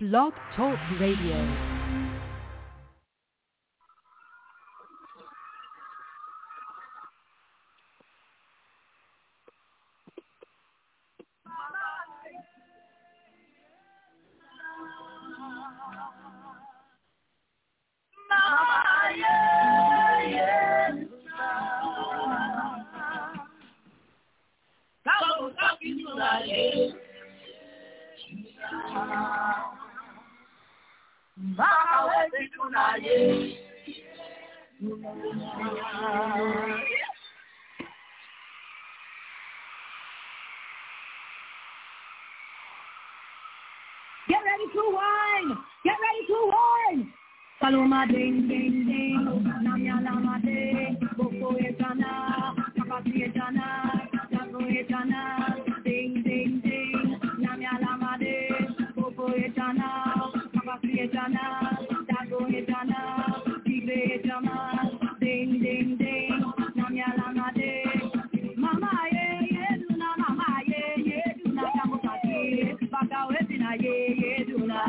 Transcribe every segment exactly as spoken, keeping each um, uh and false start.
Blog Talk Radio. Get ready to wine! Get ready to wine! Paloma ding ding ding, Namya lama ding, Boko etana, Kapasi etana, Jago etana, ding ding ding, Namya lama ding, Boko etana, Kapasi etana, Jago etana, Tigre etana, ding ding ding, Namya lama ding, Mama ye ye duna, Mama ye ye duna, Kamukaki, Baka wetina ye ye duna.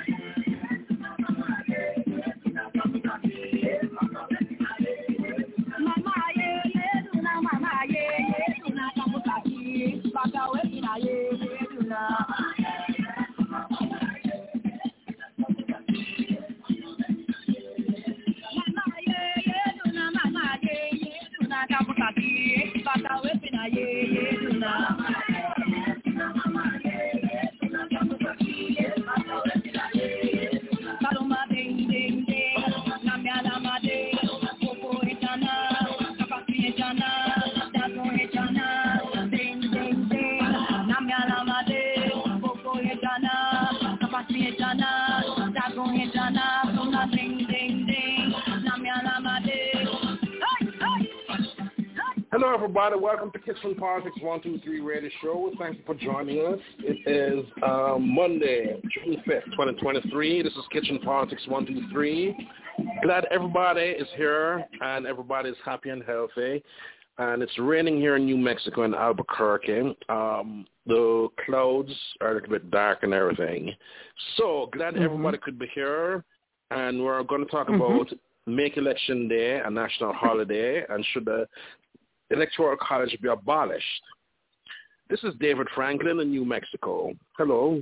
Hello, everybody. Welcome to Kitchen Politics one two three Radio Show. Thank you for joining us. It is um, Monday, June fifth, twenty twenty-three. This is Kitchen Politics one two three. Glad everybody is here and everybody is happy and healthy. And it's raining here in New Mexico in Albuquerque. Um, the clouds are a little bit dark and everything. So glad mm-hmm. everybody could be here. And we're going to talk mm-hmm. about Make Election Day a national holiday and should the Electoral College be abolished. This is David Franklin in New Mexico. Hello.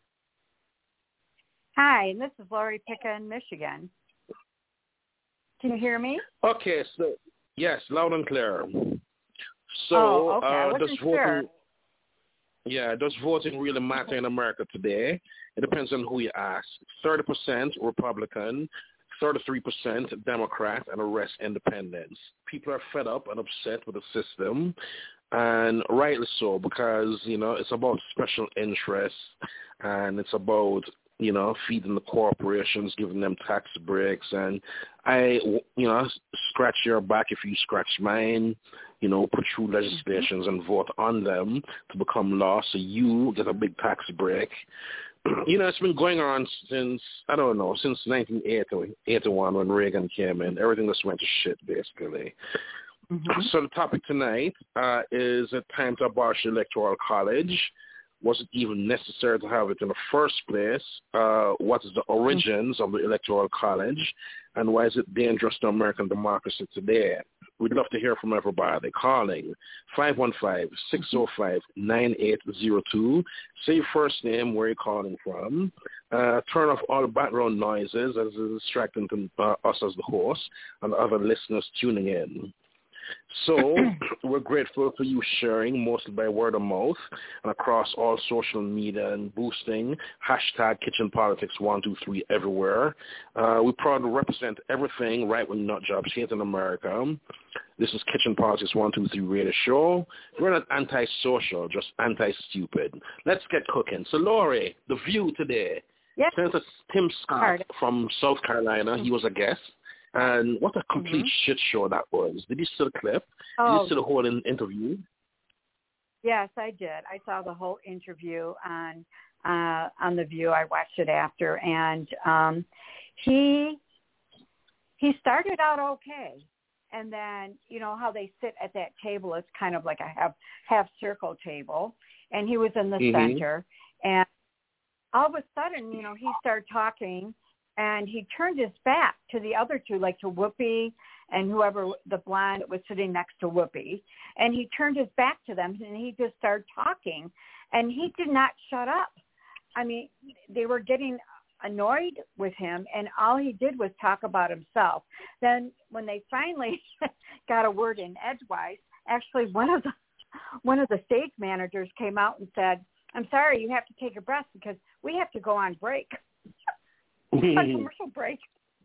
Hi, this is Lori Pica in Michigan. Can you hear me? Okay, so yes, loud and clear. So, oh, okay. I uh, wasn't does sure. voting, yeah, does voting really matter in America today? It depends on who you ask. thirty percent Republican, thirty-three percent Democrat, and the rest independents. People are fed up and upset with the system, and rightly so, because, you know, it's about special interests, and it's about, you know, feeding the corporations, giving them tax breaks, and I, you know, scratch your back if you scratch mine, you know, put through legislations and vote on them to become law, so you get a big tax break. You know, it's been going on since, I don't know, since nineteen eighty-one when Reagan came in. Everything just went to shit, basically. Mm-hmm. So the topic tonight uh, is a time to abolish the Electoral College. Was it even necessary to have it in the first place? Uh, what is the origins mm-hmm. of the Electoral College? And why is it dangerous to American democracy today? We'd love to hear from everybody. Calling five one five, six zero five, nine eight zero two. Say your first name, where you're calling from. Uh, turn off all the background noises as it's distracting to uh, us as the host and other listeners tuning in. So we're grateful for you sharing, mostly by word of mouth and across all social media and boosting hashtag Kitchen Politics one two three everywhere. Uh, we proud to represent everything right-wing nut jobs here in America. This is Kitchen Politics one two three Radio Show. We're not anti-social, just anti-stupid. Let's get cooking. So, Lori, the View today. Yep. Senator Tim Scott from South Carolina, he was a guest. And what a complete mm-hmm. shit show that was. Did you see the clip? Oh. Did you see the whole in- interview? Yes, I did. I saw the whole interview on uh, on The View. I watched it after. And um, he he started out okay. And then, you know, how they sit at that table, it's kind of like a half, half circle table. And he was in the mm-hmm. center. And all of a sudden, you know, he started talking, and he turned his back to the other two, like to Whoopi and whoever the blonde was sitting next to Whoopi, and he turned his back to them, and he just started talking, and he did not shut up. I mean, they were getting annoyed with him, and all he did was talk about himself. Then when they finally got a word in edgewise, actually one of the one of the stage managers came out and said, "I'm sorry, you have to take a breath because we have to go on break." On commercial break.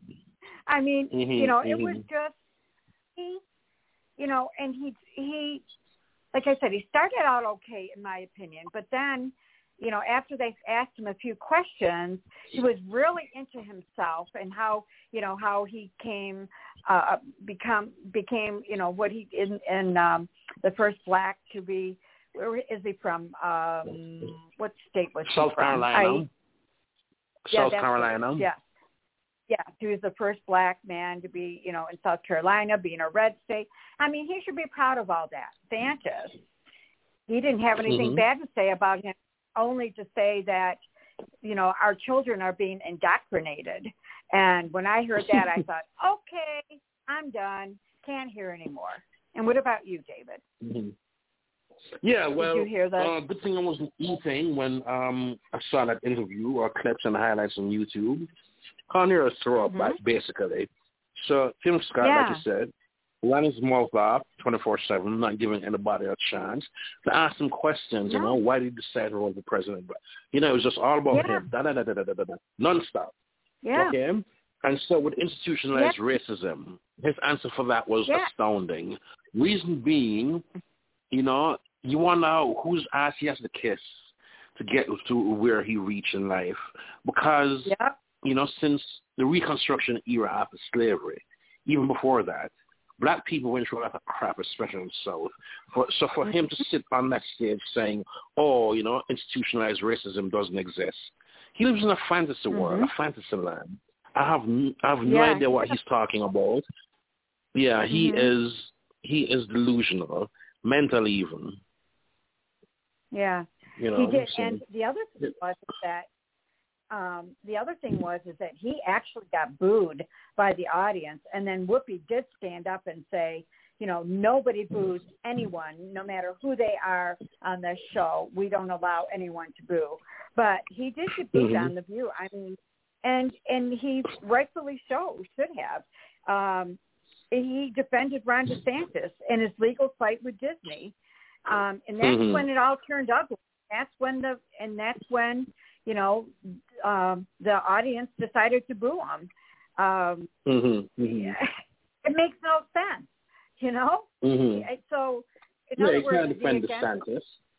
I mean, mm-hmm, you know, mm-hmm. it was just he, you know, and he he, like I said, he started out okay in my opinion, but then, you know, after they asked him a few questions, he was really into himself and how, you know, how he came, uh, become became, you know, what he in, in um, the first black to be. Where is he from? Um, what state was he South from? Carolina. I, Yeah, South Carolina. Right. Yeah. Yeah. He was the first black man to be, you know, in South Carolina, being a red state. I mean, he should be proud of all that. Santos, he didn't have anything mm-hmm. bad to say about him, only to say that, you know, our children are being indoctrinated. And when I heard that, I thought, okay, I'm done. Can't hear anymore. And what about you, David? Mm-hmm. Yeah, well, Did you hear that? Uh, good thing I wasn't eating when um, I saw that interview or clips and highlights on YouTube. Can't hear a throw up, mm-hmm. basically. So Tim Scott, yeah. like you said, ran his mouth off twenty-four seven, not giving anybody a chance to ask him questions, no. you know, why did you decide to run for president? But, you know, it was just all about yeah. him, da-da-da-da-da-da-da, nonstop. Yeah. Okay? And so with institutionalized yeah. racism, his answer for that was yeah. astounding. Reason being, you know, you want to know whose ass he has to kiss to get to where he reached in life. Because, yep. you know, since the Reconstruction era after slavery, even before that, black people went through a lot of crap, especially in the South. For, so for him to sit on that stage saying, oh, you know, institutionalized racism doesn't exist. He lives in a fantasy mm-hmm. world, a fantasy land. I have, I have no yeah. idea what he's talking about. Yeah, he mm-hmm. is he is delusional, mental even. Yeah, you know, he did. so. And the other thing was that um, the other thing was is that he actually got booed by the audience, and then Whoopi did stand up and say, you know, nobody boos anyone, no matter who they are on this show. We don't allow anyone to boo. But he did get booed mm-hmm. on The View. I mean, and and he rightfully so should have. Um, he defended Ron DeSantis in his legal fight with Disney. Um, and that's mm-hmm. when it all turned ugly. That's when the, and that's when, you know, um, the audience decided to boo him. Um, mm-hmm. Mm-hmm. It makes no sense, you know? Mm-hmm. So, in yeah, other you words, can't defend DeSantis.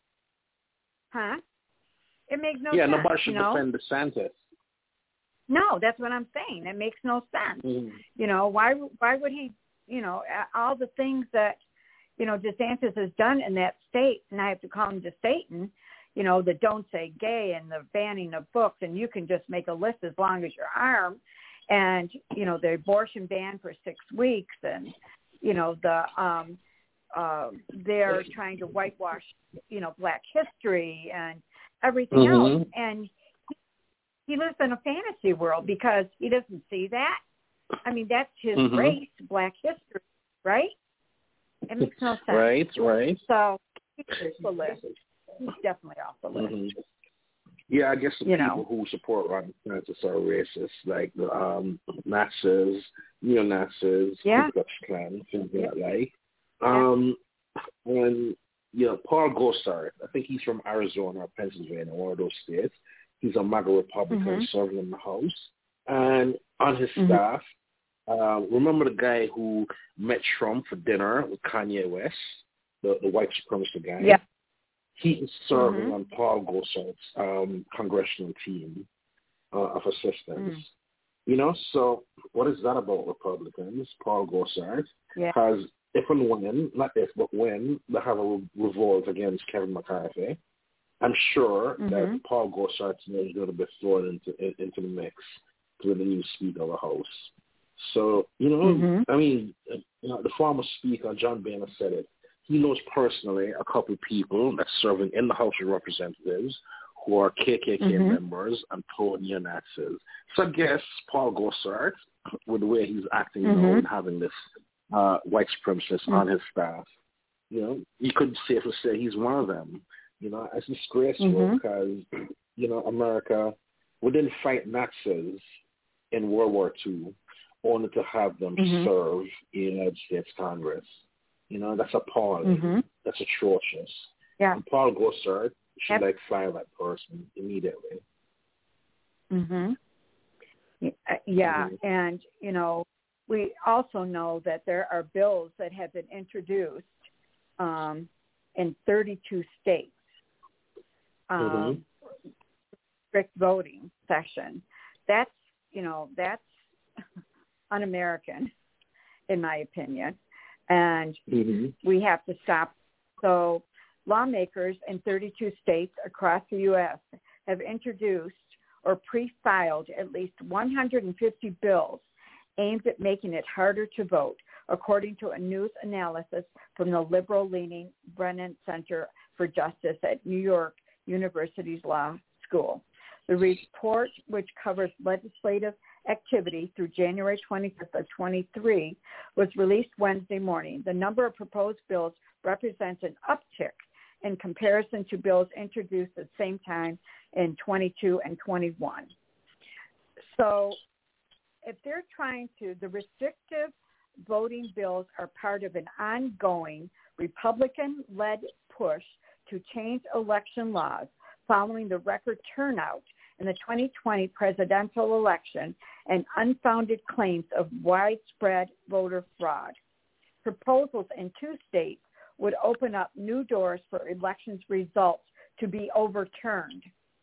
Huh? It makes no yeah, sense. Yeah, nobody should you know? defend DeSantis. No, that's what I'm saying. It makes no sense. Mm-hmm. You know, why, why would he, you know, all the things that, you know, DeSantis has done in that state, and I have to call him DeSatan, you know, the don't say gay and the banning of books, and you can just make a list as long as your arm, and, you know, the abortion ban for six weeks, and, you know, the um, uh, they're trying to whitewash, you know, Black history and everything mm-hmm. else, and he lives in a fantasy world because he doesn't see that. I mean, that's his mm-hmm. race, Black history, right? It makes no sense. Right, right. So he's off the list. He's definitely off the list. Mm-hmm. Yeah, I guess the you people know. who support Ron DeSantis are racist, like the um, Nazis, neo-Nazis, yeah. Ku Klux Klan, things yeah. like that. Yeah. Um, and, you know, Paul Gosar, I think he's from Arizona or Pennsylvania, one of those states. He's a MAGA Republican mm-hmm. serving in the House. And on his mm-hmm. staff, Uh, remember the guy who met Trump for dinner with Kanye West, the, the white supremacist guy? Yeah. He is serving mm-hmm. on Paul Gosar's um, congressional team uh, of assistants. Mm. You know, so what is that about Republicans, Paul Gosar? Because yeah. if and when, not if, but when they have a re- revolt against Kevin McCarthy, I'm sure mm-hmm. that Paul Gosar's name is going to be thrown into, in, into the mix to the new Speaker of the House. So, you know, mm-hmm. I mean, you know, the former Speaker, John Boehner, said it. He knows personally a couple of people that's serving in the House of Representatives who are K K K mm-hmm. members and pro-neo-Nazis. So I guess Paul Gosar, with the way he's acting mm-hmm. now and having this uh, white supremacist mm-hmm. on his staff, you know, you could safely say he's one of them. You know, it's disgraceful mm-hmm. because, you know, America, we didn't fight Nazis in World War Two only to have them mm-hmm. serve in the United States Congress. You know, that's appalling. Mm-hmm. That's atrocious. Yeah. And Paul Gosar should, yep. like, fire that person immediately. Mm-hmm. Yeah, mm-hmm. and, you know, we also know that there are bills that have been introduced um, in thirty-two states, um, mm-hmm. strict voting session. That's, you know, that's un-American, in my opinion, and mm-hmm. we have to stop. So lawmakers in thirty-two states across the U S have introduced or pre-filed at least one hundred fifty bills aimed at making it harder to vote, according to a news analysis from the liberal-leaning Brennan Center for Justice at New York University's Law School. The report, which covers legislative activity through January twenty-fifth of twenty-three, was released Wednesday morning. The number of proposed bills represents an uptick in comparison to bills introduced at the same time in twenty-two and twenty-one. So if they're trying to, the restrictive voting bills are part of an ongoing Republican-led push to change election laws following the record turnout in the twenty twenty presidential election and unfounded claims of widespread voter fraud. Proposals in two states would open up new doors for elections results to be overturned.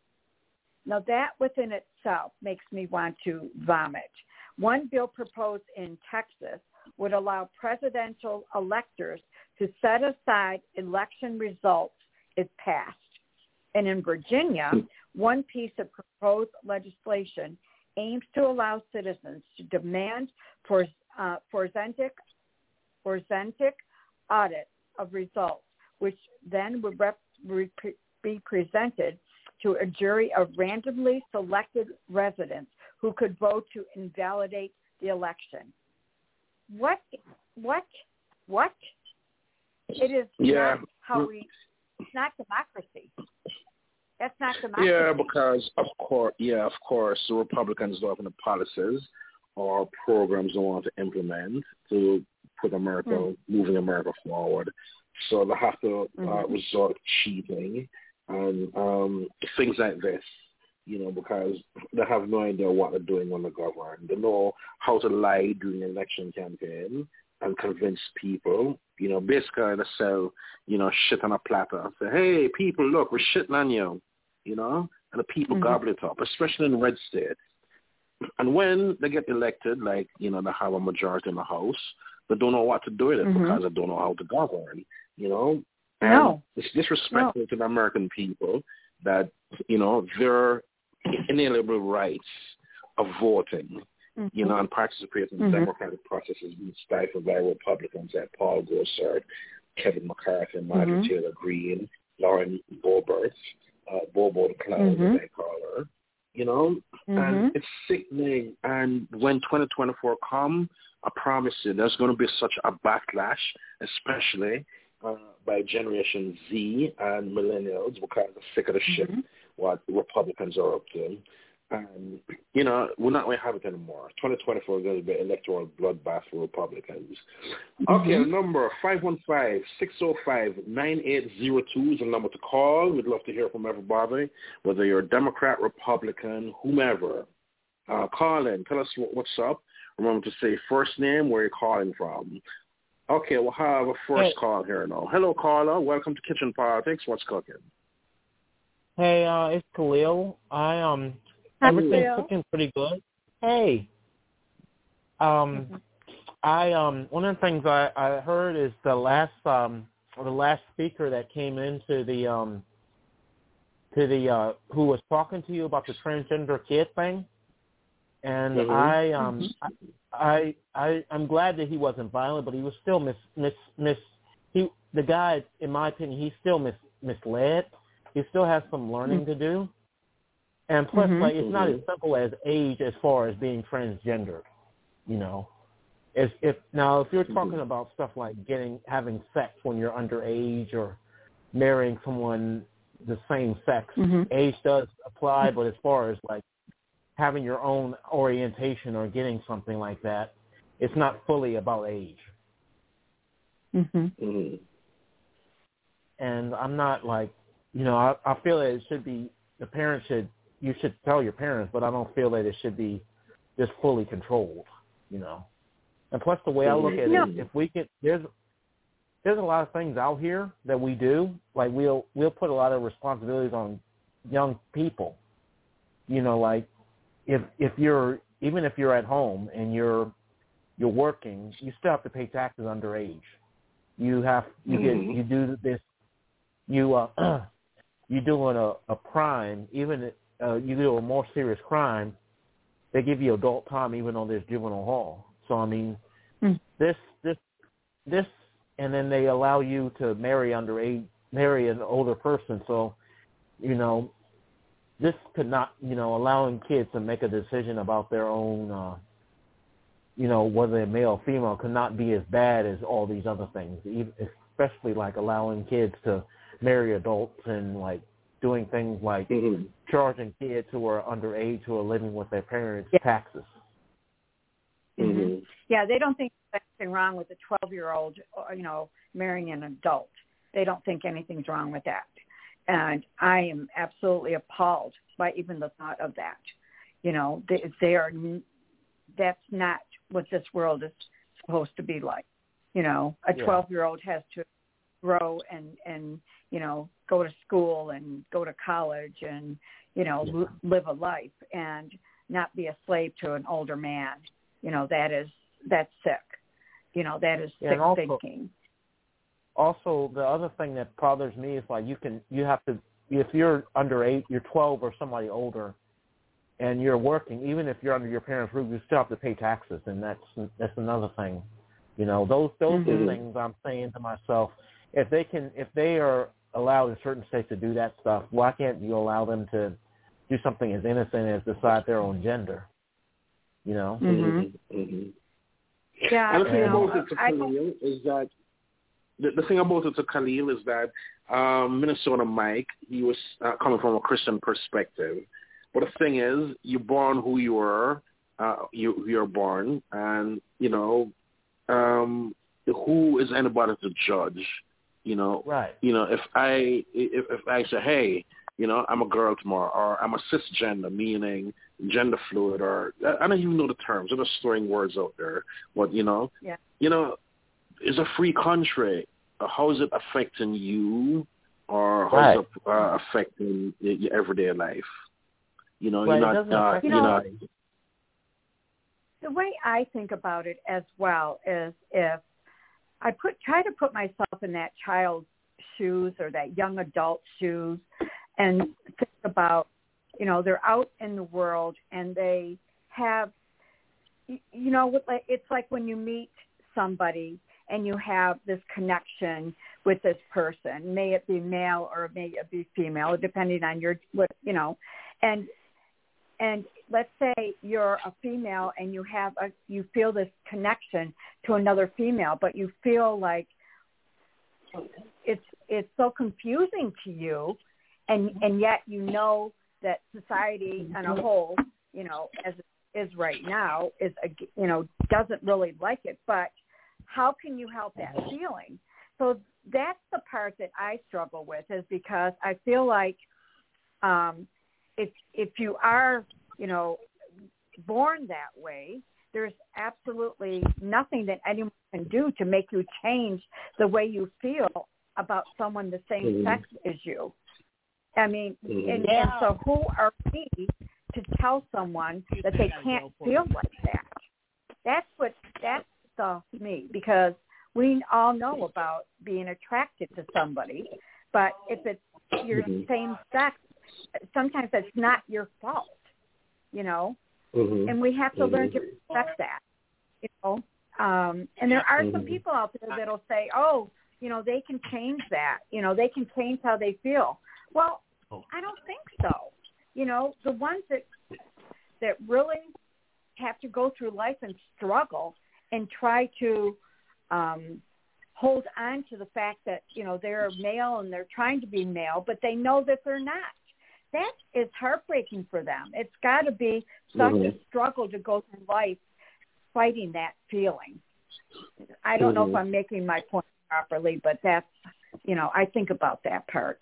Now that within itself makes me want to vomit. One bill proposed in Texas would allow presidential electors to set aside election results if passed. And in Virginia, one piece of proposed legislation aims to allow citizens to demand for, uh, forensic, forensic audit of results, which then would rep- rep- be presented to a jury of randomly selected residents who could vote to invalidate the election. What? What? What? It is yeah. not how we, it's not democracy. That's not democracy. Yeah, because of course, yeah, of course, the Republicans don't have the policies or programs they want to implement to put America, mm. moving America forward. So they have to uh, mm-hmm. resort to cheating and um, things like this, you know, because they have no idea what they're doing when they govern. They know how to lie during an election campaign and convince people, you know, basically to sell, you know, shit on a platter. Say, hey, people, look, we're shitting on you, you know, and the people mm-hmm. gobble it up, especially in red states. And when they get elected, like, you know, they have a majority in the House, they don't know what to do with it mm-hmm. because they don't know how to govern, you know. And no. it's disrespectful no. to the American people that, you know, their inalienable rights of voting, mm-hmm. you know, and participating in mm-hmm. democratic processes being stifled by Republicans like Paul Gosar, Kevin McCarthy, Marjorie mm-hmm. Taylor Greene, Lauren Boebert, uh, Bobo the Cloud, mm-hmm. as they call her, you know, mm-hmm. and it's sickening. And when twenty twenty-four comes, I promise you, there's going to be such a backlash, especially uh, by Generation Z and millennials, because they're sick of the shit mm-hmm. what Republicans are up to. And, you know, we're not going to have it anymore. twenty twenty-four is going to be electoral bloodbath for Republicans. Mm-hmm. Okay, the number five one five, six oh five, nine eight zero two is the number to call. We'd love to hear from everybody, whether you're a Democrat, Republican, whomever. Uh, call in. Tell us what, what's up. Remember to say first name, where you're calling from. Okay, we'll have a first hey. call here now. Hello, caller. Welcome to Kitchen Politics. What's cooking? Hey, uh, it's Khalil. I um, everything's cooking pretty good. Hey, um, mm-hmm. I um, one of the things I, I heard is the last um, the last speaker that came into the um, to the uh, who was talking to you about the transgender kid thing. And mm-hmm. I, um, mm-hmm. I, I, I'm glad that he wasn't violent, but he was still mis, mis, mis. He, the guy, in my opinion, he's still mis, misled. He still has some learning mm-hmm. to do. And plus, Mm-hmm. like, it's not as simple as age as far as being transgendered, you know. If, if now, if you're talking about stuff like getting having sex when you're underage or marrying someone the same sex, mm-hmm. age does apply. But as far as like having your own orientation or getting something like that, it's not fully about age. Mm-hmm. And I'm not like, you know, I, I feel that it should be, the parents should, you should tell your parents, but I don't feel that it should be just fully controlled, you know. And plus the way I look at no. it, if we can, there's, there's a lot of things out here that we do, like we'll, we'll put a lot of responsibilities on young people, you know, like if, if you're, even if you're at home and you're, you're working, you still have to pay taxes underage. You have, you mm-hmm. get, you do this, you, uh, you're doing a, a crime, even uh, you do a more serious crime, they give you adult time even though there's juvenile hall. So, I mean, mm. this, this, this, and then they allow you to marry underage, marry an older person. So, you know, this could not, you know, allowing kids to make a decision about their own, uh, you know, whether they're male or female could not be as bad as all these other things, especially like allowing kids to marry adults and like doing things like mm-hmm. charging kids who are underage who are living with their parents yeah. taxes. Mm-hmm. Yeah, they don't think there's anything wrong with a twelve-year-old, you know, marrying an adult. They don't think anything's wrong with that. And I am absolutely appalled by even the thought of that. You know, they, they are, that's not what this world is supposed to be like. You know, a twelve-year-old has to grow and, and, you know, go to school and go to college and, you know, l- live a life and not be a slave to an older man. You know, that is, that's sick. You know, that is Yeah, sick also, thinking. Also, the other thing that bothers me is like you can, you have to, if you're under eight, you're twelve or somebody older, and you're working, even if you're under your parents' roof, you still have to pay taxes, and that's that's another thing. You know, those those Mm-hmm. are things I'm saying to myself. If they can, if they are allowed in certain states to do that stuff, why can't you allow them to do something as innocent as decide their own gender? You know. Mm-hmm. Mm-hmm. Yeah, And the thing you know, about it to I, Khalil is that the, the thing about it to Khalil is that um, Minnesota Mike, he was uh, coming from a Christian perspective. But the thing is, you're born who you are. Uh, you you're born, and you know, um, who is anybody to judge? You know, right? You know, if I if, if I say, hey, you know, I'm a girl tomorrow, or I'm a cisgender, meaning gender fluid, or I don't even know the terms. I'm just throwing words out there. But you know, yeah. you know, it's a free country. How is it affecting you, or how right. is it uh, affecting your everyday life? You know, right. you're not, uh, you know, know, the way I think about it as well is if I put try to put myself in that child's shoes or that young adult's shoes and think about, you know, they're out in the world and they have, you know, it's like when you meet somebody and you have this connection with this person, may it be male or may it be female, depending on your, you know, and and let's say you're a female and you have a, you feel this connection to another female, but you feel like it's it's so confusing to you, and and yet you know that society on a whole, you know, as it is right now, is a, you know, doesn't really like it, but how can you help that feeling? So that's the part that I struggle with, is because I feel like um, if if you are, you know, born that way, there's absolutely nothing that anyone can do to make you change the way you feel about someone the same mm-hmm. sex as you. I mean, mm-hmm. and, yeah. and so who are we to tell someone that they can't feel like that? That's what that's the me, because we all know about being attracted to somebody, but if it's your mm-hmm. same sex, sometimes that's not your fault, you know, mm-hmm. and we have to mm-hmm. learn to respect that, you know. Um, and there are mm-hmm. some people out there that'll say, oh, you know, they can change that, you know, they can change how they feel. Well, I don't think so. you know, the ones that that really have to go through life and struggle and try to um, hold on to the fact that, you know, they're male and they're trying to be male, but they know that they're not. That is heartbreaking for them. It's got to be such mm-hmm. a struggle to go through life fighting that feeling. I don't mm-hmm. know if I'm making my point properly, but that's, you know, I think about that part.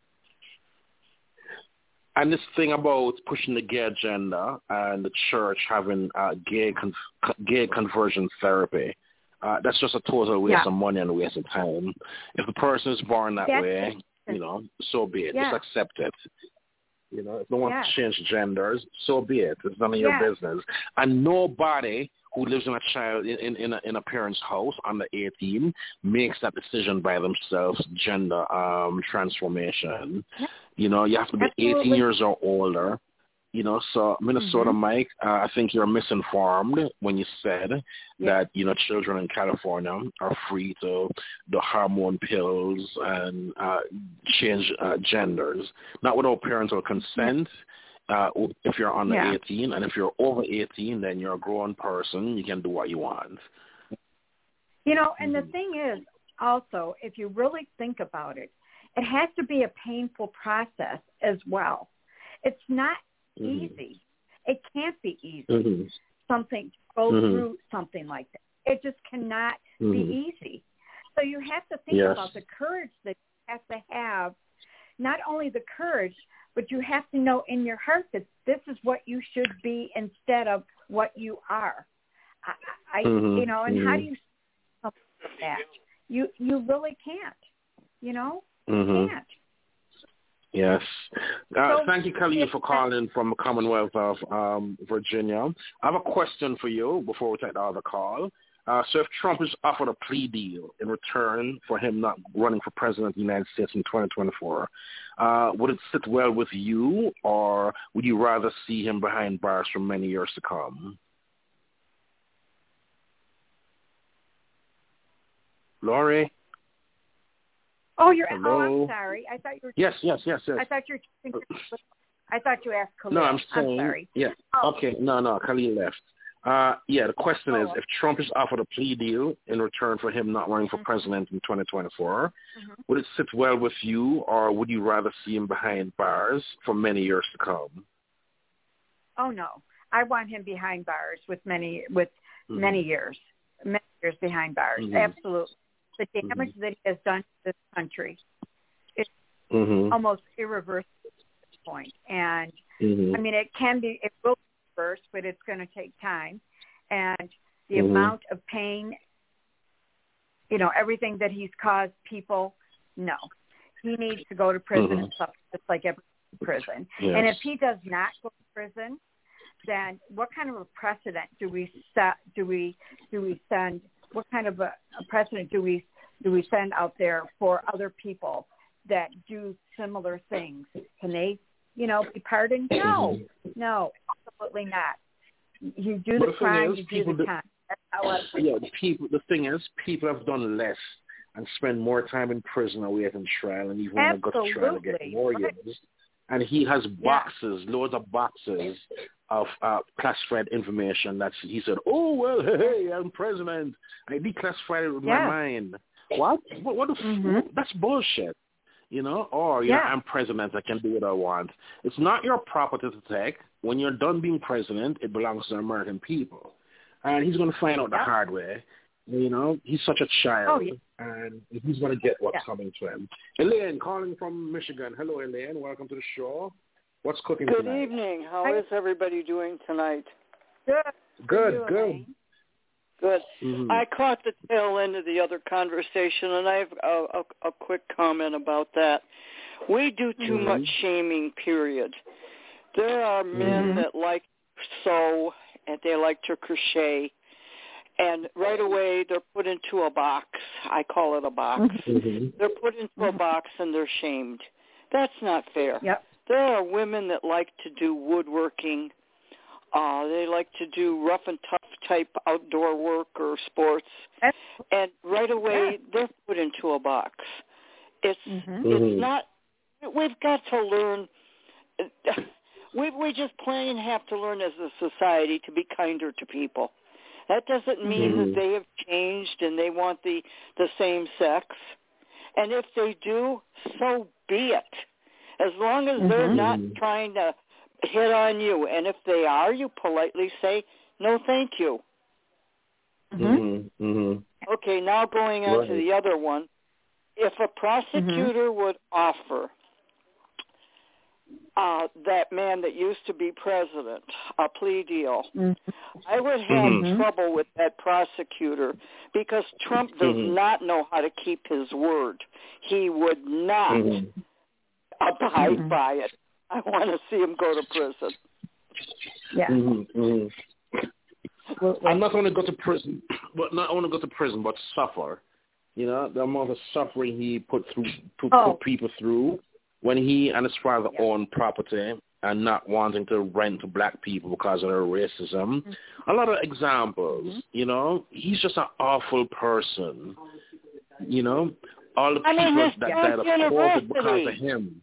And this thing about pushing the gay agenda and the church having uh, gay con- gay conversion therapy, uh, that's just a total waste yeah. of money and a waste of time. If the person is born that that's way, you know, so be it. Yeah. Just accept it. You know, if they want yeah. to change genders, so be it. It's none of your yeah. business. And nobody who lives in a child in in a, in a parent's house under eighteen makes that decision by themselves. Gender um, transformation. Yeah. You know, you have to be Absolutely. eighteen years or older. You know, so Minnesota mm-hmm. Mike, uh, I think you're misinformed when you said yeah. that, you know, children in California are free to the hormone pills and uh, change uh, genders, not without parental consent. Uh, if you're under yeah. eighteen, and if you're over eighteen, then you're a grown person. You can do what you want. You know, and mm-hmm. the thing is, also, if you really think about it, it has to be a painful process as well. It's not mm-hmm. easy. It can't be easy. Mm-hmm. Something to go mm-hmm. through something like that. It just cannot mm-hmm. be easy. So you have to think yes. about the courage that you have to have. Not only the courage, but you have to know in your heart that this is what you should be instead of what you are. I, I mm-hmm. you know, and mm-hmm. how do you stop that? You you really can't. You know, mm-hmm. you can't. Yes. Uh, so, thank you, Khalil, for calling from the Commonwealth of um, Virginia. I have a question for you before we take the other call. Uh, so if Trump is offered a plea deal in return for him not running for president of the United States in twenty twenty-four, uh, would it sit well with you, or would you rather see him behind bars for many years to come? Lori? Oh, you're. Hello? Oh, I'm sorry. I thought you were. Yes, yes, yes, yes. I thought you were. I thought you asked Khalil. No, I'm saying. I'm sorry. Yeah. Oh. Okay. No, no. Khalil left. Uh, yeah. The question oh. is, if Trump is offered a plea deal in return for him not running for mm-hmm. president in twenty twenty-four, mm-hmm. would it sit well with you, or would you rather see him behind bars for many years to come? Oh no, I want him behind bars with many with mm-hmm. many years, many years behind bars. Mm-hmm. Absolutely. The damage mm-hmm. that he has done to this country is mm-hmm. almost irreversible at this point. And, mm-hmm. I mean, it can be, it will be reversed, but it's going to take time. And the mm-hmm. amount of pain, you know, everything that he's caused people, no. He needs to go to prison mm-hmm. and suffer just like every prison. Yes. And if he does not go to prison, then what kind of a precedent do we set, do we, do we send What kind of a, a precedent do we do we send out there for other people that do similar things? Can they, you know, be pardoned? No, no, absolutely not. You do the, the crime, is, you do the time. That's how I yeah, the people. The thing is, people have done less and spend more time in prison awaiting trial, and even when they go to trial, they get more years. And he has boxes, yeah. loads of boxes of uh, classified information that he said, oh, well, hey, I'm president. I declassified it with yeah. my mind. What? What, what the mm-hmm. f- That's bullshit. You know? Or, you yeah. know, I'm president. I can do what I want. It's not your property to take. When you're done being president, it belongs to the American people. And he's going to find out yeah. the hard way. You know, he's such a child. Oh, yeah. And he's going to get what's yeah. coming to him. Elaine, calling from Michigan. Hello, Elaine. Welcome to the show. What's cooking Good tonight? evening. How Hi. is everybody doing tonight? Good. Good, you, good. Elaine? Good. Mm-hmm. I caught the tail end of the other conversation, and I have a, a, a quick comment about that. We do too mm-hmm. much shaming, period. There are men mm-hmm. that like to sew, and they like to crochet, and right away they're put into a box. I call it a box. Mm-hmm. They're put into mm-hmm. a box, and they're shamed. That's not fair. Yep. There are women that like to do woodworking. Uh, they like to do rough and tough type outdoor work or sports. And right away, they're put into a box. It's mm-hmm. it's not, we've got to learn, We we just plain have to learn as a society to be kinder to people. That doesn't mean mm-hmm. that they have changed and they want the, the same sex. And if they do, so be it. As long as they're mm-hmm. not trying to hit on you. And if they are, you politely say, no, thank you. Mm-hmm. Mm-hmm. Okay, now going on right. to the other one. If a prosecutor mm-hmm. would offer uh, that man that used to be president a plea deal, mm-hmm. I would have mm-hmm. trouble with that prosecutor because Trump does mm-hmm. not know how to keep his word. He would not mm-hmm. abide mm-hmm. by it. I want to see him go to prison. Yeah. Mm-hmm. Mm-hmm. I'm not going to go to prison, but not only go to prison, but suffer. You know, the amount of suffering he put through, put, oh. put people through when he and his father yeah. owned property and not wanting to rent to black people because of their racism. Mm-hmm. A lot of examples, mm-hmm. you know. He's just an awful person, you know. All the I people mean, that died of COVID because of him.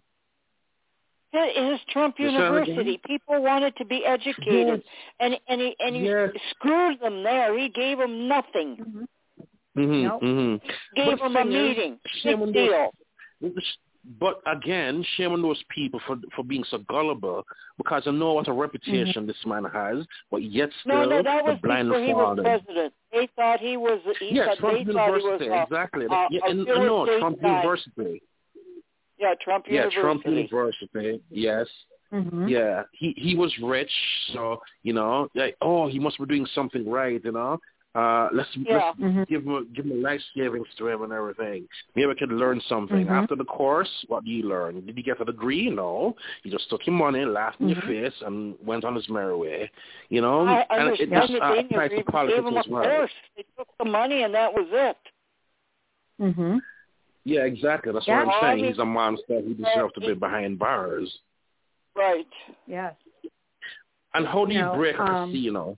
His Trump University, people wanted to be educated, yes. and and he and he yes. screwed them there. He gave them nothing. Mm-hmm. Mm-hmm, nope. mm-hmm. Gave but them a meeting. Big deal. Those, but again, shame on those people for for being so gullible because I know what a reputation mm-hmm. this man has, but yet still no, no, that was the blind before he was president. They thought he was. He yes, thought, Trump they University, thought he was exactly. A, yeah, a and, no, Trump guy. University. Yeah, Trump yeah, University. Trump University. Yes. Mm-hmm. Yeah, he he was rich, so you know, like, oh, he must be doing something right, you know. Uh, let's yeah. let's mm-hmm. give him a, give him a life savings to him and everything. Maybe I could learn something mm-hmm. after the course. What do you learn? Did he get a degree? No, he just took your money, laughed in mm-hmm. your face, and went on his merry way. You know, I and it understand just uh, applies to politics gave him as well. A course. They took the money, and that was it. Mhm. Yeah, exactly. That's yeah. what I'm saying. I mean, he's a monster. He deserves to be behind bars. Right. Yes. And how do you, you know, break a um, casino?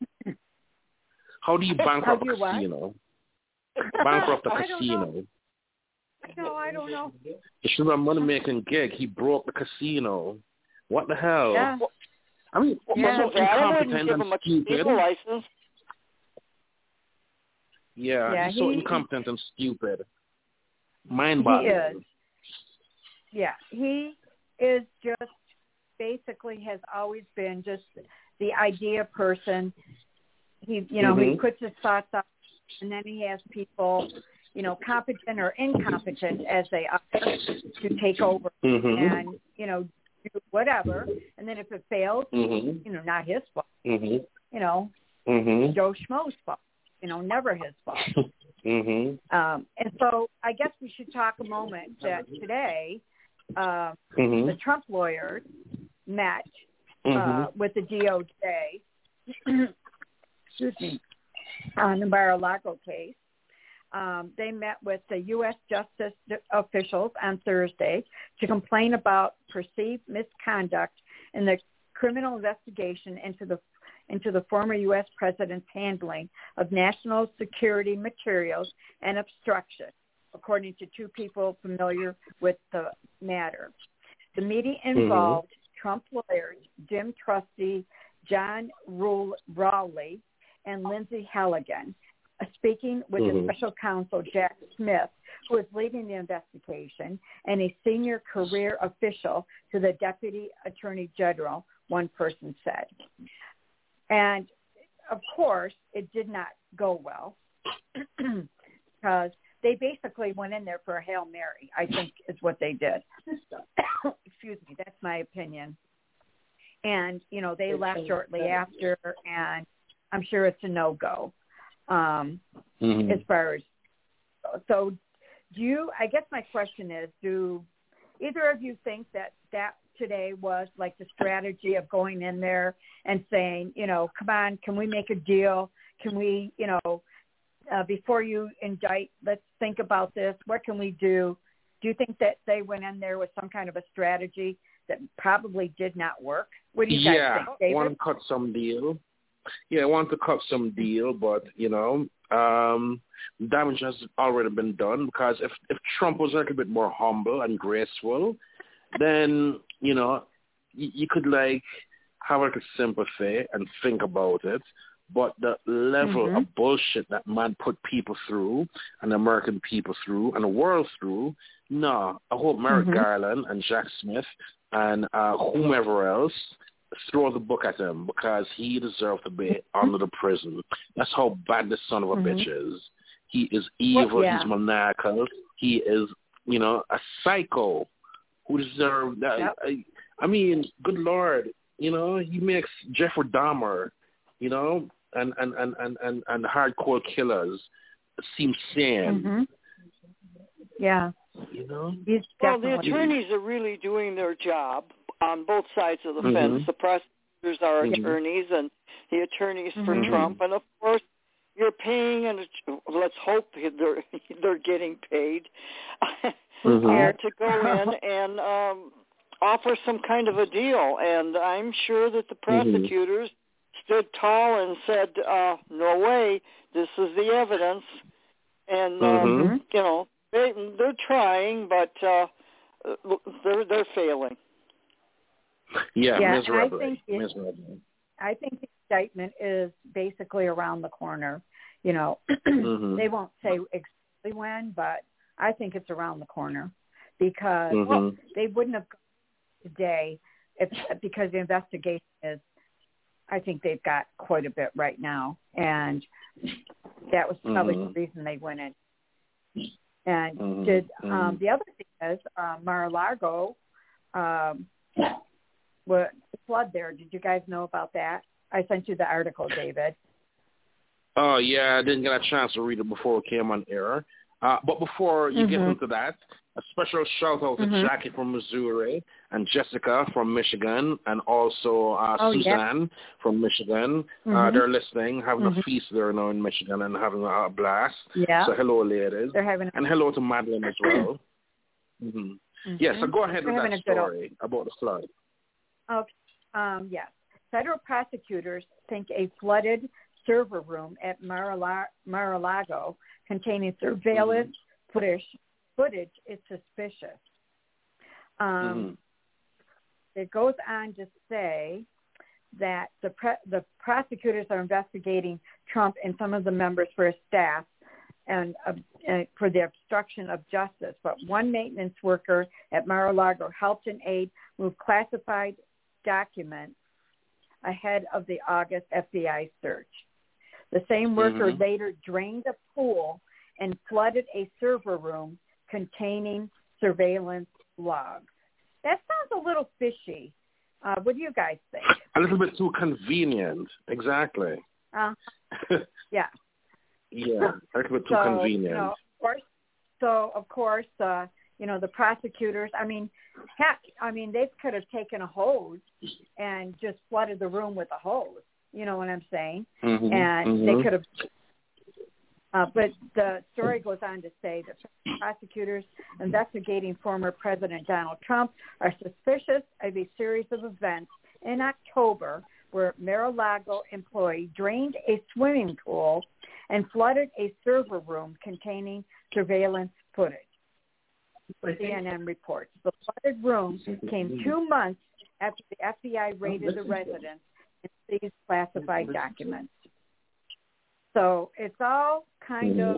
How do you bankrupt do you a casino? Bankrupt a casino. No, I don't know. It should be a money-making gig. He broke the casino. What the hell? Yeah. I mean, yeah. so incompetent and stupid. License. Yeah, yeah, he's so he, incompetent and stupid. Mind-boggling. He is. Yeah, he is just basically has always been just the idea person. He, you know, mm-hmm. he puts his thoughts out, and then he has people, you know, competent or incompetent as they are, to take over mm-hmm. and, you know, do whatever. And then if it fails, mm-hmm. you know, not his fault. Mm-hmm. You know, mm-hmm. Joe Schmo's fault. You know, never his fault. mm-hmm. Um, and so I guess we should talk a moment that today uh, mm-hmm. the Trump lawyers met mm-hmm. uh, with the D O J, excuse me, on the Mar-a-Lago case. Um, they met with the U S justice officials on Thursday to complain about perceived misconduct in the criminal investigation into the into the former U S president's handling of national security materials and obstruction, according to two people familiar with the matter. The meeting involved mm-hmm. Trump lawyers Jim Trusty, John Rowley, and Lindsay Halligan, speaking with mm-hmm. the special counsel Jack Smith, who is leading the investigation, and a senior career official to the Deputy Attorney General, one person said. And, of course, it did not go well because they basically went in there for a Hail Mary, I think is what they did. Excuse me, that's my opinion. And, you know, they left shortly after, and I'm sure it's a no-go um, mm-hmm. as far as – so do you – I guess my question is, do either of you think that that today was like the strategy of going in there and saying, you know, come on, can we make a deal? Can we, you know, uh, before you indict, let's think about this. What can we do? Do you think that they went in there with some kind of a strategy that probably did not work? What do you guys yeah, think, David? Yeah, want to cut some deal. Yeah, I want to cut some deal, but, you know, um, damage has already been done because if, if Trump was a little bit more humble and graceful, then, you know, you, you could like have like a sympathy and think about it, but the level mm-hmm. of bullshit that man put people through and the American people through and the world through, no, I hope Merrick mm-hmm. Garland and Jack Smith and uh, whomever else throw the book at him because he deserves to be under the prison. That's how bad this son of a mm-hmm. bitch is. He is evil. Well, yeah. He's maniacal. He is, you know, a psycho who deserves that. Yep. I, I mean, good Lord, you know, he makes Jeffrey Dahmer, you know, and, and, and, and, and, and hardcore killers seem sane. Mm-hmm. Yeah. You know? He's well, the definitely... attorneys are really doing their job on both sides of the mm-hmm. fence. The prosecutors are mm-hmm. attorneys and the attorneys mm-hmm. for Trump. And, of course, you're paying, and let's hope they're, they're getting paid mm-hmm. uh, to go in and um, offer some kind of a deal. And I'm sure that the prosecutors mm-hmm. stood tall and said, uh, no way, this is the evidence. And, mm-hmm. um, you know, they, they're trying, but uh, they're they're failing. Yeah, yeah miserably. I think, it, miserably. I think the indictment is basically around the corner. You know, mm-hmm. they won't say exactly when, but I think it's around the corner because mm-hmm. well, they wouldn't have gone today if because the investigation is. I think they've got quite a bit right now, and that was probably mm-hmm. the reason they went in. And mm-hmm. did um, mm-hmm. the other thing is uh, Mar-a-Lago, um, what flood there? Did you guys know about that? I sent you the article, David. Oh yeah, I didn't get a chance to read it before it came on air. Uh, but before you mm-hmm. get into that, a special shout out to mm-hmm. Jackie from Missouri and Jessica from Michigan and also uh, oh, Suzanne yeah. from Michigan. Mm-hmm. Uh, they're listening, having mm-hmm. a feast there now in Michigan and having a blast. Yeah. So hello, ladies. They're having a- and hello to Madeline as well. mm-hmm. Mm-hmm. Yeah, so go ahead They're with that story old- about the flood. Okay. Um, yes. Federal prosecutors think a flooded server room at Mar-a-La- Mar-a-Lago containing surveillance mm-hmm. footage, footage is suspicious. Um, mm-hmm. It goes on to say that the pre- the prosecutors are investigating Trump and some of the members for his staff and uh, uh, for the obstruction of justice. But one maintenance worker at Mar-a-Lago helped an aide move classified documents ahead of the August F B I search. The same worker mm-hmm. later drained a pool and flooded a server room containing surveillance logs. That sounds a little fishy. Uh, what do you guys think? A little bit too convenient. Exactly. Uh, yeah. Yeah, a little bit too so, convenient. You know, of course, so, of course, uh, you know, the prosecutors, I mean, heck, I mean, they could have taken a hose and just flooded the room with a hose. You know what I'm saying? Mm-hmm, and mm-hmm. they could have, uh, but the story goes on to say that prosecutors investigating former President Donald Trump are suspicious of a series of events in October where Mar-a-Lago employee drained a swimming pool and flooded a server room containing surveillance footage. C N N reports. The flooded room came two months after the F B I raided the residence and seized classified documents. So it's all kind of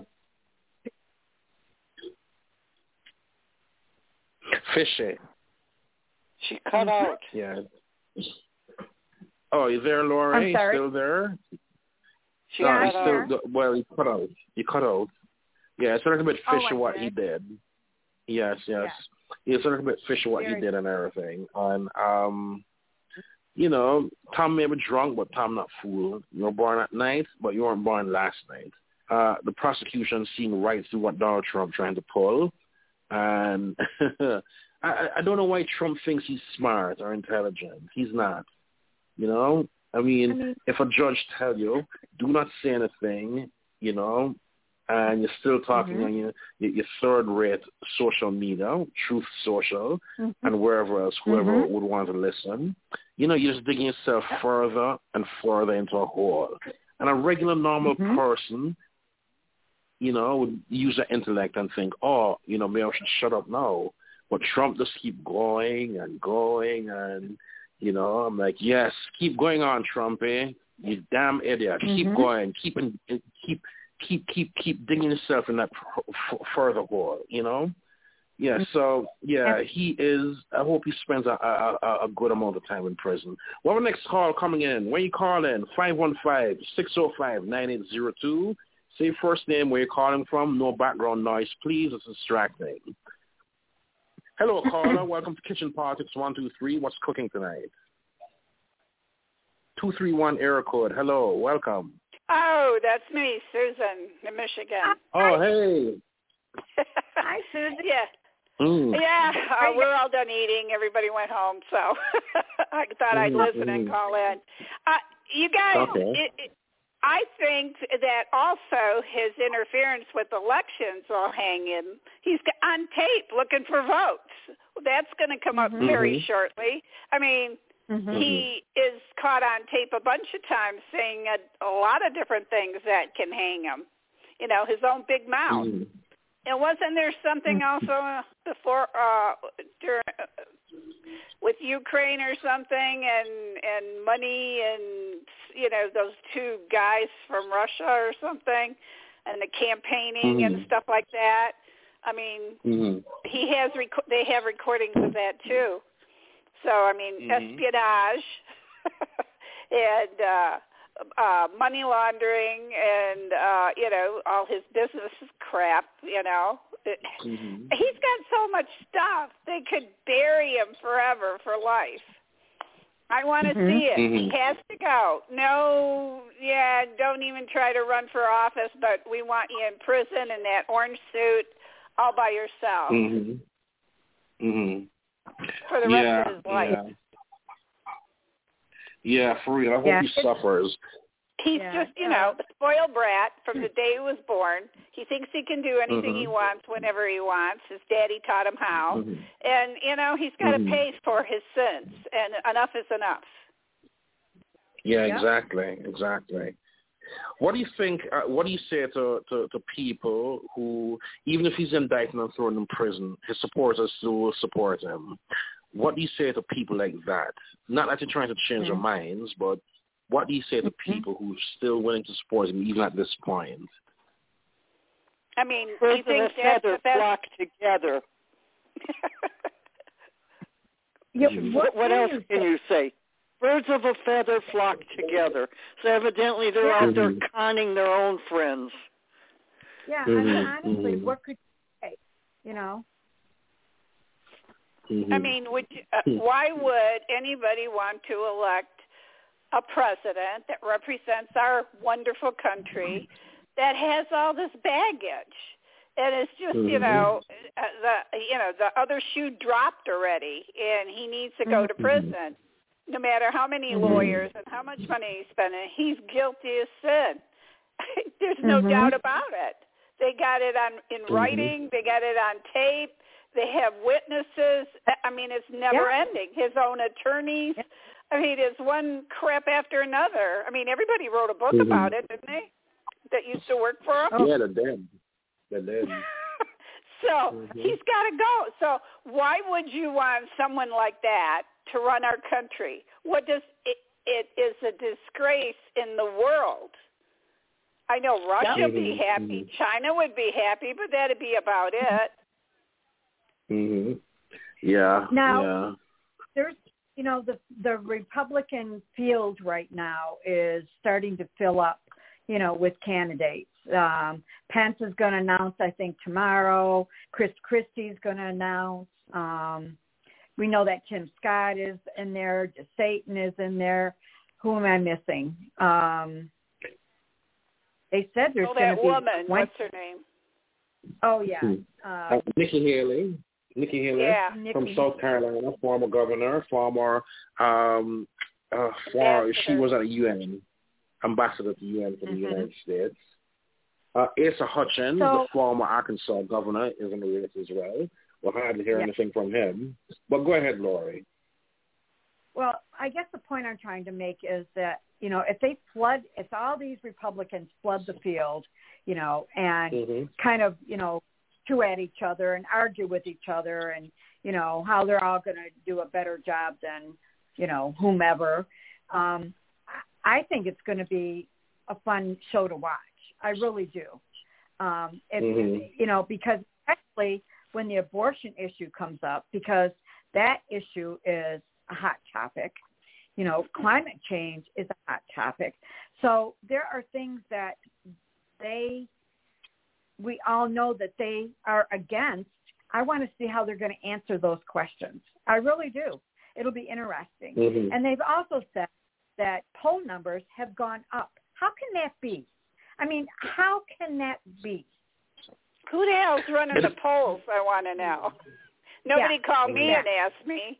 fishy. She cut out. Yeah. Oh, you there, Laura? I'm sorry. You still there? She no, cut still, out. well, you cut out. You cut out. Yeah, it's a little bit fishy oh, what did. he did. Yes, yes. Yeah. It's a little bit fishy what Very he did and everything. And, um, you know, Tom may be drunk, but Tom not fool. You were born at night, but you weren't born last night. Uh, the prosecution seen right through what Donald Trump trying to pull. And I, I don't know why Trump thinks he's smart or intelligent. He's not. You know? I mean, I mean, if a judge tell you, do not say anything, you know, and you're still talking mm-hmm. on your, your third-rate social media, Truth Social, mm-hmm. and wherever else, whoever mm-hmm. would want to listen, you know, you're just digging yourself further and further into a hole. And a regular, normal mm-hmm. person, you know, would use their intellect and think, oh, you know, maybe I should shut up now. But Trump just keep going and going and, You know, I'm like, yes, keep going on, Trump, eh? You damn idiot. Mm-hmm. Keep going. Keep, in, keep, keep, keep, keep digging yourself in that f- further hole, you know? Yeah, so, yeah, he is, I hope he spends a, a, a good amount of time in prison. Well, our next call coming in. When you call in, five one five, six oh five, nine eight zero two. Say your first name, where you're calling from. No background noise, please. It's distracting. Hello, caller. Welcome to Kitchen Politics one two three. What's cooking tonight? two three one error code. Hello, welcome. Oh, that's me, Susan, in Michigan. Oh, hey. Hi, Susan. Yeah. Mm. Yeah, uh, we're all done eating. Everybody went home, so I thought I'd listen and call in. Uh, you guys, okay. it, it, I think that also his interference with elections will hang him. He's on tape looking for votes. That's going to come up mm-hmm. very shortly. I mean, mm-hmm. he is caught on tape a bunch of times saying a, a lot of different things that can hang him. You know, his own big mouth. Mm. And wasn't there something also uh, before uh, during, uh, with Ukraine or something, and and money, and you know those two guys from Russia or something, and the campaigning mm-hmm. and stuff like that? I mean, mm-hmm. he has rec- they have recordings of that too. So I mean, mm-hmm. espionage and. Uh, Uh, money laundering and, uh, you know, all his business crap, you know. Mm-hmm. He's got so much stuff. They could bury him forever for life. I want to mm-hmm. see it. Mm-hmm. He has to go. No, yeah, don't even try to run for office, but we want you in prison in that orange suit all by yourself mm-hmm. Mm-hmm. for the yeah, rest of his life. Yeah. Yeah, for real. I hope yeah. he suffers. He's yeah. just, you know, a spoiled brat from the day he was born. He thinks he can do anything mm-hmm. he wants whenever he wants. His daddy taught him how. Mm-hmm. And, you know, he's got to mm-hmm. pay for his sins. And enough is enough. Yeah, yeah. exactly, exactly. What do you think, uh, what do you say to, to, to people who, even if he's indicted and thrown in prison, his supporters still support him? What do you say to people like that? Not that you're trying to change mm-hmm. their minds, but what do you say to people who are still willing to support him even at this point? I mean, Birds you think of a feather flock together. yeah, what what else can you say? Birds of a feather flock together. So evidently they're yeah. out there conning their own friends. Yeah, mm-hmm. I mean, honestly, mm-hmm. what could you say, you know? Mm-hmm. I mean, would you, uh, why would anybody want to elect a president that represents our wonderful country that has all this baggage? And it's just, mm-hmm. you know, uh, the you know the other shoe dropped already, and he needs to go to prison. No matter how many mm-hmm. lawyers and how much money he's spending, he's guilty as sin. There's no mm-hmm. doubt about it. They got it on in mm-hmm. writing. They got it on tape. They have witnesses. I mean, it's never yeah. ending. His own attorneys. Yeah. I mean, it's one crap after another. I mean, everybody wrote a book mm-hmm. about it, didn't they? That used to work for him? Oh. Yeah, they did. They did. So mm-hmm. he's got to go. So why would you want someone like that to run our country? What does it, it is a disgrace in the world. I know Russia would mm-hmm. be happy. Mm-hmm. China would be happy, but that'd be about it. Mhm. Yeah. Now, yeah. there's, you know, the the Republican field right now is starting to fill up, you know, with candidates. Um, Pence is going to announce, I think, tomorrow. Chris Christie's going to announce. Um, we know that Tim Scott is in there. Satan is in there. Who am I missing? Um, they said there's oh, going to be woman. one. What's her name? Oh yeah, uh, uh, Nikki Haley. Nikki Haley yeah. from Nikki. South Carolina, former governor, former, um, uh, former, she was at the U N, ambassador to the U N for the mm-hmm. United States. Uh, Asa Hutchins, so, the former Arkansas governor, is in the race as well. We'll hardly hear yeah. anything from him. But go ahead, Lori. Well, I guess the point I'm trying to make is that, you know, if they flood, if all these Republicans flood the field, you know, and mm-hmm. kind of, you know, chew at each other and argue with each other and, you know, how they're all going to do a better job than you know, whomever. Um, I think it's going to be a fun show to watch. I really do. Um, it, mm-hmm. You know, because especially when the abortion issue comes up, because that issue is a hot topic. You know, climate change is a hot topic. So there are things that they, we all know that they are against. I want to see how they're going to answer those questions. I really do. It'll be interesting. Mm-hmm. And they've also said that poll numbers have gone up. How can that be? I mean, how can that be? Who the hell's running the polls, I want to know. Nobody yeah, called me exactly. and asked me.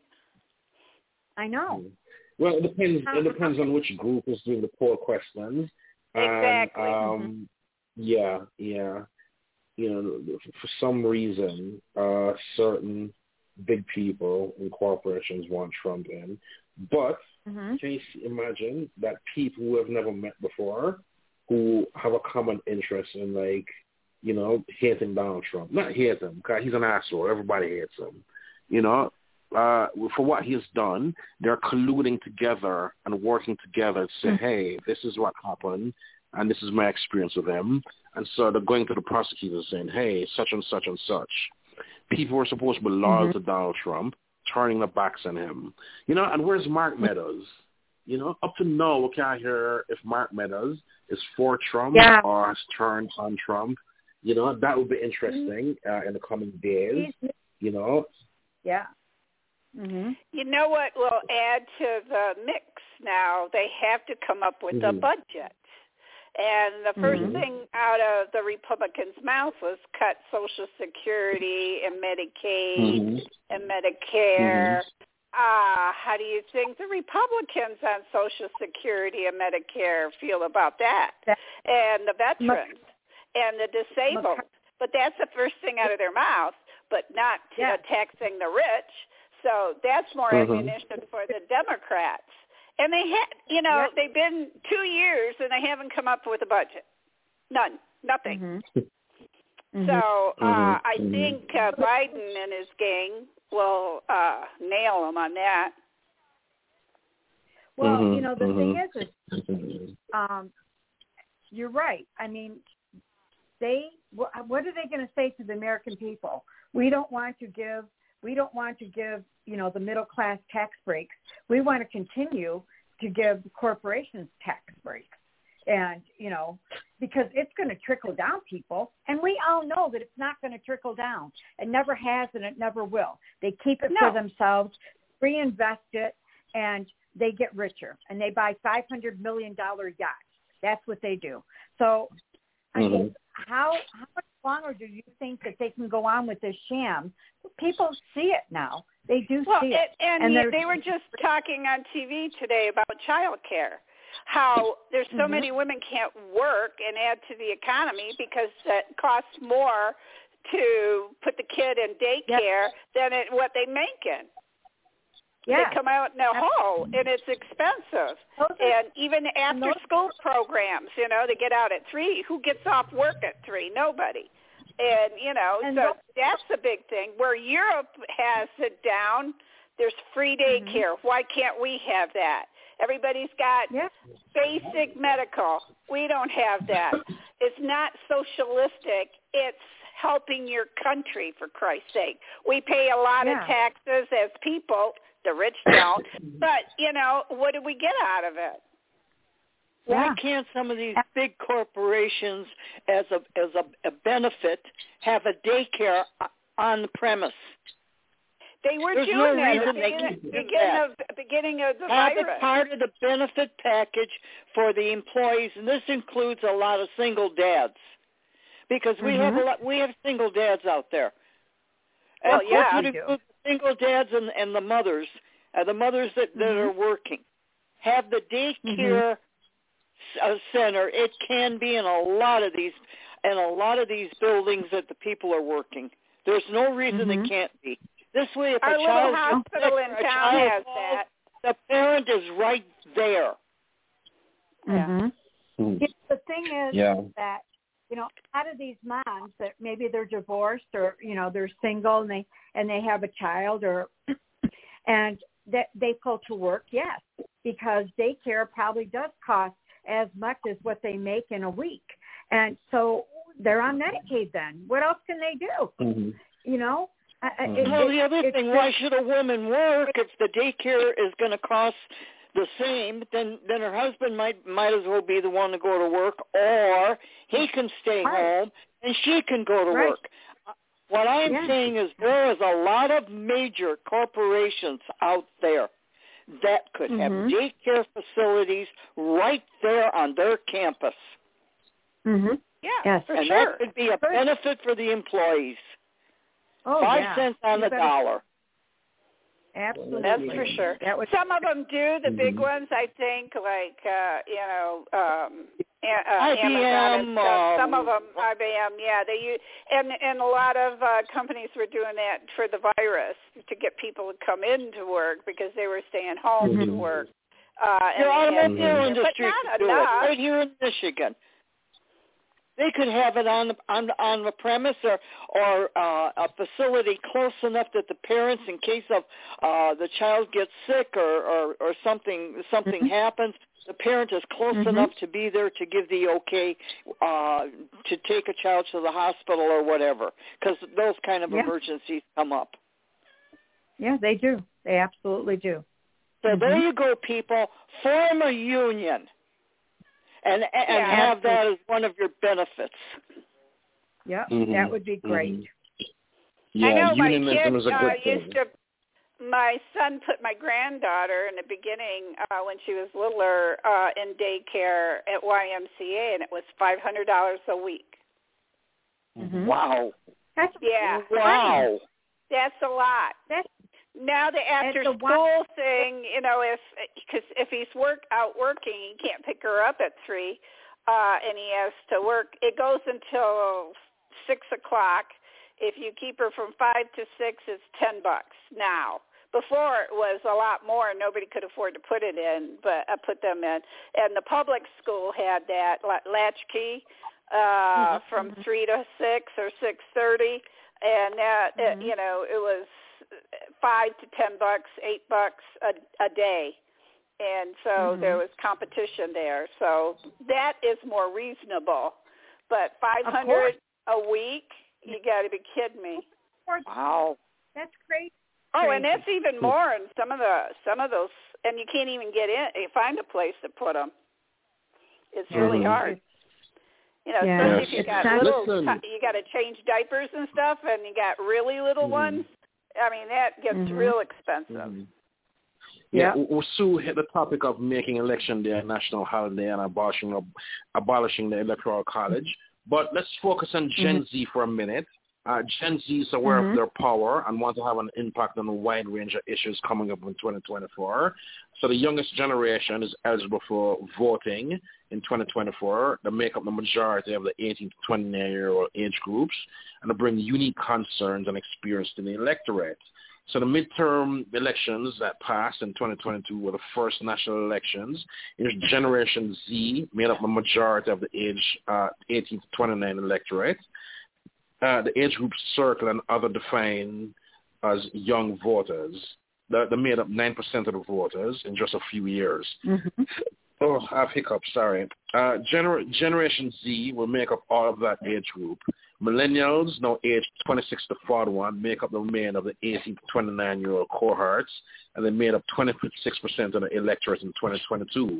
I know. Well, it depends. It depends on which group is doing the poll questions. Exactly. And, um, mm-hmm. Yeah, yeah. You know, for some reason, uh, certain big people and corporations want Trump in. But mm-hmm. can you imagine that people who have never met before, who have a common interest in, like, you know, hating Donald Trump. Not hate him, because he's an asshole. Everybody hates him. You know, uh, for what he has done, they're colluding together and working together to say, mm-hmm. hey, this is what happened, and this is my experience with him. And so they're going to the prosecutors saying, hey, such and such and such. People were supposed to be loyal mm-hmm. to Donald Trump, turning their backs on him. You know, and where's Mark Meadows? You know, up to now, we can't hear if Mark Meadows is for Trump yeah. or has turned on Trump. You know, that would be interesting uh, in the coming days, you know. Yeah. Mm-hmm. You know what will add to the mix now? They have to come up with mm-hmm. a budget. And the first mm-hmm. thing out of the Republicans' mouth was cut Social Security and Medicaid mm-hmm. and Medicare. Mm-hmm. Uh, how do you think the Republicans on Social Security and Medicare feel about that? And the veterans and the disabled. But that's the first thing out of their mouth, but not yeah. uh, taxing the rich. So that's more mm-hmm. ammunition for the Democrats. And they had, you know, yep. they've been two years and they haven't come up with a budget. None. Nothing. Mm-hmm. So uh, mm-hmm. I think uh, Biden and his gang will uh, nail him on that. Well, mm-hmm. you know, the mm-hmm. thing is, is um, you're right. I mean, they, what are they going to say to the American people? We don't want to give We don't want to give, you know, the middle class tax breaks. We want to continue to give the corporations tax breaks. And, you know, because it's going to trickle down people. And we all know that it's not going to trickle down. It never has and it never will. They keep it no. for themselves, reinvest it, and they get richer. And they buy five hundred million dollars yachts. That's what they do. So, I mm-hmm. mean, how, how much longer do you think that they can go on with this sham? People see it now. They do well, see it. it. And, and you, they were just talking on T V today about child care, how there's so mm-hmm. many women can't work and add to the economy because it costs more to put the kid in daycare yep. than it, what they make in. Yeah. They come out in a hole, and it's expensive. And even after-school programs, you know, they get out at three. Who gets off work at three? Nobody. And, you know, and so that's a big thing. Where Europe has it down, there's free daycare. Mm-hmm. Why can't we have that? Everybody's got yep. basic medical. We don't have that. It's not socialistic. It's helping your country, for Christ's sake. We pay a lot yeah. of taxes as people. The rich don't. But, you know, what do we get out of it? Why Yeah. can't some of these big corporations, as a as a, a benefit, have a daycare on the premise? They were There's doing no that reason at the they beginning, can do beginning that. of beginning of the Have virus. it part of the benefit package for the employees, and this includes a lot of single dads, because we Mm-hmm. have a lot, we have single dads out there. Well, and yeah, this would we do. include the single dads and, and the mothers, uh, the mothers that, that Mm-hmm. are working. Have the daycare mm-hmm. uh, center. It can be in a lot of these in a lot of these buildings that the people are working. There's no reason Mm-hmm. it can't be. This way, if Our a little child hospital gets in sick or a town child has falls, that. the parent is right there. Mm-hmm. Mm. Yeah, the thing is Yeah. that, you know, out of these moms that maybe they're divorced or, you know, they're single and they and they have a child or and that they pull to work, yes, because daycare probably does cost as much as what they make in a week. And so they're on Medicaid then. What else can they do? Mm-hmm. You know? Mm-hmm. It, well, it, the other it, thing, it, why should a woman work if the daycare is going to cost the same? Then, then her husband might might as well be the one to go to work, or he can stay right. home and she can go to right. work. What I'm yeah. saying is there is a lot of major corporations out there that could mm-hmm. have daycare facilities right there on their campus. Mm-hmm. Yeah, yes, for and sure. that could be a benefit for the employees. Oh, Five yeah. cents on you the better, dollar. Absolutely. That's for sure. That was, Some of them do, the big Mhm. ones, I think, like, uh, you know, um, uh, I B M, Amazon and stuff. Some um, of them, I B M, yeah. They use, and, and a lot of uh, companies were doing that for the virus to get people to come in to work because they were staying home Mhm. to work. Uh, and the they had- automobile Mhm. industry but not could do enough. it right here in Michigan. They could have it on the on on the premise or or uh, a facility close enough that the parents, in case of uh, the child gets sick or or, or something something mm-hmm. happens, the parent is close mm-hmm. enough to be there to give the okay uh, to take a child to the hospital or whatever, because those kind of yeah. emergencies come up. Yeah, they do. They absolutely do. So mm-hmm. there you go, people. Form a union. And and Yeah, have that as one of your benefits. Yeah, Mhm. that would be great. Mm-hmm. Yeah, I know my unionism kid is a uh, good thing. used to. My son put my granddaughter in the beginning uh, when she was littler uh, in daycare at Y M C A, and it was five hundred dollars a week. Mm-hmm. Wow. That's Yeah, Wow. that's a lot. That's Now the after the school one- thing, you know, if because if he's work out working, he can't pick her up at three, uh, and he has to work. It goes until six o'clock. If you keep her from five to six, it's ten bucks now. Before it was a lot more. Nobody could afford to put it in, but I put them in. And the public school had that latchkey uh, mm-hmm. from three to six or six thirty, and that mm-hmm. it, you know it was five to ten bucks, eight bucks a, a day, and so mm-hmm. there was competition there. So that is more reasonable. But five hundred a week, you got to be kidding me. Wow. That's great. Oh, and that's even more in some of the some of those, and you can't even get in. You find a place to put them. It's really mm-hmm. hard. You know, Yeah. especially if you It's got not- little, Listen. you got to change diapers and stuff, and you got really little Mm-hmm. ones. I mean, that gets mm-hmm. real expensive. Mm-hmm. Yeah, Yeah. yeah. Sue hit the topic of making election day a national holiday and abolishing abolishing the electoral college. But let's focus on Gen mm-hmm. Z for a minute. Uh, Gen Z is aware mm-hmm. of their power and want to have an impact on a wide range of issues coming up in twenty twenty-four. So the youngest generation is eligible for voting in twenty twenty-four. They make up the majority of the eighteen to twenty-nine-year-old age groups, and they bring unique concerns and experience to the electorate. So the midterm elections that passed in twenty twenty-two were the first national elections in which Generation Z made up the majority of the age uh, eighteen to twenty-nine electorate. Uh, the age group Circle and other defined as young voters. They, they made up nine percent of the voters in just a few years. Mm-hmm. Oh, I have hiccups, sorry. Uh, gener- Generation Z will make up all of that age group. Millennials, now aged twenty-six to forty-one, make up the remainder of the eighteen to twenty-nine-year-old cohorts, and they made up twenty-six percent of the electorate in twenty twenty-two.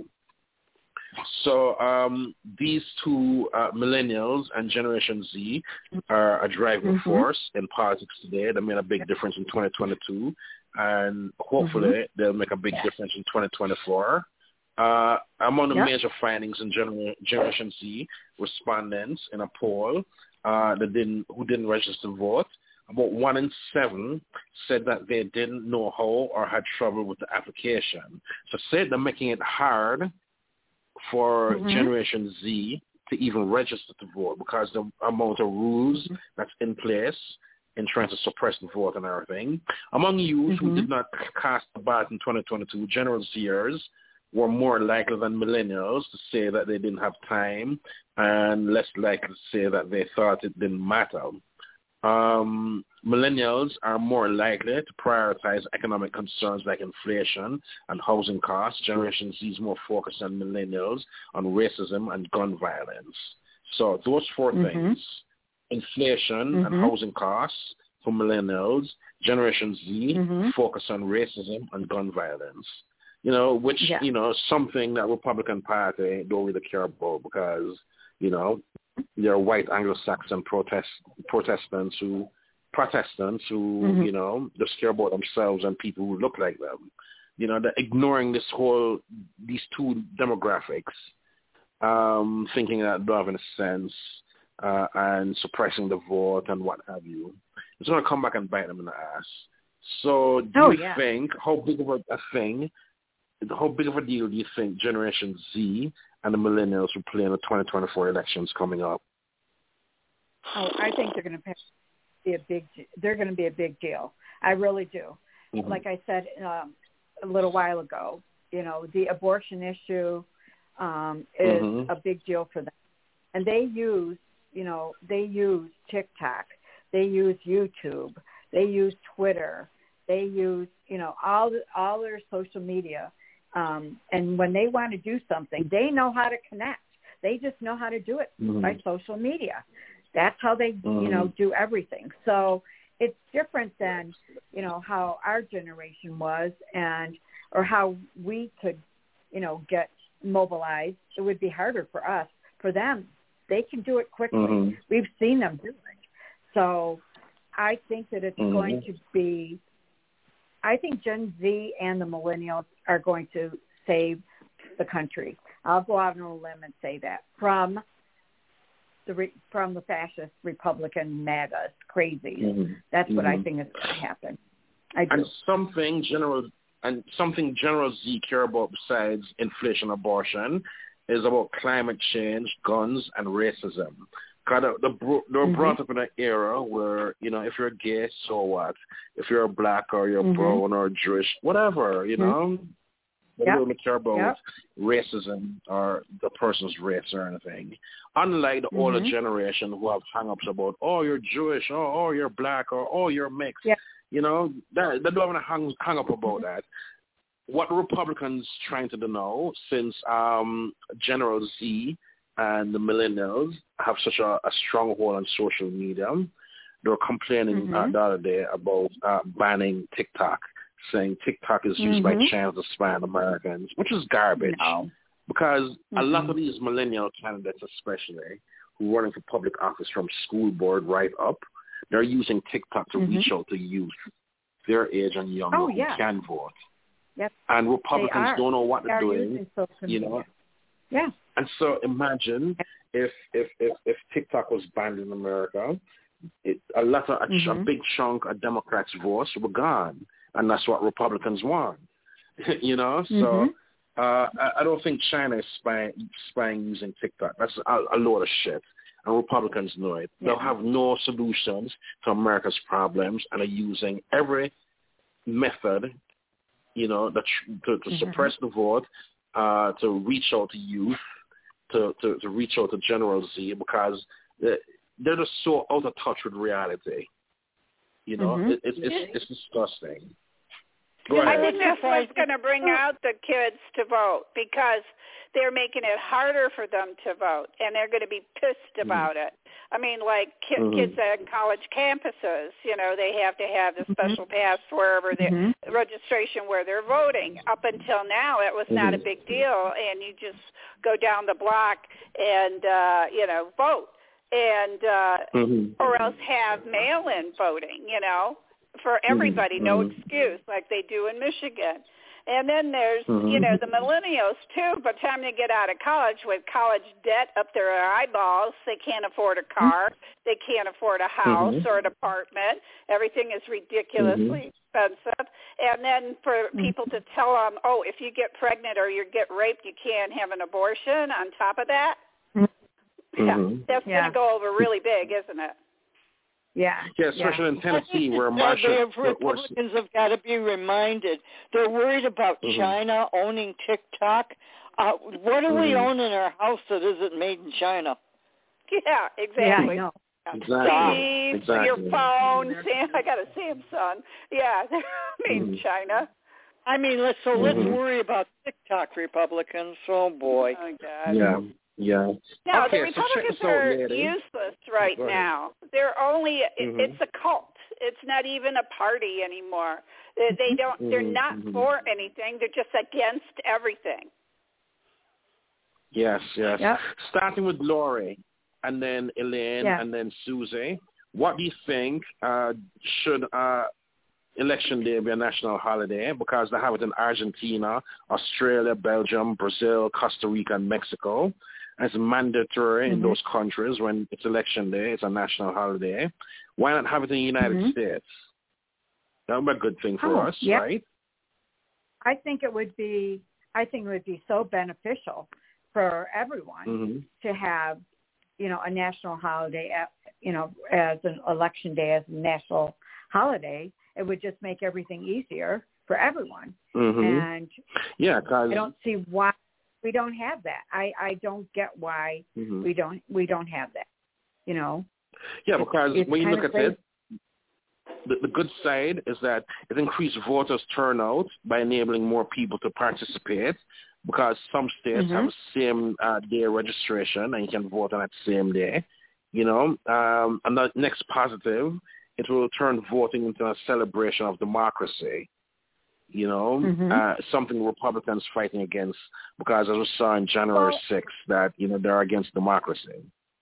So um, these two, uh, millennials and Generation Z, are a driving mm-hmm. force in politics today. They made a big difference in twenty twenty-two, and hopefully mm-hmm. they'll make a big difference in twenty twenty-four. Uh, among the yep. major findings in Gener- Generation Z respondents in a poll uh, that didn't, who didn't register to vote, about one in seven said that they didn't know how or had trouble with the application. So said they're making it hard for mm-hmm. Generation Z to even register to vote because the amount of rules mm-hmm. that's in place in trying to suppress the vote and everything. Among youth mm-hmm. who did not cast a ballot in twenty twenty-two, General Zers were more likely than millennials to say that they didn't have time and less likely to say that they thought it didn't matter. Um, millennials are more likely to prioritize economic concerns like inflation and housing costs. Generation Z is more focused on millennials, on racism and gun violence. So those four mm-hmm. things, inflation mm-hmm. and housing costs for millennials, Generation Z mm-hmm. focus on racism and gun violence. You know, which, yeah. you know, something that Republican Party don't really care about because, you know, they're white Anglo-Saxon protest, Protestants who, Protestants who, mm-hmm. you know, just care about themselves and people who look like them. You know, they're ignoring this whole, these two demographics, um, thinking that don't have any sense, uh, and suppressing the vote and what have you. It's going to come back and bite them in the ass. So do oh, you yeah. think, how big of a, a thing, how big of a deal do you think Generation Z and the millennials will play in the twenty twenty-four elections coming up? Oh, I think they're going to be a big. They're going to be a big deal. I really do. Mm-hmm. Like I said um, a little while ago, you know, the abortion issue um, is mm-hmm. a big deal for them, and they use, you know, they use TikTok, they use YouTube, they use Twitter, they use, you know, all the, all their social media. Um, and when they want to do something, they know how to connect. They just know how to do it mm-hmm. by social media. That's how they, mm-hmm. you know, do everything. So it's different than, you know, how our generation was and or how we could, you know, get mobilized. It would be harder for us. For them, they can do it quickly. Mm-hmm. We've seen them do it. So I think that it's mm-hmm. going to be, I think Gen Z and the millennials are going to save the country. I'll go out on a limb and say that from the re, from the fascist Republican MAGAs, crazies. Mm-hmm. That's what mm-hmm. I think is going to happen. I do. And something general and something General Z care about besides inflation, abortion, is about climate change, guns, and racism. Kind of, they're mm-hmm. brought up in an era where, you know, if you're gay, so what? If you're black or you're mm-hmm. brown or Jewish, whatever, you know. Mm-hmm. They yep. don't care about yep. racism or the person's race or anything. Unlike the mm-hmm. older generation who have hang-ups about, oh, you're Jewish, oh, oh you're black, or oh, you're mixed. Yep. You know, that, they don't have a hang, hang up about that. What Republicans trying to do now, since um, General Z and the millennials have such a, a stronghold on social media, they were complaining mm-hmm. uh, the other day about uh, banning TikTok, saying TikTok is used mm-hmm. by China to spy on Americans, which is garbage. No. Because mm-hmm. a lot of these millennial candidates especially, who are running for public office from school board right up, they're using TikTok to mm-hmm. reach out to youth, their age and younger, oh, yeah. who can vote. Yep. And Republicans don't know what they're they doing, you know. Yeah. And so imagine if if, if, if TikTok was banned in America, it, a lot of, a, mm-hmm. a big chunk of Democrats' votes were gone. And that's what Republicans want, you know. So mm-hmm. uh, I, I don't think China is spying, spying using TikTok. That's a, a load of shit, and Republicans know it. Yeah. They'll have no solutions to America's problems, and are using every method, you know, that, to, to mm-hmm. suppress the vote, uh, to reach out to youth, to, to, to reach out to General Z, because they're, they're just so out of touch with reality. You know, mm-hmm. it, it, it's it's disgusting. Go ahead. I think that's what's going to bring out the kids to vote, because they're making it harder for them to vote, and they're going to be pissed about mm-hmm. it. I mean, like ki- mm-hmm. kids at college campuses, you know, they have to have the special mm-hmm. pass wherever their mm-hmm. registration where they're voting. Up until now, it was mm-hmm. not a big deal, and you just go down the block and, uh, you know, vote. And uh, mm-hmm. or else have mail-in voting, you know, for everybody, mm-hmm. no excuse, like they do in Michigan. And then there's, mm-hmm. you know, the millennials, too. By the time they get out of college with college debt up their eyeballs, they can't afford a car, they can't afford a house mm-hmm. or an apartment. Everything is ridiculously mm-hmm. expensive. And then for people to tell them, oh, if you get pregnant or you get raped, you can't have an abortion on top of that. Yeah, mm-hmm. that's yeah. going to go over really big, isn't it? Yeah. Yeah, especially yeah. in Tennessee where Marshall... The Republicans have got to be reminded. They're worried about mm-hmm. China owning TikTok. Uh, what do mm-hmm. we own in our house that isn't made in China? Yeah, exactly. Yeah, I know. Exactly. Steve, exactly. your phone. Sam, I got a Samsung. Yeah, made in Mm. China. I mean, let's so Mm-hmm. let's worry about TikTok Republicans. Oh boy. Oh God. Yeah, yeah. No, okay, the so check Republicans this out, are lady. useless right Go ahead. now. They're only Mhm. it's a cult. It's not even a party anymore. They, they don't. They're Mhm, not mhm. for anything. They're just against everything. Yes, yes. Yep. Starting with Lori, and then Elaine, Yeah. and then Susie. What do you think uh, should uh, Election Day be a national holiday? Because they have it in Argentina, Australia, Belgium, Brazil, Costa Rica, and Mexico. It's mandatory in Mhm. those countries when it's Election Day. It's a national holiday. Why not have it in the United Mhm. States? That would be a good thing for Oh, us, yeah. right? I think it would be. I think it would be so beneficial for everyone Mm-hmm. to have, you know, a national holiday, at, you know, as an election day, as a national holiday. It would just make everything easier for everyone. Mm-hmm. And Yeah, because I don't see why we don't have that. I, I don't get why mm-hmm. we don't we don't have that. You know. yeah, because it's when you kinda look at crazy. it, the, the good side is that it increased voters' turnout by enabling more people to participate, because some states Mhm. have the same uh, day registration and you can vote on that same day. You know, um, and the next positive, it will turn voting into a celebration of democracy. You know, Mhm. uh, something Republicans fighting against, because as we saw on January Well- sixth, that, you know, they're against democracy.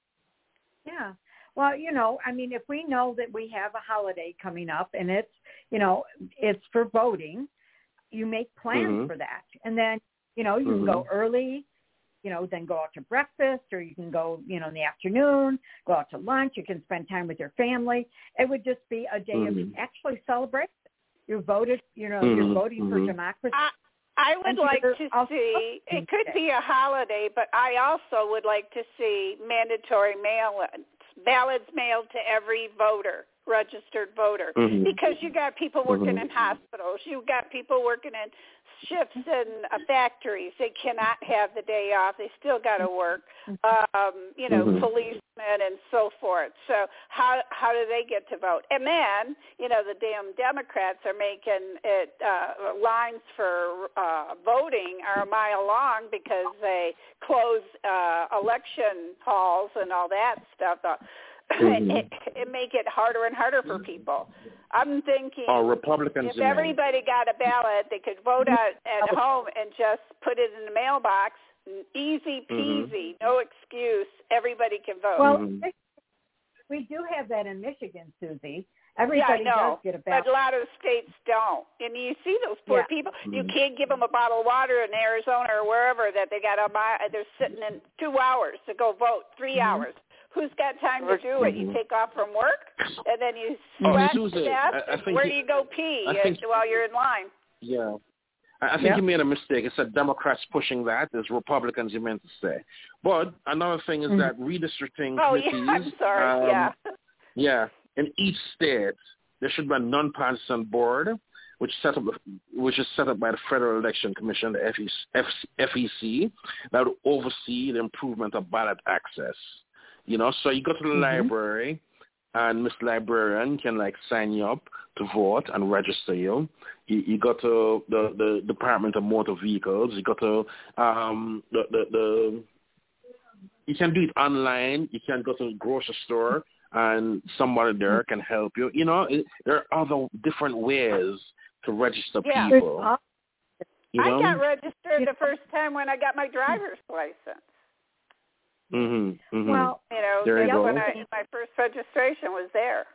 Yeah. Well, you know, I mean, if we know that we have a holiday coming up and it's, you know, it's for voting, you make plans Mhm. for that. And then, you know, you Mhm. can go early, you know, then go out to breakfast, or you can go, you know, in the afternoon, go out to lunch. You can spend time with your family. It would just be a day Mhm. of actually celebration. You voted, you know, Mhm. you're voting for Mhm. democracy. I, I would And like you're to also- see, it could be a holiday, but I also would like to see mandatory mail-ins, ballots mailed to every voter, registered voter, Mhm. because you got people working Mhm. in hospitals, you got people working in shifts in uh, factories. They cannot have the day off. They still got to work. Um, you know, Mhm. policemen and so forth. So how how do they get to vote? And then, you know, the damn Democrats are making it uh, lines for uh, voting are a mile long because they close uh, election halls and all that stuff. Uh, Mhm. it, it make it harder and harder for people. I'm thinking Or Republicans, if you mean. everybody got a ballot, they could vote out at home and just put it in the mailbox. Easy peasy, no excuse. Everybody can vote. Well, Mhm. we do have that in Michigan, Susie. yeah, I Everybody know, does get a ballot. but a lot of states don't. And you see those poor Yeah. people. You Mhm. can't give them a bottle of water in Arizona or wherever that they got to buy. They're sitting in two hours to go vote, three Mhm. hours. Who's got time to do it? You Mhm. take off from work, and then you Oh, sweat to Susan, death. I- I think Where you- do you go pee I think- while you're in line? Yeah. I I think Yeah. you made a mistake. It said Democrats pushing that. It's Republicans you meant to say. But another thing is Mhm. that redistricting Oh, yeah, committees. I'm sorry, um, yeah. Yeah. In each state, there should be a non-partisan board, which set up, which is set up by the Federal Election Commission, the F E C, that would oversee the improvement of ballot access. You know, so you go to the Mhm. library, and Miss Librarian can like sign you up to vote and register you. You, you go to the, the Department of Motor Vehicles. You go to um, the, the the. You can do it online. You can go to the grocery store, and somebody there can help you. You know, it, there are other different ways to register Yeah. people. There's You know? I got registered the first time when I got my driver's license. Mm-hmm, mm-hmm. Well, You know, There you that's go. when I, my first registration was there.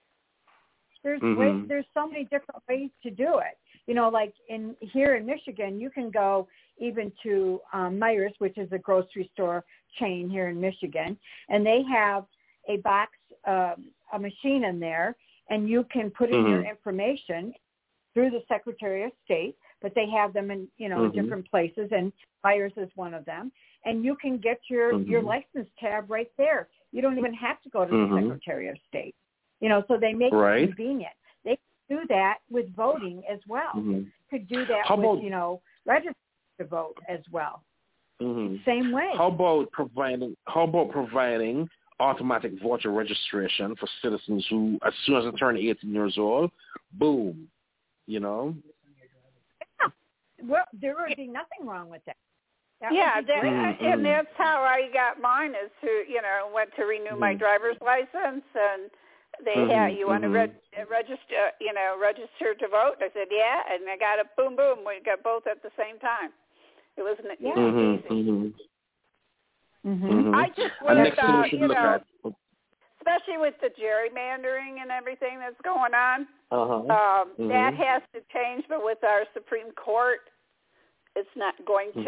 there's Mhm. ways, there's so many different ways to do it. You know, like in here in Michigan, you can go even to um, Myers, which is a grocery store chain here in Michigan, and they have a box, um, a machine in there, and you can put in your Mhm. information through the Secretary of State, but they have them in, you know, Mhm. in different places, and Myers is one of them. And you can get your, Mhm. your license tab right there. You don't even have to go to Mhm. the Secretary of State. You know, so they make Right. it convenient. They can do that with voting as well. Mhm. Could do that How with, about- you know, register to vote as well. Mhm. Same way. How about providing? How about providing automatic voter registration for citizens who, as soon as they turn eighteen years old, boom, you know. Yeah. Well, there would be nothing wrong with that. that yeah, that, mm-hmm. and that's how I got mine. Is to you know went to renew mm-hmm. my driver's license, and they mm-hmm. had you want to mm-hmm. reg- register, you know, register to vote. I said yeah, and I got it. Boom, boom. We got both at the same time. It was, it yeah. was mm-hmm. easy. Mm-hmm. Mm-hmm. I just and would next have thing we thought, should you look know, at. especially with the gerrymandering and everything that's going on, uh-huh. um, mm-hmm. that has to change. But with our Supreme Court, it's not going to.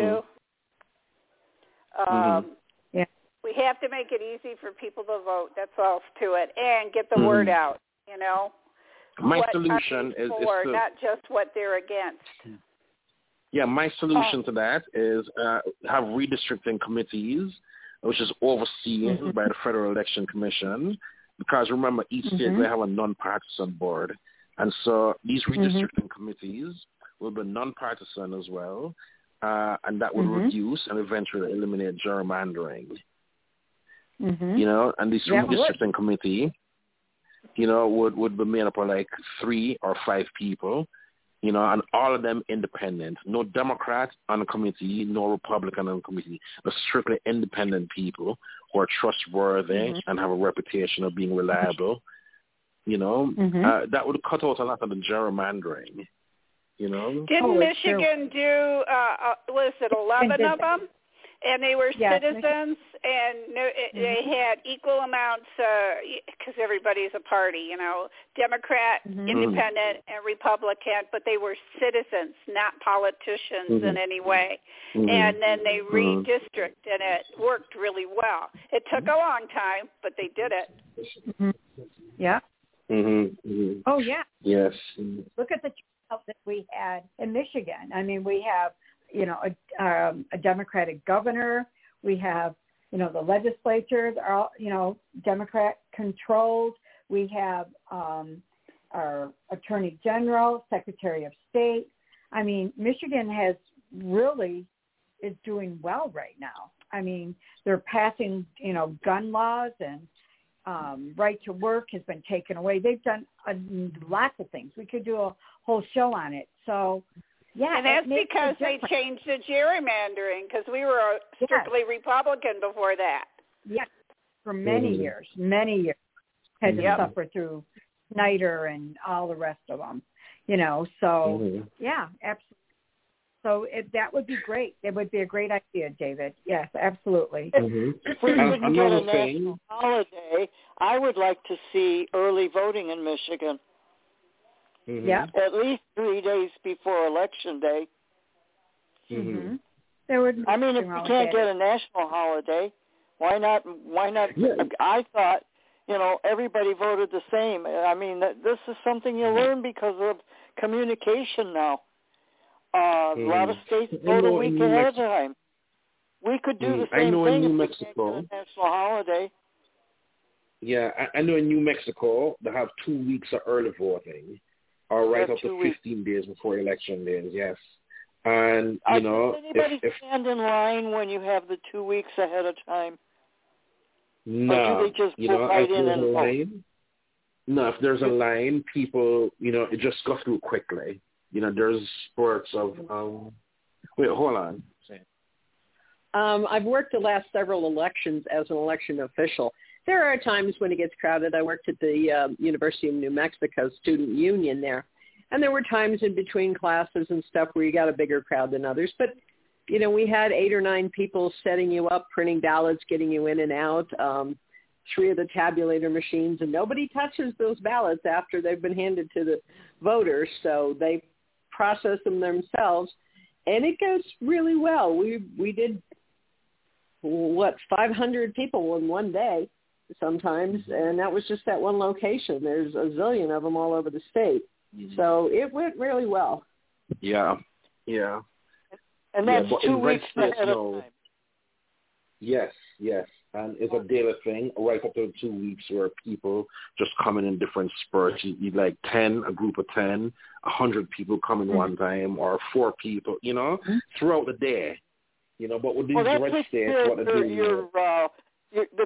Mm-hmm. Um, mm-hmm. Yeah. We have to make it easy for people to vote. That's all to it, and get the mm-hmm. word out. You know, my what solution are is, for, is to, not just what they're against. Yeah, my solution oh. to that is uh, have redistricting committees, which is overseen mm-hmm. by the Federal Election Commission, because remember, each state mm-hmm. will have a non-partisan board. And so these redistricting mm-hmm. committees will be non-partisan as well, uh, and that will mm-hmm. reduce and eventually eliminate gerrymandering. Mm-hmm. You know, and this yeah, redistricting committee, you know, would, would be made up of like three or five people, you know, and all of them independent. No Democrat on the committee, no Republican on the committee, but strictly independent people who are trustworthy mm-hmm. and have a reputation of being reliable. You know, mm-hmm. uh, that would cut out a lot of the gerrymandering. You know, didn't oh, Michigan do? Uh, uh, was it eleven of them? And they were yes, citizens, and no, it, mm-hmm. they had equal amounts because uh, everybody's a party, you know, Democrat, mm-hmm. Independent, and Republican, but they were citizens, not politicians mm-hmm. in any way. Mm-hmm. And then they mm-hmm. redistricted, and it worked really well. It took a long time, but they did it. Mm-hmm. Yeah. Mm-hmm. Mm-hmm. Oh, yeah. Yes. Look at the turnout that we had in Michigan. I mean, we have, you know, a, um, a Democratic governor. We have, you know, the legislatures are all, you know, Democrat controlled. We have um, our Attorney General, Secretary of State. I mean, Michigan has really is doing well right now. I mean, they're passing, you know, gun laws, and um, right to work has been taken away. They've done a, lots of things. We could do a whole show on it. So, yeah, and that's because they changed the gerrymandering, because we were strictly yes. Republican before that. Yes, for many mm-hmm. years, many years. Had to yep. suffer through Snyder and all the rest of them, you know. So, mm-hmm. yeah, absolutely. So it, that would be great. It would be a great idea, David. Yes, absolutely. Mm-hmm. If we uh, couldn't get a national holiday, I would like to see early voting in Michigan. Mm-hmm. Yeah, at least three days before Election Day. Mm-hmm. There would. I mean, if we can't get a national holiday, why not? Why not? Yeah. I thought, you know, everybody voted the same. I mean, this is something you learn because of communication now. Uh, mm-hmm. A lot of states vote a week ahead of time. We could do mm-hmm. the same I know thing in New if Mexico, we can't get a national holiday. Yeah, I, I know in New Mexico they have two weeks of early voting, or right up to fifteen weeks. days before election days. Yes, and you uh, know, does anybody if, stand in line when you have the two weeks ahead of time? No, or do they just you go know, right if in there's and a vote? line, no, if there's a line, people, you know, it just go through quickly. You know, there's spurts of. Um, wait, hold on. Um, I've worked the last several elections as an election official. There are times when it gets crowded. I worked at the uh, University of New Mexico Student Union there, and there were times in between classes and stuff where you got a bigger crowd than others. But, you know, we had eight or nine people setting you up, printing ballots, getting you in and out, um, three of the tabulator machines, and nobody touches those ballots after they've been handed to the voters, so they process them themselves, and it goes really well. We we did, what, five hundred people in one day sometimes, and that was just that one location. There's a zillion of them all over the state. Mm-hmm. So it went really well. Yeah, yeah. And that's yeah, two weeks states, ahead of no. time. Yes, yes. And it's a daily thing, right up to two weeks where people just come in in different spurts. You, you like ten, a group of ten, a hundred people come in mm-hmm. one time, or four people, you know, mm-hmm. throughout the day. You know, but with these well, red states, your, what they do, your, uh, your, the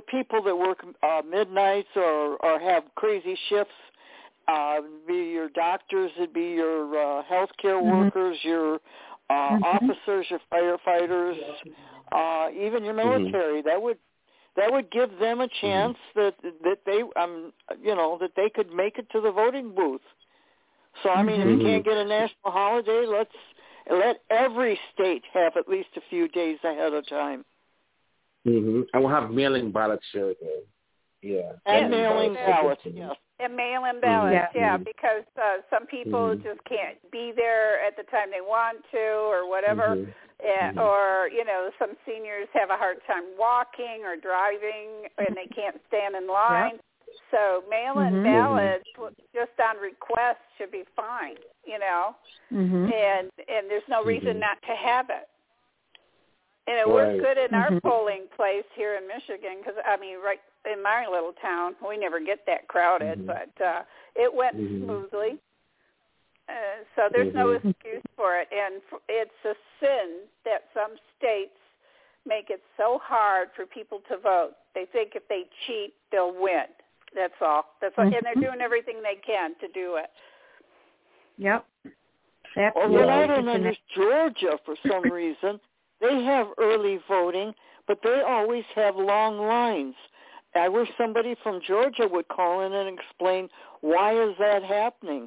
people that work uh, midnights or, or have crazy shifts. Uh, it'd be your doctors, it'd be your uh, healthcare mm-hmm. workers, your uh, mm-hmm. officers, your firefighters, uh, even your military. Mm-hmm. That would that would give them a chance mm-hmm. that that they um you know that they could make it to the voting booth. So I mean, mm-hmm. if you can't get a national holiday, let's let every state have at least a few days ahead of time. Mm-hmm. And we'll have mailing ballots here again. Yeah. And mailing ballots, yes. And mail-in ballots, mm-hmm. yeah, because uh, some people mm-hmm. just can't be there at the time they want to or whatever. Mm-hmm. Uh, or, you know, some seniors have a hard time walking or driving and they can't stand in line. Yep. So mail-in mm-hmm. ballots just on request should be fine, you know, mm-hmm. and and there's no reason mm-hmm. not to have it. And it right. works good in mm-hmm. our polling place here in Michigan because, I mean, right in my little town, we never get that crowded, mm-hmm. but uh, it went mm-hmm. smoothly. Uh, so there's mm-hmm. no excuse for it. And f- it's a sin that some states make it so hard for people to vote. They think if they cheat, they'll win. That's all. That's all. Mm-hmm. And they're doing everything they can to do it. Yep. Or what I don't understand, Georgia, for some reason, they have early voting, but they always have long lines. I wish somebody from Georgia would call in and explain why is that happening.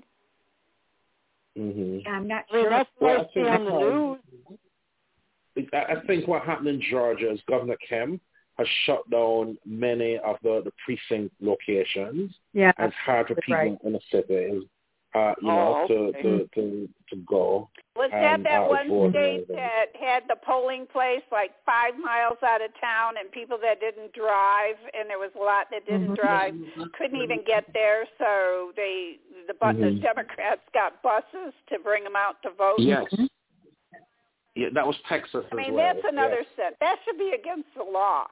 Mm-hmm. I'm not I mean, sure. that's well, what I see on the news. I think what happened in Georgia is Governor Kemp has shut down many of the, the precinct locations. Yeah, and it's hard for people right. in the city, uh, you oh, know, okay. to, to, to, to go. Was that and, that uh, one state that had the polling place like five miles out of town and people that didn't drive, and there was a lot that didn't mm-hmm. drive, couldn't even get there, so they the, mm-hmm. the Democrats got buses to bring them out to vote? Yes. Mm-hmm. Yeah, that was Texas I mean, as well. that's another yes. sin. That should be against the law.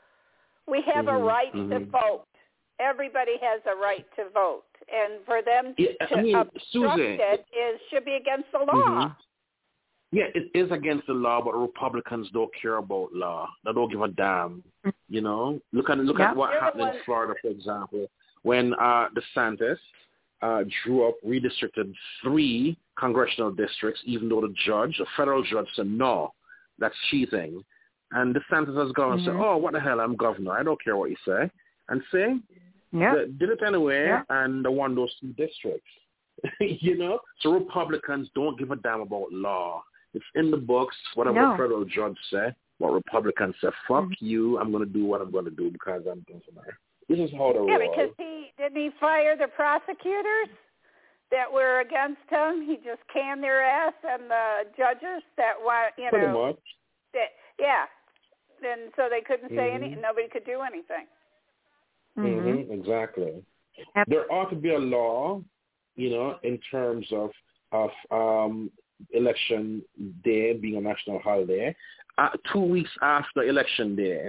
We have mm-hmm. a right mm-hmm. to vote. Everybody has a right to vote. And for them yeah, to I mean, obstruct Susan, it is, should be against the law. Mm-hmm. Yeah, it is against the law, but Republicans don't care about law. They don't give a damn. You know, look at look yeah. at what You're happened in Florida, for example, when uh, DeSantis uh, drew up, redistricted three congressional districts, even though the judge, the federal judge, said no, that's cheating. And DeSantis has gone mm-hmm. and said, "Oh, what the hell? I'm governor. I don't care what you say." And say, yeah, they did it anyway, yeah. and they won those two districts. You know, so Republicans don't give a damn about law. It's in the books, whatever no. the federal judge say, what Republicans say, fuck mm-hmm. you, I'm going to do what I'm going to do because I'm governor. This is how they Yeah, roll. because he, didn't he fire the prosecutors that were against him? He just canned their ass and the judges that want, you Pretty know. much. That, yeah. Then so they couldn't say mm-hmm. anything. Nobody could do anything. Mm-hmm. Mm-hmm. Exactly. Yep. There ought to be a law, you know, in terms of, of um, election day being a national holiday. Uh, two weeks after election day,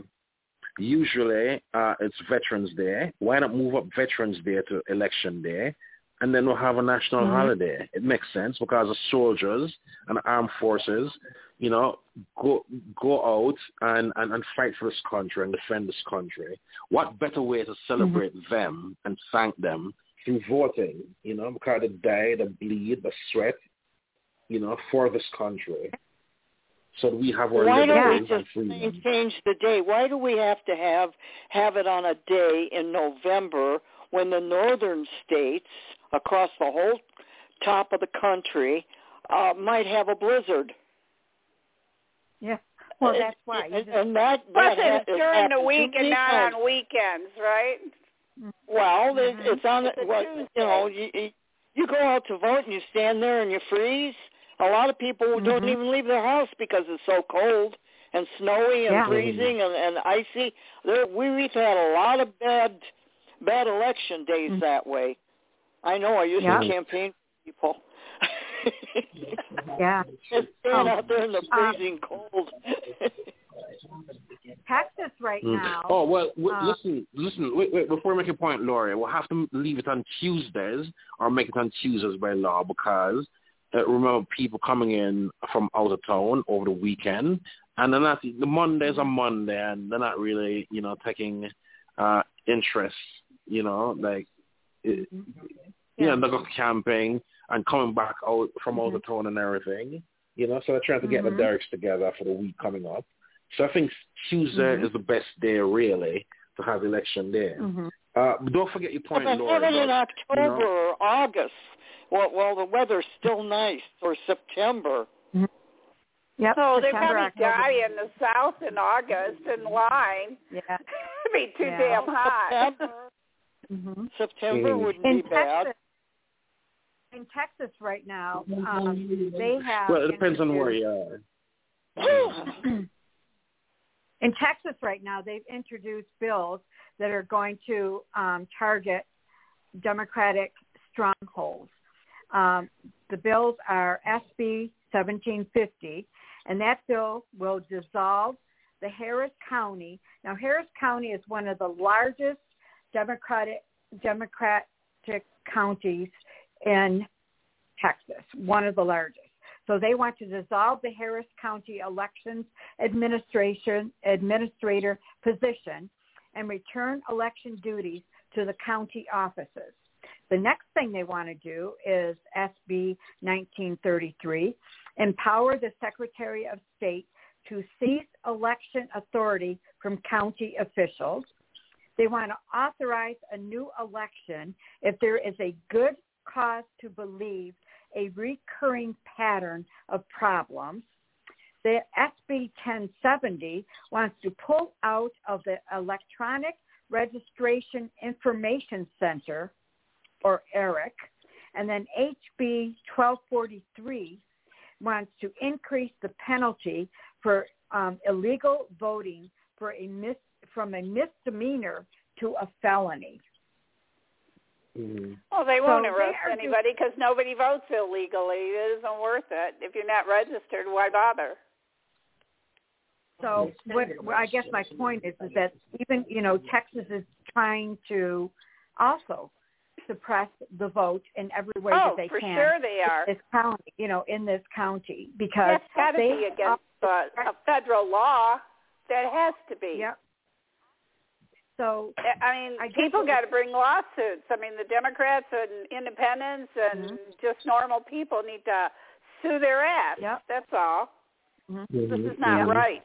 usually uh, it's Veterans Day. Why not move up Veterans Day to election day, and then we'll have a national mm-hmm. holiday? It makes sense because the soldiers and the armed forces, you know, go go out and, and, and fight for this country and defend this country. What better way to celebrate mm-hmm. them and thank them through voting, you know, because they die, they bleed, they sweat, you know, for this country. So we have our Why liberties don't we and just change the day? Why do we have to have have it on a day in November when the northern states across the whole top of the country uh, might have a blizzard? Yeah. Well, that's why. And, and that, Plus, that it's during the week and not times. on weekends, right? Well, mm-hmm. it's on. It's well, you know, you, you go out to vote and you stand there and you freeze. A lot of people mm-hmm. don't even leave their house because it's so cold and snowy and yeah. freezing and, and icy. There, we've had a lot of bad, bad election days mm-hmm. that way. I know. I used yeah. to campaign for people. yeah. Just stand um, out there in the freezing uh, cold. Texas right mm. now. Oh, well, w- uh, listen, listen, wait, wait, before we make a point, Laurie, we'll have to leave it on Tuesdays or make it on Tuesdays by law because uh, remember people coming in from out of town over the weekend, and they're not, the Mondays are Monday, and they're not really, you know, taking uh, interests, you know, like, it, yeah. you know, they go camping and coming back out from mm-hmm. out of town and everything, you know, so they're trying to get mm-hmm. the derricks together for the week coming up. So I think Tuesday mm-hmm. is the best day, really, to have election day. Mm-hmm. Uh, but don't forget your point, but Laura. But in about, October you know, or August, well, well, the weather's still nice, or September. Mm-hmm. Yep. So they September, probably die in the South in August in line. Yeah. It'd be too yeah. damn hot. September, mm-hmm. September mm-hmm. wouldn't in be bad. Texas, in Texas right now, um, they have... Well, it depends on where you are. In Texas right now, they've introduced bills that are going to um, target Democratic strongholds. Um, the bills are S B seventeen fifty, and that bill will dissolve the Harris County. Now, Harris County is one of the largest Democratic Democratic counties in Texas, one of the largest. So they want to dissolve the Harris County Elections Administration Administrator position and return election duties to the county offices. The next thing they want to do is S B nineteen thirty-three, empower the Secretary of State to seize election authority from county officials. They want to authorize a new election if there is a good cause to believe a recurring pattern of problems. The S B ten seventy wants to pull out of the Electronic Registration Information Center, or ERIC, and then H B twelve forty-three wants to increase the penalty for um, illegal voting for a mis- from a misdemeanor to a felony. Mm-hmm. Well, they won't so arrest they anybody because just, nobody votes illegally. It isn't worth it. If you're not registered, why bother? So what, what I guess my point is, is that even, you know, Texas is trying to also suppress the vote in every way oh, that they for can. sure they are. In this county, you know, in this county, because that's got to they be against uh, a federal law. That has to be. Yep. So I mean, I people got to bring lawsuits. I mean, the Democrats and independents and mm-hmm. just normal people need to sue their ass. Yep. That's all. Mm-hmm. This is not yep. right.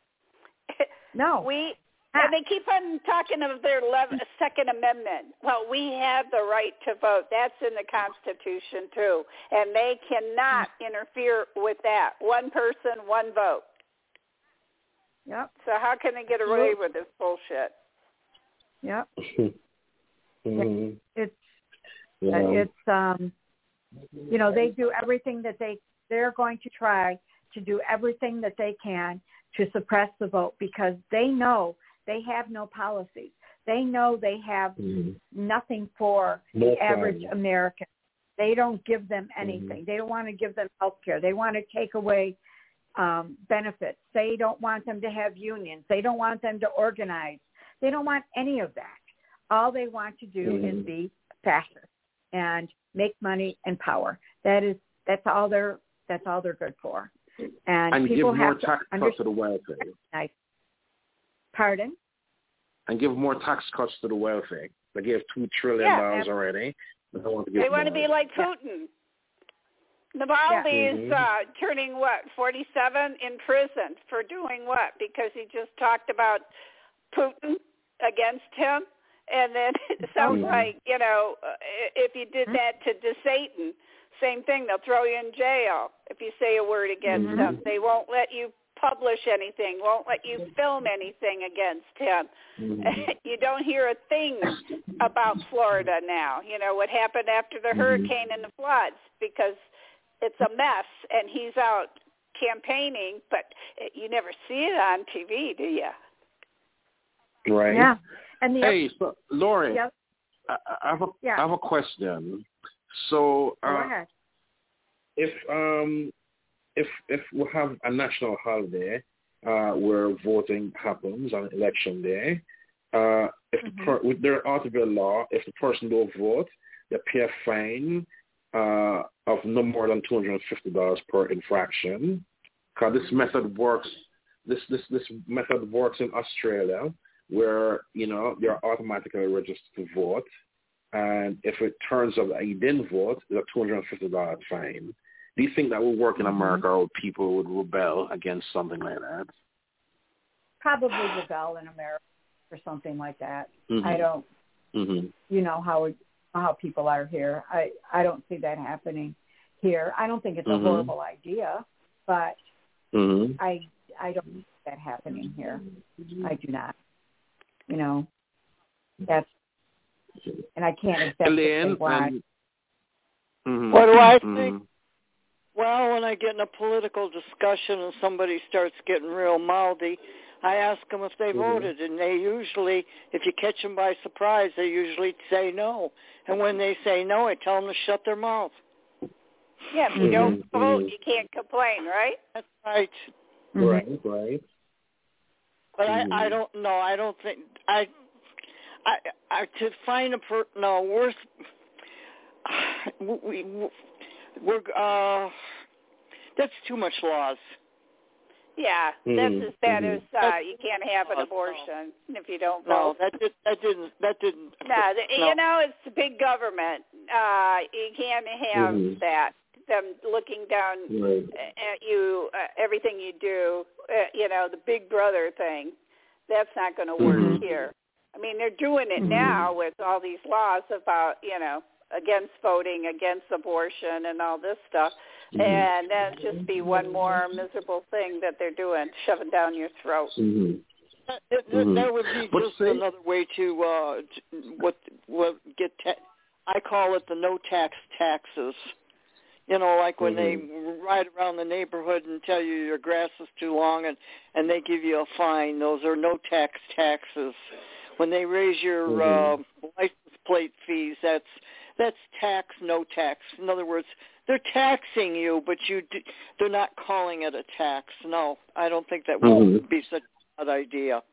No. We and they keep on talking of their eleventh, Second Amendment. Well, we have the right to vote. That's in the Constitution too, and they cannot mm-hmm. interfere with that. One person, one vote. Yep. So how can they get away with this bullshit? Yep. mm-hmm. It's yeah. it's um you know, they do everything that they they're going to try to do everything that they can to suppress the vote because they know they have no policies. They know they have mm-hmm. nothing for no the average problem. American. They don't give them anything. Mm-hmm. They don't want to give them health care. They want to take away um, benefits. They don't want them to have unions. They don't want them to organize. They don't want any of that. All they want to do mm-hmm. is be fascist and make money and power. That is that's all they're that's all they're good for. And, and people give more have tax to cuts to the wealthy. Nice. Pardon? And give more tax cuts to the wealthy. They gave two trillion dollars yeah, already. They want to give They want to more. be like Putin. Yeah. Navalny yeah. is uh, turning what forty-seven in prison for doing what? Because he just talked about Putin against him, and then it sounds mm-hmm. like you know if you did that to DeSatan, same thing. They'll throw you in jail if you say a word against mm-hmm. him. They won't let you publish anything, won't let you film anything against him. Mm-hmm. You don't hear a thing about Florida now. You know what happened after the mm-hmm. hurricane and the floods because it's a mess, and he's out campaigning, but you never see it on T V, do you? Right. Yeah. And the hey, so Lauren, yep. I, I have a yeah. I have a question. So, uh, Go ahead. if um, if if we have a national holiday uh, where voting happens on election day, uh, if mm-hmm. the per- with there ought to be a law. If the person don't vote, they pay a fine uh, of no more than two hundred and fifty dollars per infraction. Because this method works. This this this method works in Australia. where, you know, they're automatically registered to vote. And if it turns out that you didn't vote, there's a two hundred fifty dollars fine. Do you think that would work in America, or people would rebel against something like that? Probably rebel in America or something like that. Mm-hmm. I don't, mm-hmm. you know, how it, how people are here. I, I don't see that happening here. I don't think it's mm-hmm. a horrible idea, but mm-hmm. I I don't see that happening here. I do not. You know, that's, and I can't accept Elaine, why. and, mm-hmm. What do I mm-hmm. think? Well, when I get in a political discussion and somebody starts getting real mouthy, I ask them if they mm-hmm. voted, and they usually, if you catch them by surprise, they usually say no. And when they say no, I tell them to shut their mouth. Yeah, if you mm-hmm. don't vote, mm-hmm. you can't complain, right? That's right. Mm-hmm. Right, right. But mm-hmm. I, I don't know. I don't think I, I, I to find a per. No, we're we, we we're uh. That's too much laws. Yeah, mm-hmm. that's as bad mm-hmm. as uh, you can't have an abortion if you don't No, vote. that did, that didn't that didn't. No, the, no. you know, it's the big government. Uh, you can't have mm-hmm. that. Them looking down right. at you, uh, everything you do. Uh, you know, the Big Brother thing. That's not going to work mm-hmm. here. I mean, they're doing it mm-hmm. now with all these laws about, you know, against voting, against abortion, and all this stuff. Mm-hmm. And that'd just be one more miserable thing that they're doing, shoving down your throat. Mm-hmm. That, that, mm-hmm. that would be but just say, another way to uh, what what get. Ta- I call it the no tax taxes. You know, like when mm-hmm. they ride around the neighborhood and tell you your grass is too long, and and they give you a fine. Those are no tax taxes. When they raise your mm-hmm. uh, license plate fees, that's that's tax, no tax. In other words, they're taxing you, but you do, they're not calling it a tax. No, I don't think that mm-hmm. will be such a bad idea.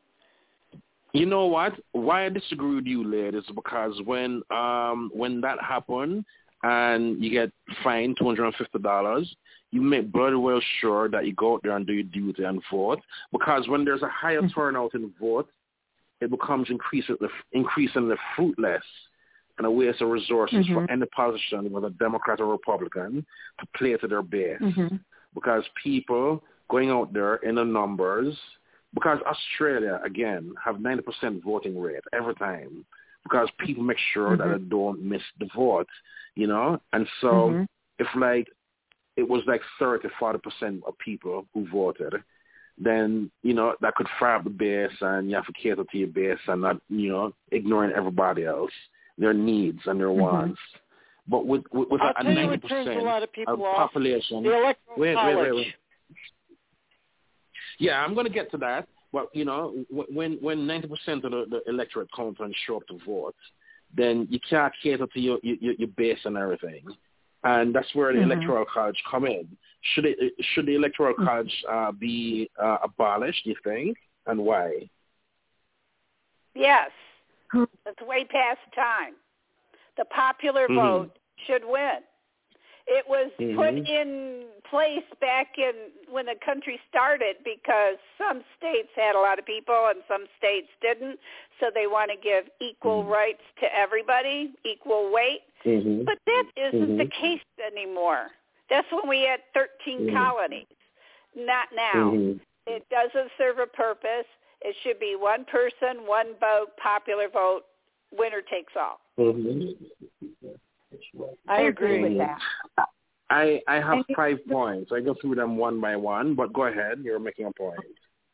You know what? Why I disagree with you, Lyd, is because when um when that happened and you get fined two hundred fifty dollars, you make bloody well sure that you go out there and do your duty and vote. Because when there's a higher turnout in vote, it becomes increasingly increasingly fruitless and a waste of resources mm-hmm. for any politician, whether Democrat or Republican, to play to their base. Mm-hmm. Because people going out there in the numbers, because Australia, again, have ninety percent voting rate every time, because people make sure mm-hmm. that they don't miss the vote, you know? And so mm-hmm. if, like, it was like thirty, forty percent of people who voted, then, you know, that could fire up the base, and you have to cater to your base and not, you know, ignoring everybody else, their needs and their Mm-hmm. wants. But with, with, with I'll a tell ninety you percent what turns a lot of people of off. population... The electoral wait, college. wait, wait, wait. Yeah, I'm going to get to that. But, you know, when when ninety percent of the, the electorate comes and show up to vote, then you can't cater to your, your, your base and everything. And that's where the mm-hmm. electoral college come in. Should it should the electoral mm-hmm. college uh, be uh, abolished, do you think, and why? Yes. It's way past time. The popular mm-hmm. vote should win. It was mm-hmm. put in place back in when the country started because some states had a lot of people and some states didn't, so they want to give equal mm-hmm. rights to everybody, equal weight. Mm-hmm. But that isn't mm-hmm. the case anymore. That's when we had thirteen mm-hmm. colonies. Not now. Mm-hmm. It doesn't serve a purpose. It should be one person, one vote, popular vote, winner takes all. Mm-hmm. I agree with that. I I have and five it, points. I go through them one by one, but go ahead. You're making a point.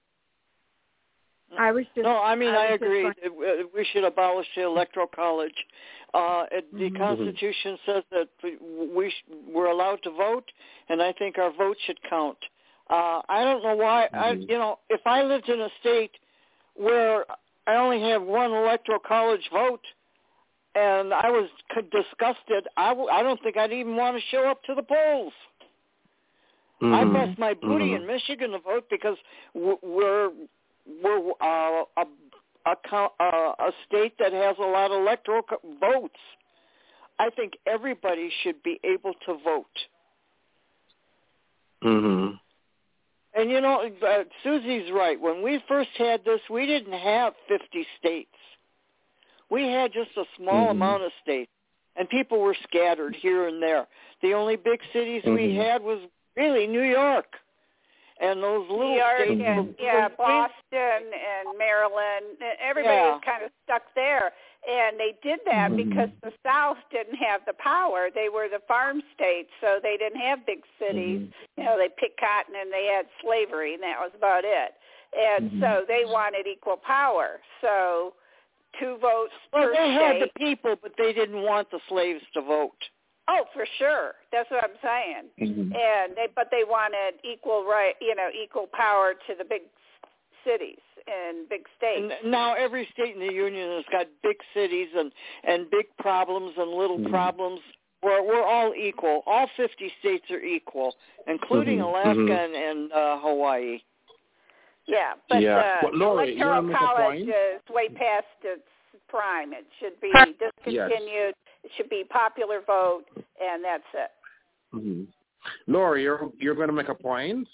I was just, no, I mean I, I agree. Just... We should abolish the electoral college. Uh, the mm-hmm. Constitution says that we sh- we're allowed to vote, and I think our vote should count. Uh, I don't know why. Mm-hmm. I, you know, if I lived in a state where I only have one electoral college vote, and I was disgusted, I, w- I don't think I'd even want to show up to the polls. Mm-hmm. I bust my booty mm-hmm. in Michigan to vote because we're we're uh, a a, co- uh, a state that has a lot of electoral co- votes. I think everybody should be able to vote. Mm-hmm. And, you know, uh, Susie's right. When we first had this, we didn't have fifty states. We had just a small mm-hmm. amount of states, and people were scattered here and there. The only big cities mm-hmm. we had was really New York. And those little New York states. And, yeah, Boston and Maryland. Everybody yeah. was kind of stuck there. And they did that mm-hmm. because the South didn't have the power. They were the farm states, so they didn't have big cities. Mm-hmm. You know, they picked cotton and they had slavery, and that was about it. And mm-hmm. so they wanted equal power. So two votes well, per they state. had the people, but they didn't want the slaves to vote. Oh, for sure. That's what I'm saying. Mm-hmm. And they, but they wanted equal right, you know, equal power to the big cities and big states. And now every state in the union has got big cities and, and big problems and little mm-hmm. problems. We're we're all equal. All fifty states are equal, including mm-hmm. Alaska mm-hmm. and, and uh, Hawaii. Yeah, but yeah. the well, Lori, electoral college is way past its prime. It should be discontinued. Yes. It should be popular vote, and that's it. Mm-hmm. Lori, you're you're going to make a point?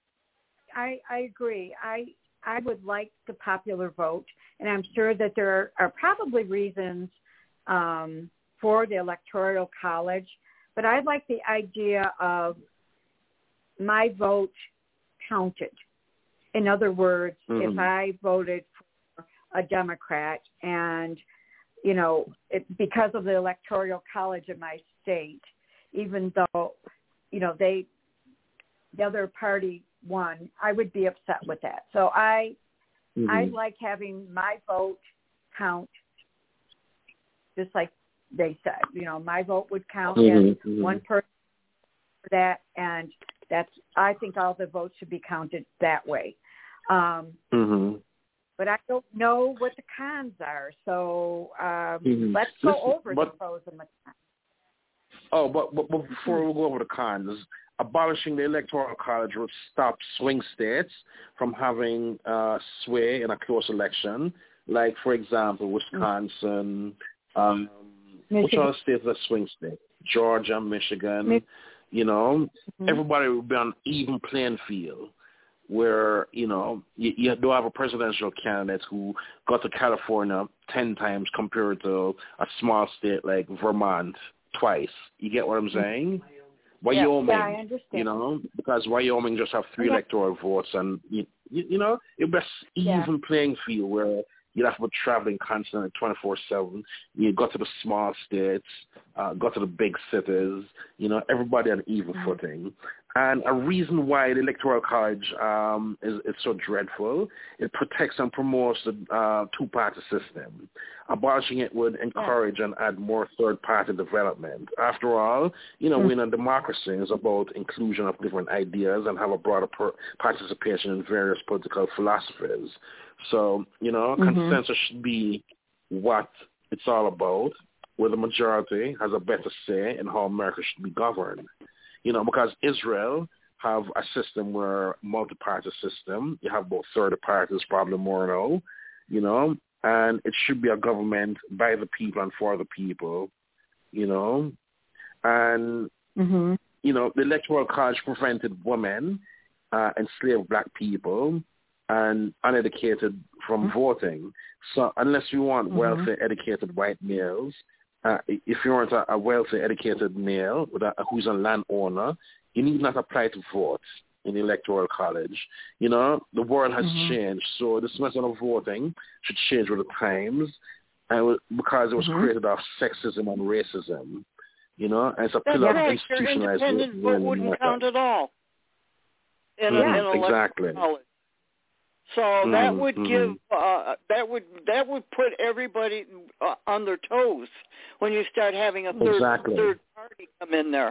I I agree. I I would like the popular vote, and I'm sure that there are, are probably reasons um, for the electoral college, but I like the idea of my vote counted. In other words, mm-hmm. if I voted for a Democrat and, you know, it, because of the electoral college in my state, even though, you know, they, the other party won, I would be upset with that. So I, mm-hmm. I like having my vote count, just like they said. You know, my vote would count mm-hmm. as mm-hmm. one person for that, and that's. I think all the votes should be counted that way. Um, mm-hmm. But I don't know what the cons are, so um, mm-hmm. let's go Listen, over but, the pros and the cons. Oh, but, but, but before we go over the cons, abolishing the Electoral College would stop swing states from having uh, sway in a close election. Like, for example, Wisconsin, um, which other states are swing states? Georgia, Michigan. Mich- you know, mm-hmm. everybody would be on even playing field where, you know, you, you don't have a presidential candidate who got to California ten times compared to a small state like Vermont twice. You get what I'm saying? Wyoming, yeah, I understand. You know, because Wyoming just have three okay. electoral votes, and you, you, you know, it was even yeah. playing field where you'd have to be traveling constantly twenty-four seven. You got to the small states, uh, got to the big cities, you know, everybody on even mm-hmm. footing. And a reason why the Electoral College um, is, is so dreadful, it protects and promotes the uh, two-party system. Abolishing it would encourage yeah. and add more third-party development. After all, you know, mm-hmm. we're in a democracy. It's about inclusion of different ideas and have a broader per- participation in various political philosophies. So, you know, mm-hmm. consensus should be what it's all about, where the majority has a better say in how America should be governed. You know, because Israel have a system where multi-party system, you have both third parties, probably more now, you know, and it should be a government by the people and for the people, you know, and, mm-hmm. you know, the Electoral College prevented women, uh, enslaved black people, and uneducated from mm-hmm. voting. So unless you want mm-hmm. wealthy, educated white males, Uh, if you aren't a, a wealthy, educated male with a, who's a landowner, you need not apply to vote in the Electoral College. You know, the world has mm-hmm. changed, so this method of voting should change with the times, and because it was mm-hmm. created of sexism and racism. You know, and it's a pillar right. of institutionalized Your independent vote wouldn't count at all. In mm-hmm. a, in exactly. College. So mm-hmm. that would mm-hmm. give uh, that would that would put everybody uh, on their toes when you start having a third exactly. third party come in there.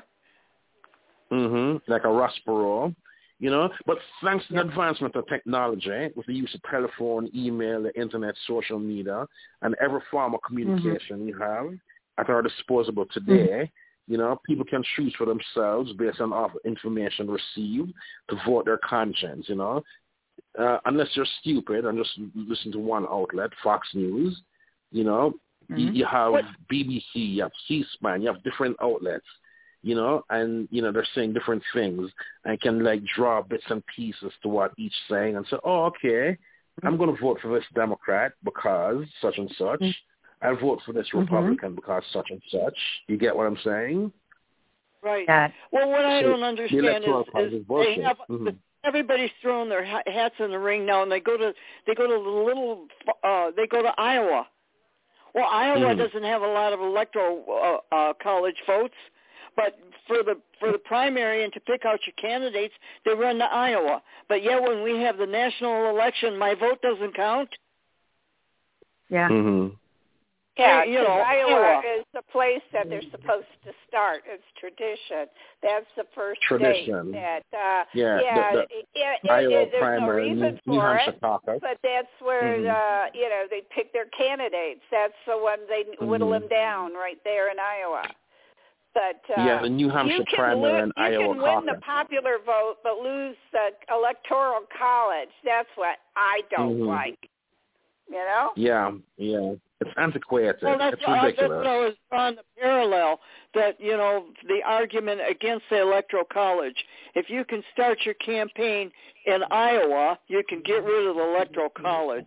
Mhm. Like a Ross Perot, you know. But thanks to the advancement of technology, with the use of telephone, email, the internet, social media, and every form of communication mm-hmm. we have at our disposal today, mm-hmm. you know, people can choose for themselves based on all information received to vote their conscience. You know. Uh, unless you're stupid and just listen to one outlet, Fox News, you know, mm-hmm. you, you have what? B B C, you have C-SPAN, you have different outlets, you know, and, you know, they're saying different things. I can, like, draw bits and pieces to what each saying and say, oh, okay, I'm going to vote for this Democrat because such and such. Mm-hmm. I'll vote for this Republican mm-hmm. because such and such. You get what I'm saying? Right. Yeah. Well, what I so don't understand is, is they have, mm-hmm. everybody's throwing their hats in the ring now, and they go to they go to the little uh, they go to Iowa. Well, Iowa mm-hmm. doesn't have a lot of electoral uh, uh, college votes, but for the for the primary and to pick out your candidates, they run to Iowa. But yet, when we have the national election, my vote doesn't count. Yeah. Mm-hmm. Yeah, you know, Iowa, Iowa is the place that they're supposed to start. It's tradition. That's the first tradition. state that, uh, yeah, yeah, the, the it, it, Iowa it, there's primary, no reason New, for New it, caucus. but that's where, mm-hmm. uh, you know, they pick their candidates. That's the one they mm-hmm. whittle them down right there in Iowa. But uh, yeah, the New Hampshire you can primary lo- and you Iowa can caucus. win the popular vote, but lose the electoral college. That's what I don't mm-hmm. like. You know? Yeah, yeah. It's antiquated. Well, that's, it's uh, ridiculous. that's what I was drawing the parallel, that, you know, the argument against the Electoral College. If you can start your campaign in Iowa, you can get rid of the Electoral College.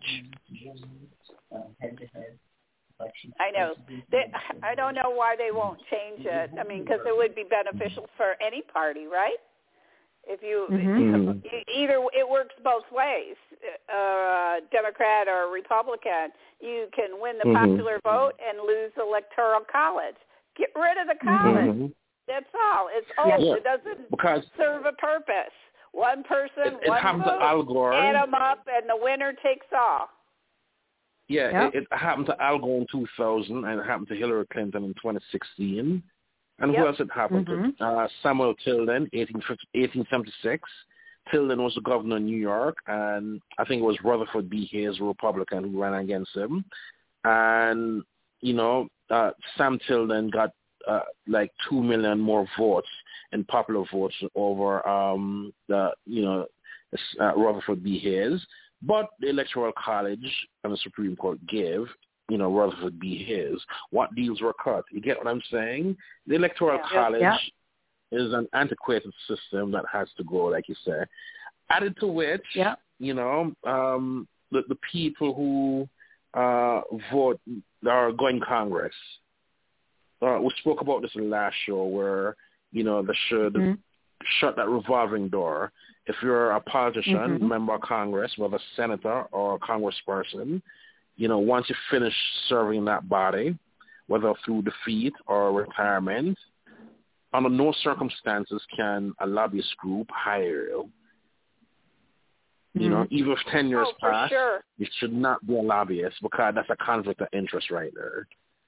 I know. They, I don't know why they won't change it. I mean, because it would be beneficial for any party, right? If you mm-hmm. either it works both ways, uh, Democrat or Republican. You can win the mm-hmm. popular vote and lose the electoral college. Get rid of the college. Mm-hmm. That's all. It's old. Yeah. It doesn't because serve a purpose. One person, it, it one vote, to Al Gore. add them up, and the winner takes all. Yeah, yep. it, it happened to Al Gore in two thousand, and it happened to Hillary Clinton in twenty sixteen. And yep. who else it happened mm-hmm. to? Uh, Samuel Tilden, eighteen seventy-six. Tilden was the governor of New York, and I think it was Rutherford B. Hayes, a Republican, who ran against him. And, you know, uh, Sam Tilden got uh, like two million more votes in popular votes over, um, the, you know, uh, Rutherford B. Hayes. But the Electoral College and the Supreme Court gave, you know, Rutherford B. Hayes what deals were cut. You get what I'm saying? The Electoral yeah. College yeah. is an antiquated system that has to go, like you say. Added to which, yeah. you know, um, the, the people who uh, vote are going Congress. Uh, we spoke about this in the last show where, you know, they should mm-hmm. shut that revolving door. If you're a politician, mm-hmm. member of Congress, whether senator or a congressperson, you know, once you finish serving that body, whether through defeat or retirement, under no circumstances can a lobbyist group hire you. Mm-hmm. You know, even if ten years oh, for pass, sure. you should not be a lobbyist because that's a conflict of interest right there.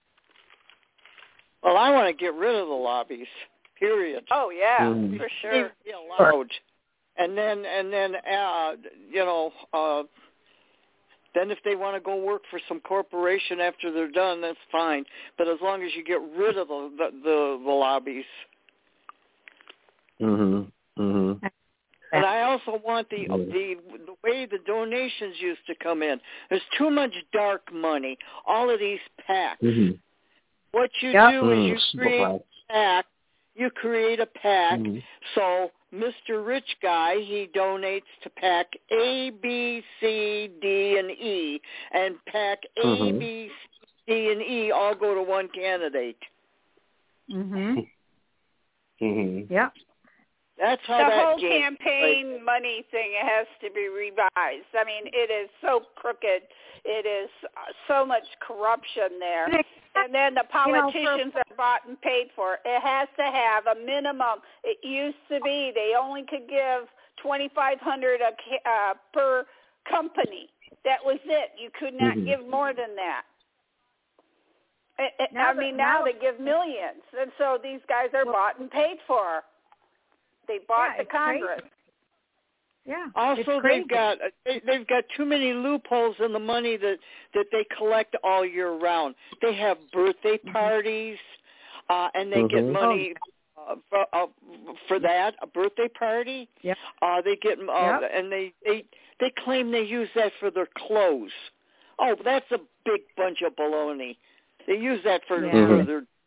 Well, I want to get rid of the lobbies, period. Oh, yeah, mm-hmm. for sure. Be allowed. And then, and then, uh, you know, uh, then if they want to go work for some corporation after they're done, that's fine. But as long as you get rid of the the, the, the lobbies. Mhm. Mhm. And I also want the the the way the donations used to come in. There's too much dark money. All of these PACs. Mm-hmm. What you yep. do mm, is you create a PAC. You create a PAC. Mm-hmm. So Mister Rich Guy, he donates to PAC A, B, C, D, and E, and PAC A, mm-hmm. B, C, D, and E all go to one candidate. Mhm. Mhm. Yep. That's how the that whole game campaign plays. money thing has to be revised. I mean, it is so crooked. It is so much corruption there. And then the politicians are bought and paid for. It has to have a minimum. It used to be they only could give twenty-five hundred dollars uh, per company. That was it. You could not mm-hmm. give more than that. It, it, I mean, now, now they give millions. And so these guys are well, bought and paid for. They bought yeah, the Congress. Crazy. Yeah. Also, they've got they, they've got too many loopholes in the money that, that they collect all year round. They have birthday parties, uh, and they mm-hmm. get money uh, for, uh, for that a birthday party. Yeah. Uh, they get uh, yep. and they, they they claim they use that for their clothes. Oh, that's a big bunch of baloney. They use that for, yeah. for their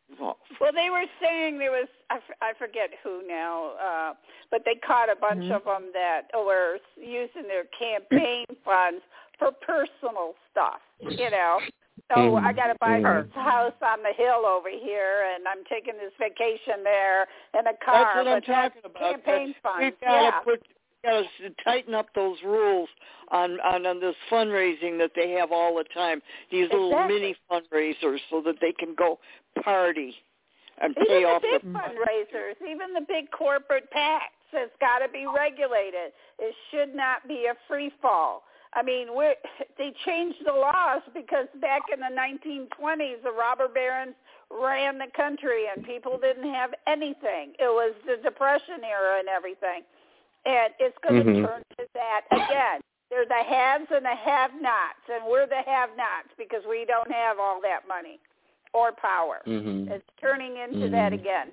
Well, well, they were saying there was, I, f- I forget who now, uh, but they caught a bunch Mm-hmm. of them that were using their campaign funds for personal stuff, you know. Oh, I got to buy this house on the hill over here, and I'm taking this vacation there in a car. That's what I'm but that's talking about. campaign But funds, we've got yeah. to put, got to tighten up those rules on, on on this fundraising that they have all the time. These little Exactly. mini fundraisers, so that they can go party and Even pay the off big the fundraisers, even the big corporate PACs, it's got to be regulated. It should not be a free fall. I mean, we're, they changed the laws because back in the nineteen twenties, the robber barons ran the country and people didn't have anything. It was the Depression era and everything. And it's going to Mhm. turn to that again. There's the haves and the have-nots, and we're the have-nots because we don't have all that money or power. Mhm. It's turning into Mhm. that again.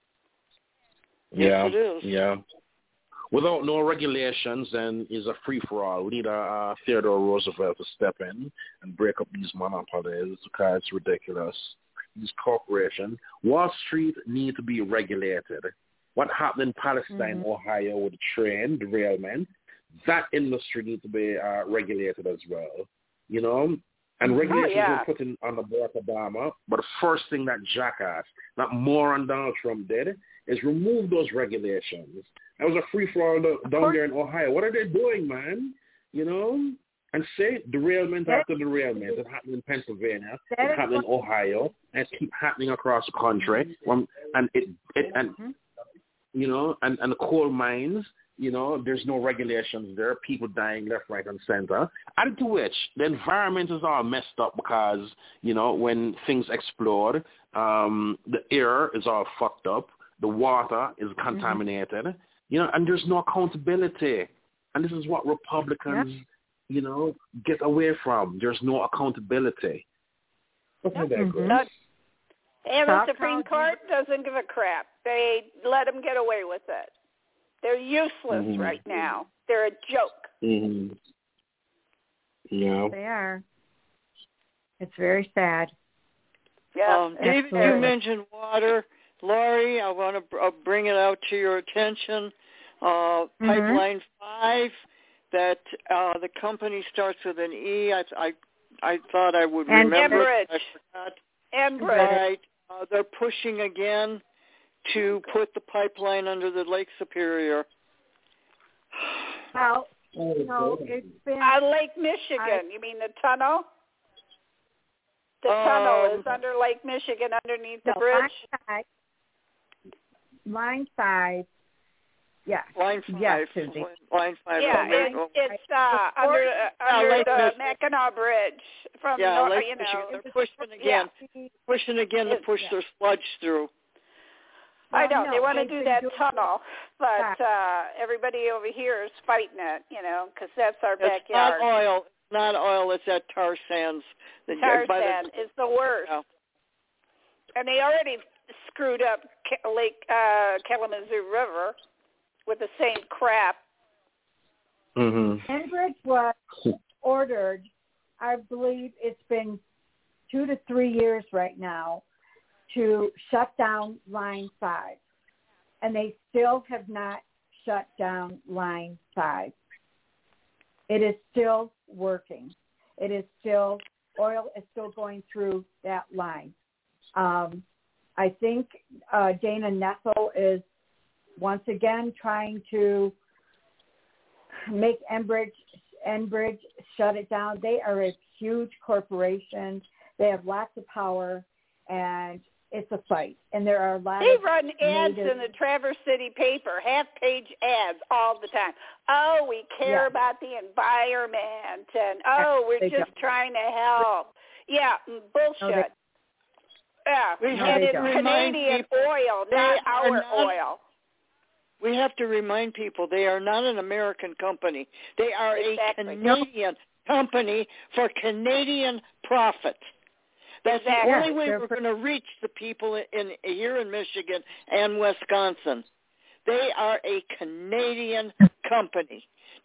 Yeah. Yes, it is. Yeah. Without no regulations, then is a free-for-all. We need a, a Theodore Roosevelt to step in and break up these monopolies because it's ridiculous. These corporations. Wall Street need to be regulated. What happened in Palestine, Mm-hmm. Ohio with the train derailment, that industry needs to be uh, regulated as well. You know? And regulations yeah. were put in on the Barack Obama, but the first thing that jackass, that moron Donald Trump did, is remove those regulations. That was a free-for-all down there in Ohio. What are they doing, man? You know? And say derailment That- after derailment. It happened in Pennsylvania. That It is happened in Ohio. And it keeps happening across the country. Um, and it, it and Mm-hmm. you know, and, and the coal mines, you know, there's no regulations there. People dying left, right, and center. Added to which, the environment is all messed up because, you know, when things explode, um, the air is all fucked up. The water is contaminated. Mm-hmm. You know, and there's no accountability. And this is what Republicans, yeah. you know, get away from. There's no accountability. But I digress. Mm-hmm. And the Supreme Court doesn't give a crap. They let them get away with it. They're useless mm-hmm. right now. They're a joke. Mm-hmm. Yeah. They are. It's very sad. Yeah. Um, David, you mentioned water. Laurie, I want to uh, bring it out to your attention. Uh, mm-hmm. Pipeline five, that uh, the company starts with an E. I, I, I thought I would and remember. Enbridge. I forgot. Enbridge. Right. Uh, they're pushing again to put the pipeline under the Lake Superior. Well, no, it's been... Uh, Lake Michigan. I, you mean the tunnel? The um, tunnel is under Lake Michigan underneath the no, bridge? Line five. Line five. Yeah. Line five. Yes, Susie. Line five. Yeah, it, it's uh, under, uh, under Lake the Michigan. Mackinac Bridge. From yeah, North, Lake you know. Michigan. They're pushing again. Yeah. Pushing again to push yeah. their sludge through. I know. no, they want to do that tunnel, but that. uh, everybody over here is fighting it, you know, because that's our it's backyard. It's not oil. It's not oil. It's that tar sands. Tar sand is the worst. Yeah. And they already screwed up Lake uh, Kalamazoo River with the same crap. Mm-hmm. Enbridge was ordered, I believe it's been two to three years right now, to shut down Line five. And they still have not shut down Line five. It is still working. It is still, oil is still going through that line. Um, I think uh, Dana Nessel is once again trying to make Enbridge, Enbridge shut it down. They are a huge corporation. They have lots of power, and it's a fight. And there are a lot they of run ads native... in the Traverse City paper, half-page ads all the time. Oh, we care yeah. about the environment, and oh, we're they just don't. trying to help. Yeah, bullshit. No, they... Yeah, we and it's Canadian oil, not our not, oil. We have to remind people they are not an American company. They are exactly. a Canadian company for Canadian profit. That's exactly. the only way we're going to reach the people in, in here in Michigan and Wisconsin. They are a Canadian company.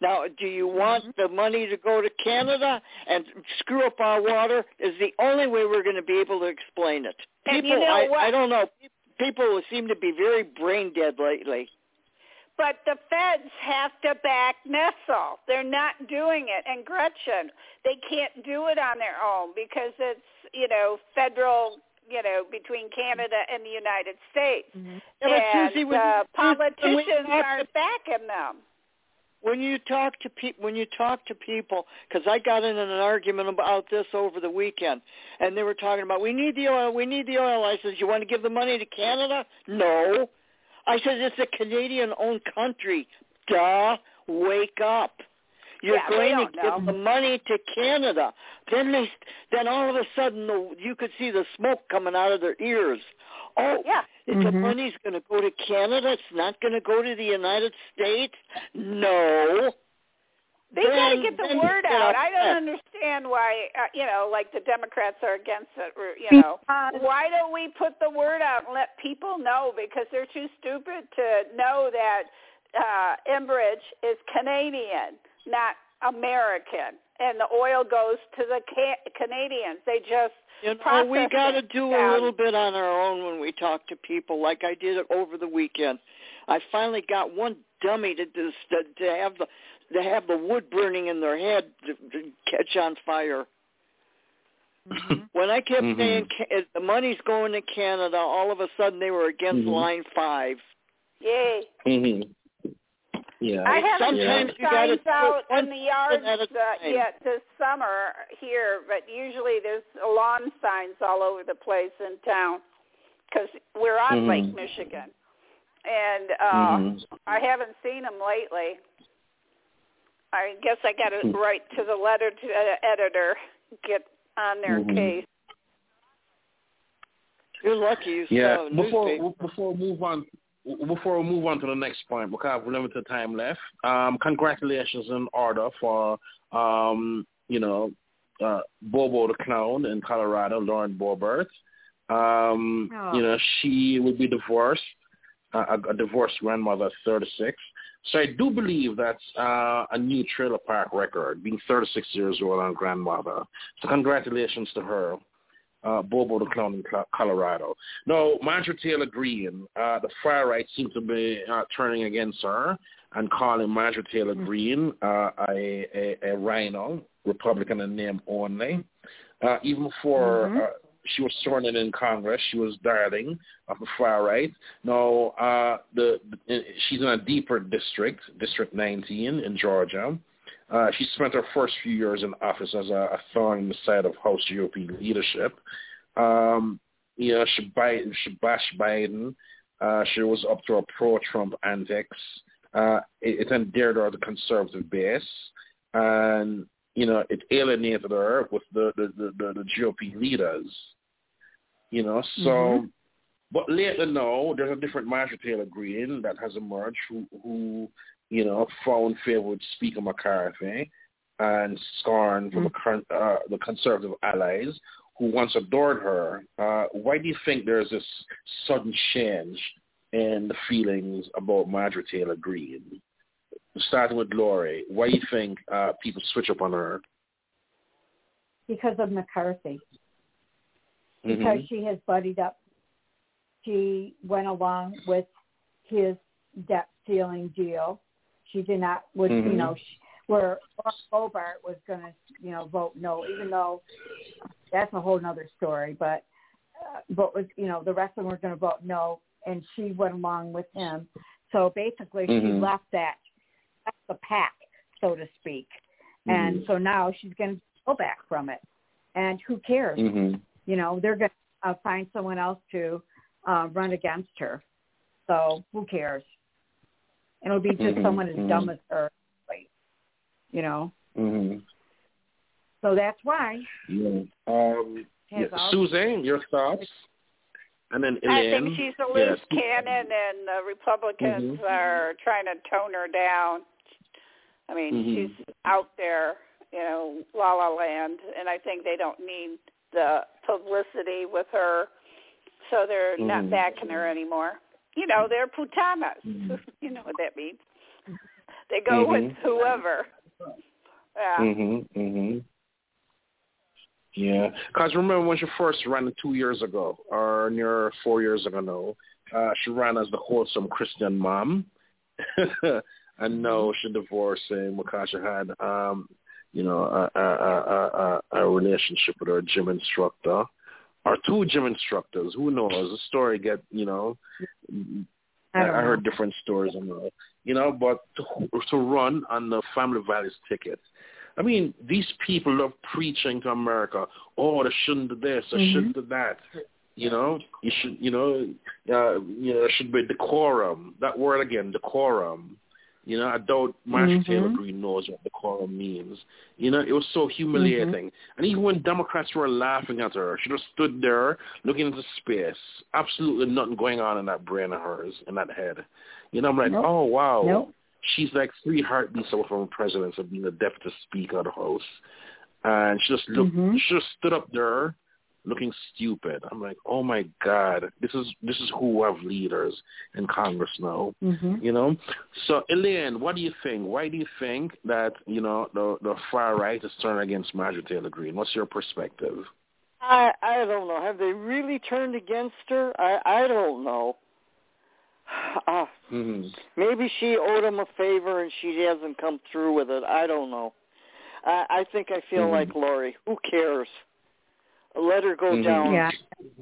Now, do you want the money to go to Canada and screw up our water? Is the only way we're going to be able to explain it. People, and you know I, what? I don't know. People seem to be very brain dead lately. But the feds have to back Nessel. They're not doing it. And Gretchen, they can't do it on their own because it's, you know, federal, you know, between Canada and the United States. Mm-hmm. Yeah, and Susie, when, uh, when, politicians when aren't to, backing them. When you talk to pe- when you talk to people, because I got in an argument about this over the weekend, and they were talking about we need the oil, we need the oil. I said, you want to give the money to Canada? No. I said, it's a Canadian-owned country. Duh, wake up. You're yeah, going to know. give the money to Canada. Then they, then all of a sudden, the, you could see the smoke coming out of their ears. Oh, yeah. Mm-hmm. The money's going to go to Canada. It's not going to go to the United States. No. They got to get the then, word out. You know, I don't understand why, uh, you know, like the Democrats are against it. Or, you know, why don't we put the word out and let people know? Because they're too stupid to know that uh, Enbridge is Canadian, not American, and the oil goes to the ca- Canadians. They just you know, we got to do down. a little bit on our own when we talk to people, like I did it over the weekend. I finally got one dummy to to, to have the to have the wood burning in their head to, to catch on fire. Mm-hmm. When I kept mm-hmm. saying the money's going to Canada, all of a sudden they were against mm-hmm. line five. Yay. Mm-hmm. Yeah. I haven't Sometimes seen you gotta signs out in the yards uh, yet this summer here, but usually there's lawn signs all over the place in town because we're on mm-hmm. Lake Michigan. And uh, mm-hmm. I haven't seen them lately. I guess I got to write to the letter to the editor, get on their mm-hmm. case. You're lucky you yeah. saw a before newspaper. before we move on before we move on to the next point, because we have limited time left. Um, congratulations in order for um, you know uh, Bobo the clown in Colorado, Lauren Boebert. Um, oh. You know she will be divorced, uh, a, a divorced grandmother, thirty-six. So I do believe that's uh, a new trailer park record, being thirty-six years old and grandmother. So congratulations to her, uh, Bobo the Clown in Colorado. Now, Marjorie Taylor Greene, uh, the far right seems to be uh, turning against her and calling Marjorie Taylor Greene uh, a, a, a rhino, Republican in name only. Uh, even before mm-hmm. uh, she was sworn in in Congress, she was darling of the far right. Now, uh, the, the she's in a deeper district, District nineteen in Georgia. Uh, she spent her first few years in office as a, a thorn in the side of House G O P leadership. Um, you know, she, she bashed Biden. Uh, she was up to her pro-Trump antics. Uh, it, it endeared her to the conservative base. And you know, it alienated her with the, the, the, the, the G O P leaders, you know. So, mm-hmm. but later now, there's a different Marjorie Taylor Greene that has emerged who, who, you know, found favor with Speaker McCarthy and scorn from mm-hmm. the, uh, the conservative allies who once adored her. Uh, why do you think there's this sudden change in the feelings about Marjorie Taylor Greene? Starting with Lori, why do you think uh, people switch up on her? Because of McCarthy. Mm-hmm. Because she has buddied up. She went along with his debt ceiling deal. She did not, would mm-hmm. you know, she, where Hobart was going to, you know, vote no, even though that's a whole other story. But, uh, but was, you know, the rest of them were going to vote no, and she went along with him. So basically, mm-hmm. she left that. That's the pack, so to speak. Mm-hmm. And so now she's going to go back from it. And who cares? Mm-hmm. You know, they're going to uh, find someone else to uh, run against her. So who cares? It'll be just mm-hmm. someone as mm-hmm. dumb as her, you know. Mm-hmm. So that's why. Yeah. Um, yeah. Suzanne, your thoughts? And then Elaine. I think she's a loose yes. cannon, and the Republicans mm-hmm. are trying to tone her down. I mean, mm-hmm. she's out there, you know, la la land, and I think they don't need the publicity with her, so they're mm-hmm. not backing her anymore. You know, they're putanas. Mm-hmm. You know what that means. They go mm-hmm. with whoever. Yeah. Mm-hmm, mm-hmm. Yeah, because remember when she first ran two years ago, or near four years ago now, uh, she ran as the wholesome Christian mom. And now she divorced him because she had, um, you know, a, a, a, a, a relationship with her gym instructor, or two gym instructors. Who knows? The story get, you know, I, I heard different stories on that, you know, but to, to run on the Family Values ticket. I mean, these people love preaching to America. Oh, they shouldn't do this, they Mm-hmm. shouldn't do that. You know, you should, you know, uh, you know, there should be decorum. That word again, decorum. You know, I doubt Marjorie Mm-hmm. Taylor Greene knows what decorum means. You know, it was so humiliating. Mm-hmm. And even when Democrats were laughing at her, she just stood there looking into space. Absolutely nothing going on in that brain of hers, in that head. You know, I'm like, nope. oh, wow. Nope. She's like three heartbeats away from president of being the deputy speaker of the House. And she just looked, mm-hmm. she just stood up there looking stupid. I'm like, oh my God, this is this is who we have leaders in Congress now. Mm-hmm. You know? So Elaine, what do you think? Why do you think that, you know, the the far right is turning against Marjorie Taylor Greene? What's your perspective? I I don't know. Have they really turned against her? I, I don't know. Uh, mm-hmm. Maybe she owed him a favor and she hasn't come through with it. I don't know. I, I think I feel mm-hmm. like Lori. Who cares? Let her go mm-hmm. down. Yeah.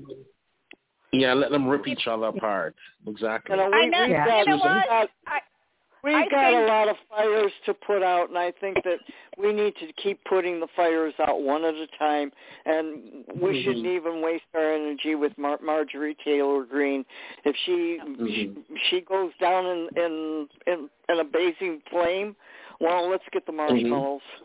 Yeah, let them rip each other apart. Exactly. You know, we, I know, we've yeah. got, you know what? got, I, we've I got think... a lot of fires to put out, and I think that we need to keep putting the fires out one at a time, and we mm-hmm. shouldn't even waste our energy with Mar- Marjorie Taylor Greene. If she, mm-hmm. she she goes down in, in, in, in a blazing flame, well, let's get the marshmallows. Mm-hmm.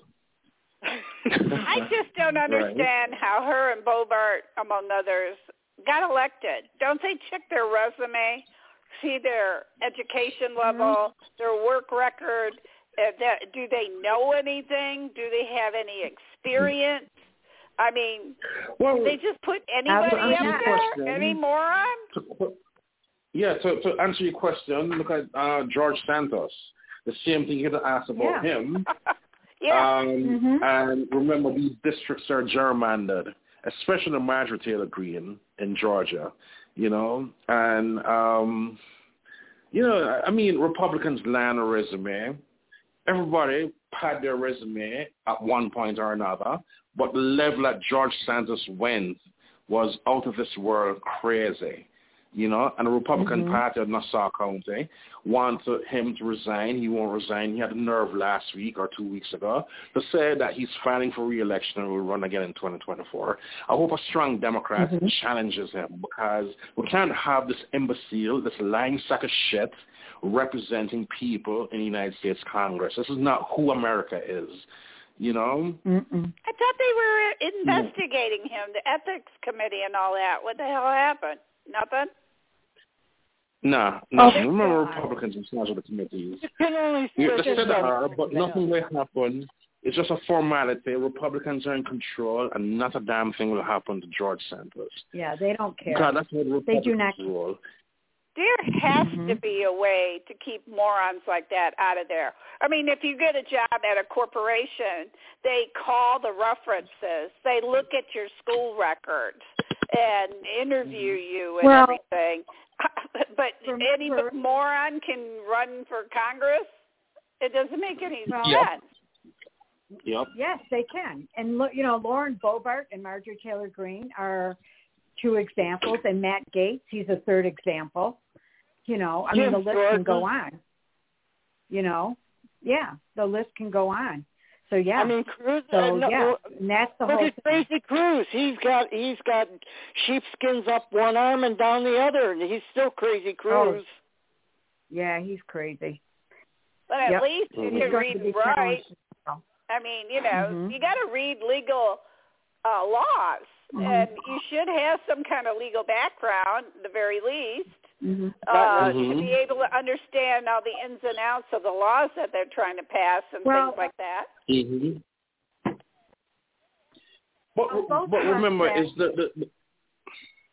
I just don't understand right. how her and Boebert, among others, got elected. Don't they check their resume, see their education level, mm-hmm. their work record? Uh, that, do they know anything? Do they have any experience? I mean, well, they just put anybody up there, question, any moron? To, yeah, to, to answer your question, look at uh, George Santos. The same thing you had to ask about yeah. him. Yeah. Um, mm-hmm. And remember, these districts are gerrymandered, especially Marjorie Taylor Greene in Georgia, you know. And, um, you know, I mean, Republicans land a resume. Everybody had their resume at one point or another, but the level that George Santos went was out of this world crazy. You know, and the Republican mm-hmm. Party of Nassau County wanted him to resign. He won't resign. He had the nerve last week or two weeks ago to say that he's fighting for re-election and will run again in twenty twenty-four. I hope a strong Democrat mm-hmm. challenges him, because we can't have this imbecile, this lying sack of shit representing people in the United States Congress. This is not who America is. You know? Mm-mm. I thought they were investigating him, the ethics committee and all that. What the hell happened? Nothing? No, no. Oh, remember Republicans in charge of the committees. Yeah, they said that are, but nothing will happen. It's just a formality. Republicans are in control, and not a damn thing will happen to George Santos. Yeah, they don't care. God, that's what Republicans they do not rule. There has mm-hmm. to be a way to keep morons like that out of there. I mean, if you get a job at a corporation, they call the references. They look at your school records and interview you and well, everything. But for, any for, moron can run for Congress? It doesn't make any well, sense. Yep. Yes, they can. And, you know, Lauren Boebert and Marjorie Taylor Greene are two examples, and Matt Gaetz, he's a third example. You know, I mean, the list can go on. You know, yeah, the list can go on. So yeah, I mean, Cruz. So uh, no, yeah, and that's the look whole. Look at Crazy Cruz. He's got he's got sheepskins up one arm and down the other, and he's still Crazy Cruz. Oh. Yeah, he's crazy. But at yep. least you he's can read and write. I mean, you know, mm-hmm. you got to read legal uh, laws, mm-hmm. and you should have some kind of legal background, at the very least. Mm-hmm. Uh, mm-hmm. to be able to understand all the ins and outs of the laws that they're trying to pass and well, things like that. Mm-hmm. But, but remember, is the, the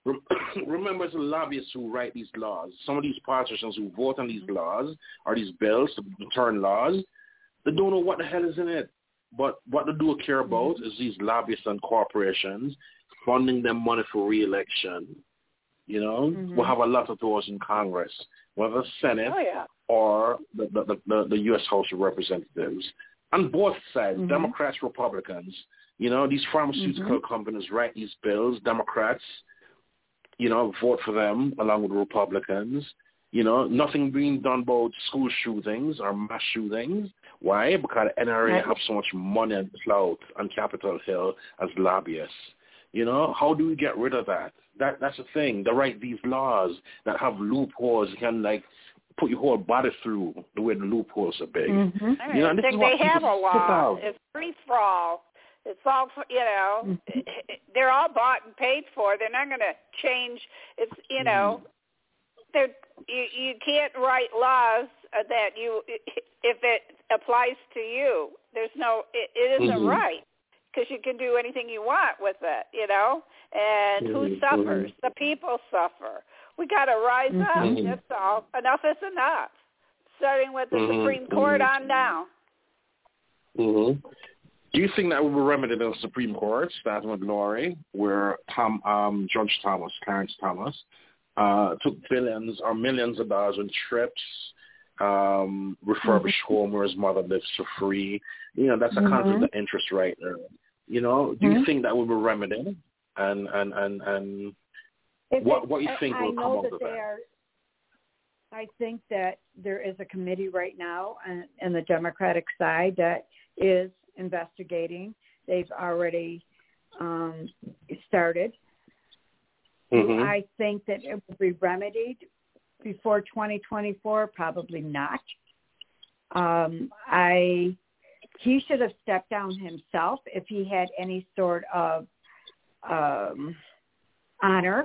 remember, it's the lobbyists who write these laws. Some of these politicians who vote on these laws or these bills to turn laws, they don't know what the hell is in it. But what they do care about mm-hmm. is these lobbyists and corporations funding them money for re-election. You know, mm-hmm. we'll have a lot of those in Congress, whether the Senate oh, yeah. or the, the, the, the U S House of Representatives. On both sides, mm-hmm. Democrats, Republicans. You know, these pharmaceutical mm-hmm. companies write these bills. Democrats, you know, vote for them along with Republicans. You know, nothing being done about school shootings or mass shootings. Why? Because the N R A right. have so much money and clout on Capitol Hill as lobbyists. You know, how do we get rid of that? That that's the thing. They write these laws that have loopholes. You can like put your whole body through the way the loopholes are big. Mm-hmm. I You know, think they have a law. It's free for all. It's all, for, you know, mm-hmm. they're all bought and paid for. They're not going to change. It's, you know, they're, you, you can't write laws that you, if it applies to you, there's no, it, it isn't mm-hmm. right because you can do anything you want with it, you know, and mm-hmm. who suffers? The people suffer. We got to rise mm-hmm. up. That's all. Enough is enough, starting with the mm-hmm. Supreme Court on down. Mm-hmm. Do you think that will be remedied in the Supreme Court, starting with Lori, where Tom, um, Judge Thomas, Clarence Thomas, uh, took billions or millions of dollars on trips, um, refurbished mm-hmm. home where his mother lives for free? You know, that's a mm-hmm. conflict of interest right there. You know, do mm-hmm. you think that will be remedied? And and and and what what you think I, will I come out that of they that? Are, I think that there is a committee right now on, on the Democratic side that is investigating. They've already um, started. Mm-hmm. I think that it will be remedied before twenty twenty-four. Probably not. Um, I he should have stepped down himself if he had any sort of um, honor,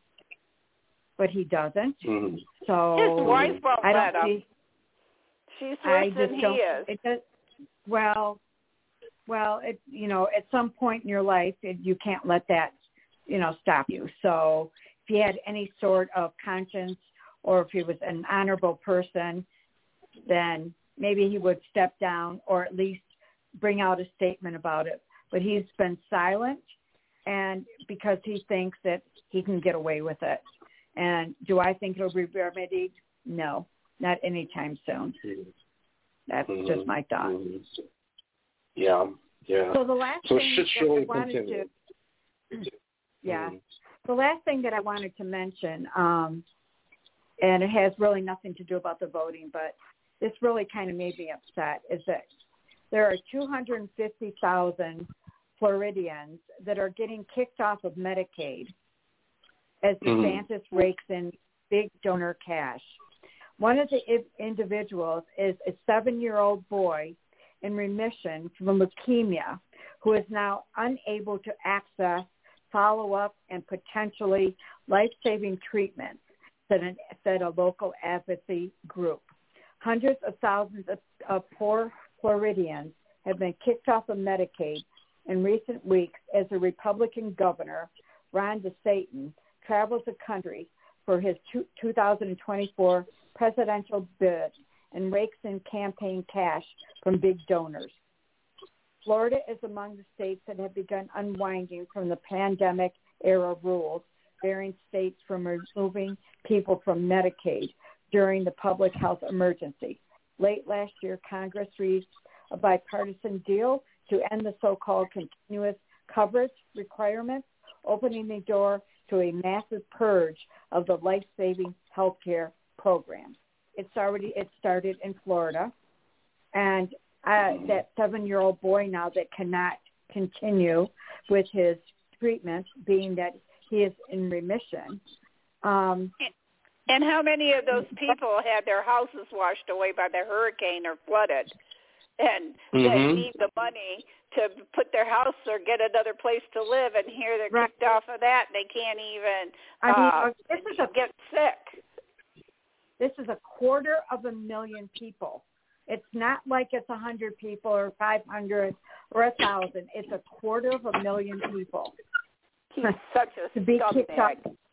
but he doesn't. Mm-hmm. So his wife won't I let don't him. see. She's I worse than just he don't. is. It does, well. Well, it, you know, at some point in your life, it, you can't let that, you know, stop you. So if he had any sort of conscience or if he was an honorable person, then maybe he would step down or at least bring out a statement about it. But he's been silent, and because he thinks that he can get away with it. And do I think it'll be remedied? No, not anytime soon. That's mm-hmm. just my thought. Mm-hmm. Yeah, yeah. So the last so thing that I wanted continue. to, yeah, mm-hmm. the last thing that I wanted to mention, um, and it has really nothing to do about the voting, but this really kind of made me upset, is that there are two hundred fifty thousand Floridians that are getting kicked off of Medicaid as DeSantis mm-hmm. rakes in big donor cash. One of the individuals is a seven-year-old boy in remission from leukemia who is now unable to access follow-up and potentially life-saving treatments, said, an, said a local advocacy group. Hundreds of thousands of, of poor Floridians have been kicked off of Medicaid in recent weeks as the Republican governor, Ron DeSantis, travels the country for his two thousand twenty-four presidential bid and rakes in campaign cash from big donors. Florida is among the states that have begun unwinding from the pandemic-era rules, barring states from removing people from Medicaid during the public health emergency. Late last year, Congress reached a bipartisan deal to end the so-called continuous coverage requirements, opening the door to a massive purge of the life-saving health care programs. It's already it started in Florida, and uh, that seven-year-old boy now that cannot continue with his treatment, being that he is in remission. Um, and how many of those people had their houses washed away by the hurricane or flooded, and mm-hmm. they need the money to put their house or get another place to live, and here they're right. kicked off of that. They can't even I mean, uh, this is a, get sick. This is a quarter of a million people. It's not like it's a hundred people or five hundred or a thousand. It's a quarter of a million people. He's such a to be kicked off.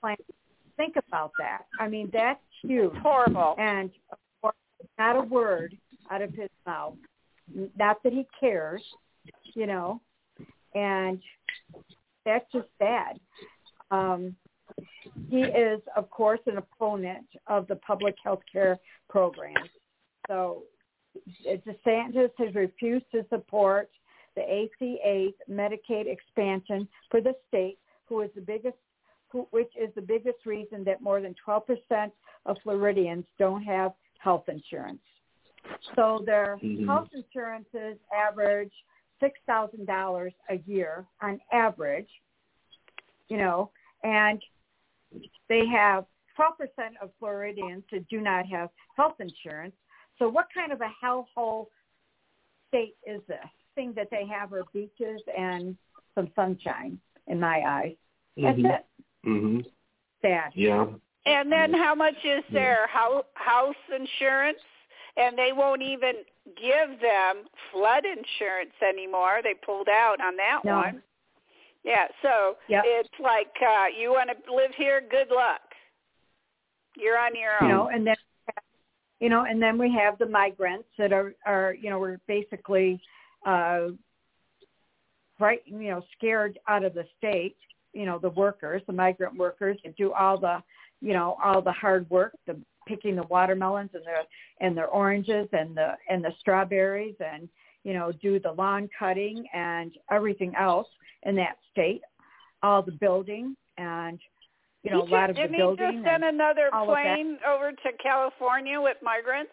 plan. Think about that. I mean, that's huge. It's horrible. And of course, not a word out of his mouth. Not that he cares, you know, and that's just bad. Um, he is, of course, an opponent of the public health care program. So DeSantis has refused to support the A C A's Medicaid expansion for the state, who is the biggest, who, which is the biggest reason that more than twelve percent of Floridians don't have health insurance. So their mm-hmm. health insurances average six thousand dollars a year on average, you know, and they have twelve percent of Floridians who do not have health insurance. So what kind of a hellhole state is this? Thing that they have are beaches and some sunshine, in my eyes. That's mm-hmm. it. Mm-hmm. Sad. Yeah. And then how much is their house insurance? And they won't even give them flood insurance anymore. They pulled out on that no. one. Yeah, so yep. it's like uh, you want to live here, good luck. You're on your own. You know, and then, you know, and then we have the migrants that are, are you know, we're basically, uh, right, you know, scared out of the state. You know, the workers, the migrant workers that do all the, you know, all the hard work, the picking the watermelons and the and the oranges and the and the strawberries and, you know, do the lawn cutting and everything else in that state, all the building and, you know, he a lot of didn't the building. Didn't he just send another plane that. over to California with migrants?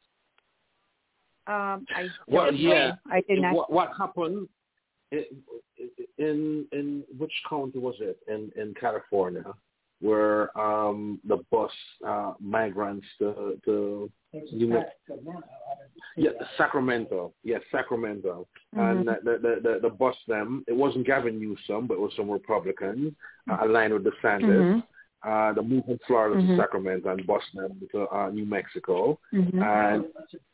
Um, I well, yeah. I did not. What, what happened in in which county was it in in California, where um, the bus uh, migrants to to you know, yeah Sacramento, yes yeah, Sacramento, mm-hmm. and the, the the the bus them. It wasn't Gavin Newsom, but it was some Republican uh, aligned with DeSantis. Mm-hmm. Uh, the move from Florida mm-hmm. to Sacramento and bus them to uh, New Mexico, mm-hmm. and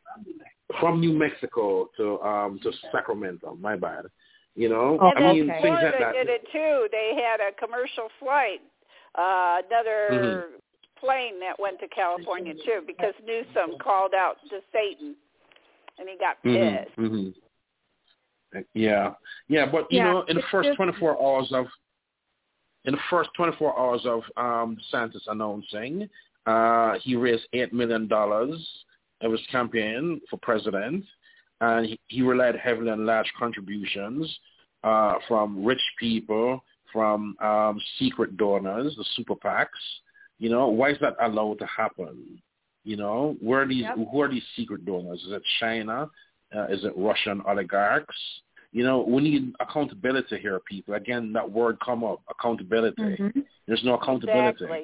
from New Mexico to um to Sacramento. My bad. You know, oh, and I mean, then things Florida like that. did it too. They had a commercial flight, uh, another mm-hmm. plane that went to California too, because Newsom called out to Satan, and he got pissed. Mm-hmm. Mm-hmm. Yeah, yeah, but you yeah, know, in the first twenty-four hours of in the first twenty-four hours of um, DeSantis announcing, uh, he raised eight million dollars of his campaign for president. And he, he relied heavily on large contributions uh, from rich people, from um, secret donors, the super PACs. You know, why is that allowed to happen? You know, where are these? Yep. Who are these secret donors? Is it China? Uh, is it Russian oligarchs? You know, we need accountability here, people. Again, that word come up, accountability. Mm-hmm. There's no accountability. Exactly.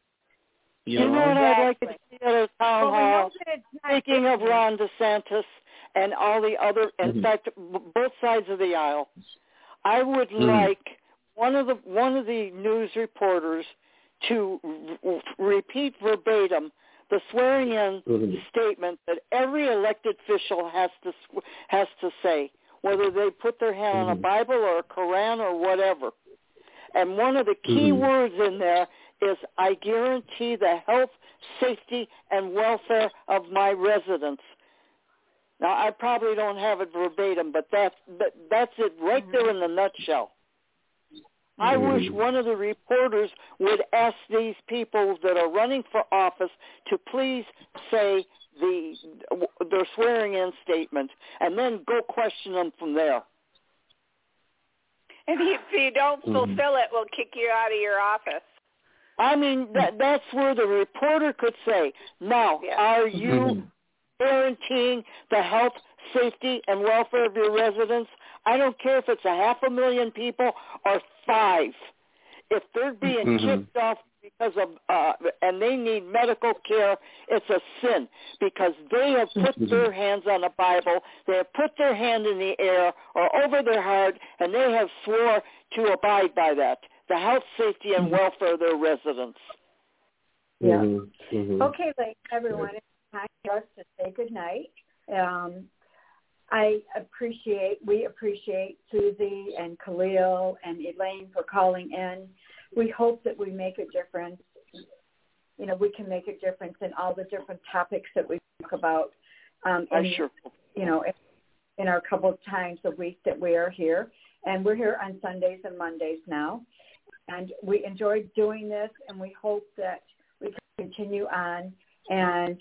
You You know, know what I'd like to Exactly. see at a town Well, we know hall? that it's not Speaking of business. Ron DeSantis and all the other, in Mhm. fact, b- both sides of the aisle, I would Mhm. like one of the one of the news reporters to r- repeat verbatim the swearing-in Mhm. statement that every elected official has to sw- has to say, whether they put their hand on a Mhm. Bible or a Quran or whatever. And one of the key Mhm. words in there is, I guarantee the health, safety, and welfare of my residents. Now, I probably don't have it verbatim, but that's, that, that's it right Mm-hmm. there in the nutshell. I Mhm. wish one of the reporters would ask these people that are running for office to please say the their swearing-in statement, and then go question them from there. And if you don't Mhm. fulfill it, we'll kick you out of your office. I mean, that, that's where the reporter could say, now, Yeah. are you Mhm. guaranteeing the health, safety, and welfare of your residents? I don't care if it's a half a million people or five. If they're being Mhm. kicked off because of, uh, and they need medical care, it's a sin because they have put Mhm. their hands on the Bible, they have put their hand in the air or over their heart, and they have swore to abide by that, the health, safety, and welfare of their residents. Yeah. Mhm. Mhm. Okay, ladies, everyone, it's time for us to say good night. Um, I appreciate, we appreciate Susie and Khalil and Elaine for calling in. we hope that we make a difference. You know, we can make a difference in all the different topics that we talk about. Um, and, I sure. You know, in our couple of times a week that we are here. And we're here on Sundays and Mondays now. And we enjoy doing this, and we hope that we can continue on and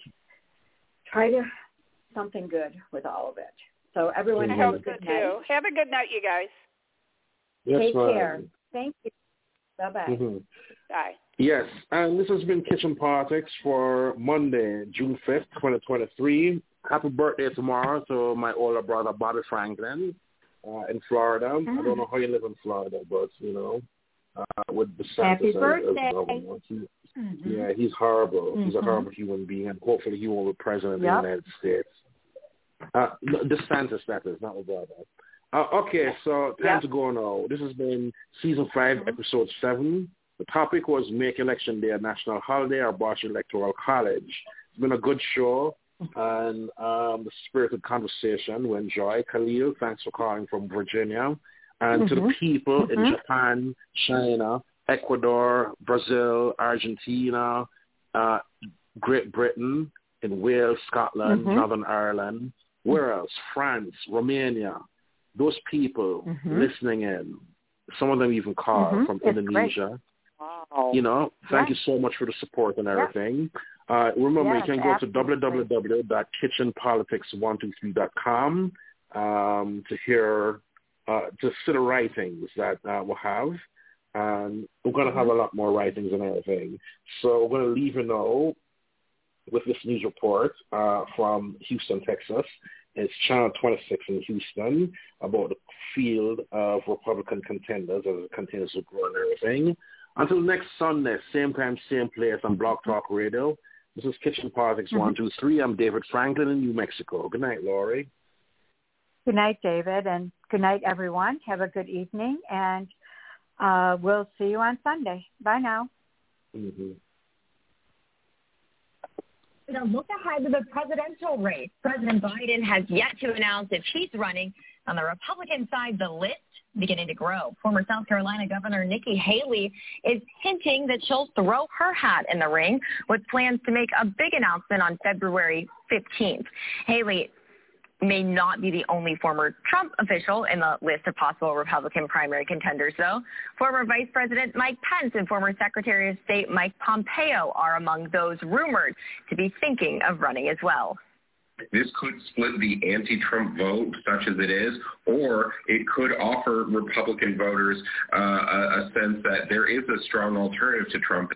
try to do something good with all of it. So everyone I have hope a good so night. too. Have a good night, you guys. Yes, Take ma'am. care. Thank you. Bye-bye. Mm-hmm. Bye. Yes, and this has been Kitchen Politics for Monday, June fifth, twenty twenty-three. Happy birthday tomorrow to my older brother, Bobby Franklin, uh, in Florida. Mm-hmm. I don't know how you live in Florida, but, you know, uh, with the Happy as, birthday. as governor. He, mm-hmm. Yeah, he's horrible. Mm-hmm. He's a horrible human being, and hopefully he won't be president yep. of the United States. Uh, DeSantis, that is, not my brother. Uh, okay, so time yep. to go now. This has been Season five, mm-hmm. Episode seven. The topic was Make Election Day a National Holiday or Abolish Electoral College. It's been a good show and um, the spirited conversation we enjoy. Khalil, thanks for calling from Virginia. And mm-hmm. to the people mm-hmm. in Japan, China, Ecuador, Brazil, Argentina, uh, Great Britain, in Wales, Scotland, mm-hmm. Northern Ireland, where else? France, Romania. Those people mm-hmm. listening in, some of them even call mm-hmm. from it's Indonesia. Great. Wow. You know, thank yeah. you so much for the support and everything. Yeah. Uh, remember, yes, you can go absolutely. to w w w dot kitchen politics one two three dot com um, to hear, uh, to see the writings that uh, we'll have. And we're going to mm-hmm. have a lot more writings and everything. So we're going to leave you now with this news report uh, from Houston, Texas. It's Channel twenty-six in Houston about the field of Republican contenders as it continues to grow and everything. Until next Sunday, same time, same place on Blog Talk Radio. This is Kitchen Politics mm-hmm. one two three. I'm David Franklin in New Mexico. Good night, Laurie. Good night, David, and good night, everyone. Have a good evening, and uh, we'll see you on Sunday. Bye now. Mm-hmm. A look ahead to the presidential race. President Biden has yet to announce if he's running. On the Republican side, the list beginning to grow. Former South Carolina Governor Nikki Haley is hinting that she'll throw her hat in the ring with plans to make a big announcement on February fifteenth. Haley may not be the only former Trump official in the list of possible Republican primary contenders, though. Former Vice President Mike Pence and former Secretary of State Mike Pompeo are among those rumored to be thinking of running as well. This could split the anti-Trump vote, such as it is, or it could offer Republican voters uh, a, a sense that there is a strong alternative to Trump.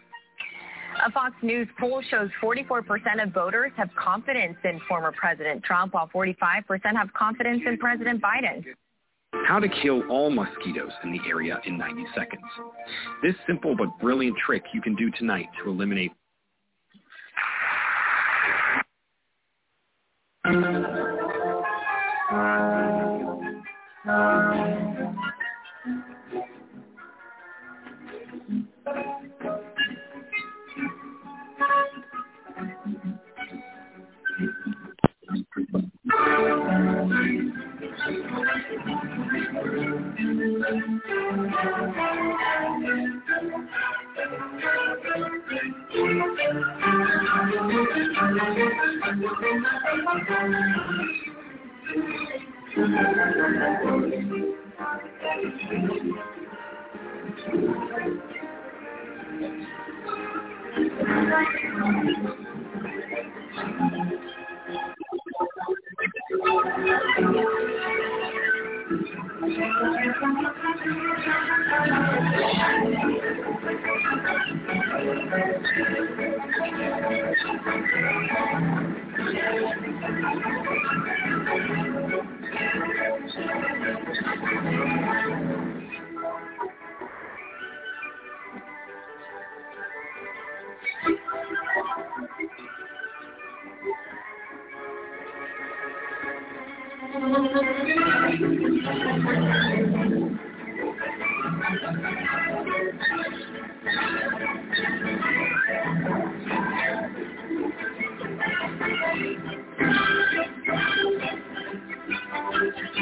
A Fox News poll shows forty-four percent of voters have confidence in former President Trump, while forty-five percent have confidence in President Biden. How to kill all mosquitoes in the area in ninety seconds. This simple but brilliant trick you can do tonight to eliminate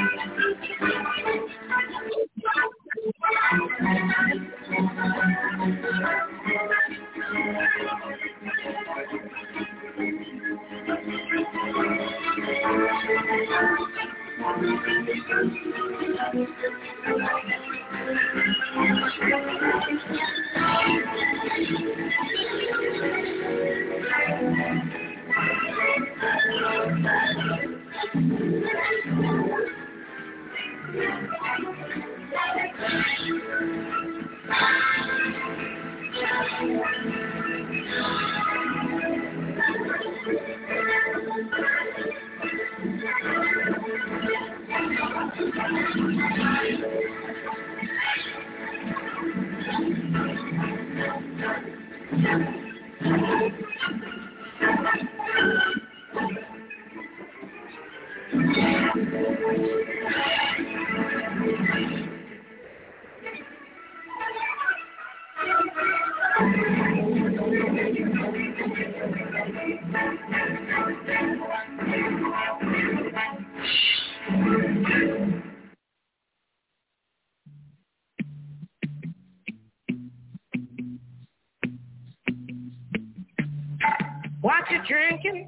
Thank you. What you drinking?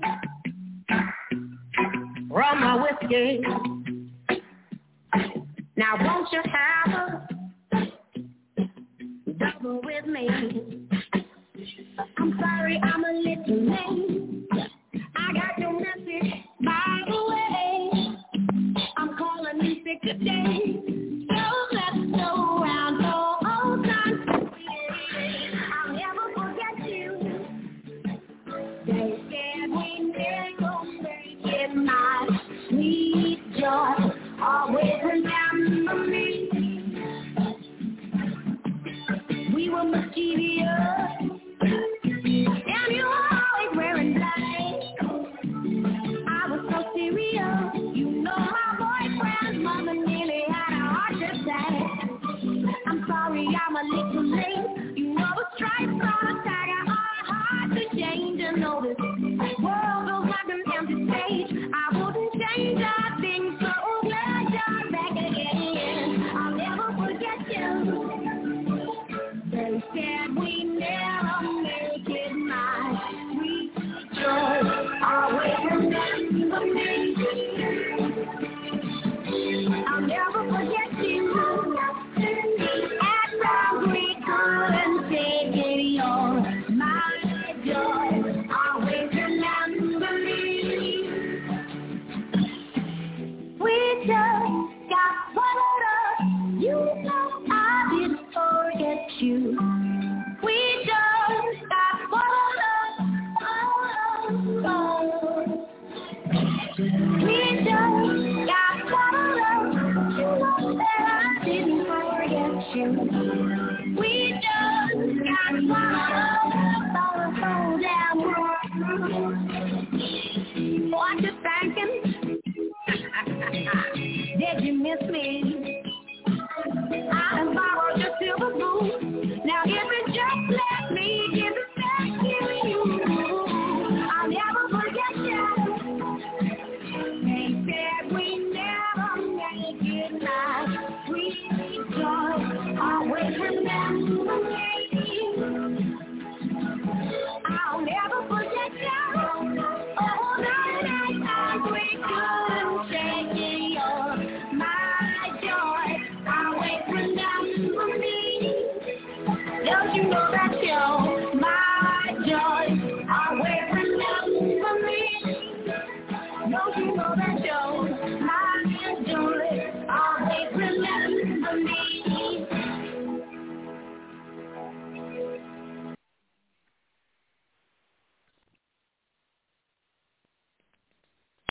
Rum or whiskey? Now won't you have a double with me? I'm sorry I'm a little late. I got your message by the way. I'm calling you sick today. So let's go around for old times. I'll never forget you. They said we never make it, my sweet joy. Always remember me. We were mischievous, and you were always wearing black. I was so serious. You know my boyfriend's mother nearly had a heart attack. I'm sorry I'm a little late. You know the stripes on a tiger are hard to change. And know this world feels like an empty stage. I wouldn't change a thing, so glad you're back again. I'll never forget you. They said we never make it, my sweet joy. Always remember me. I'll never forget you. At times we couldn't take it all, my joy. Always remember me. We just got buttered up. You know I didn't forget you. We just got buttered up. Oh, oh. We just got buttered up. You know that I didn't forget you. We just got buttered up. Oh, so damn wrong. What you thinking? Did you miss me? I borrowed your silver spoon. Now if you just let me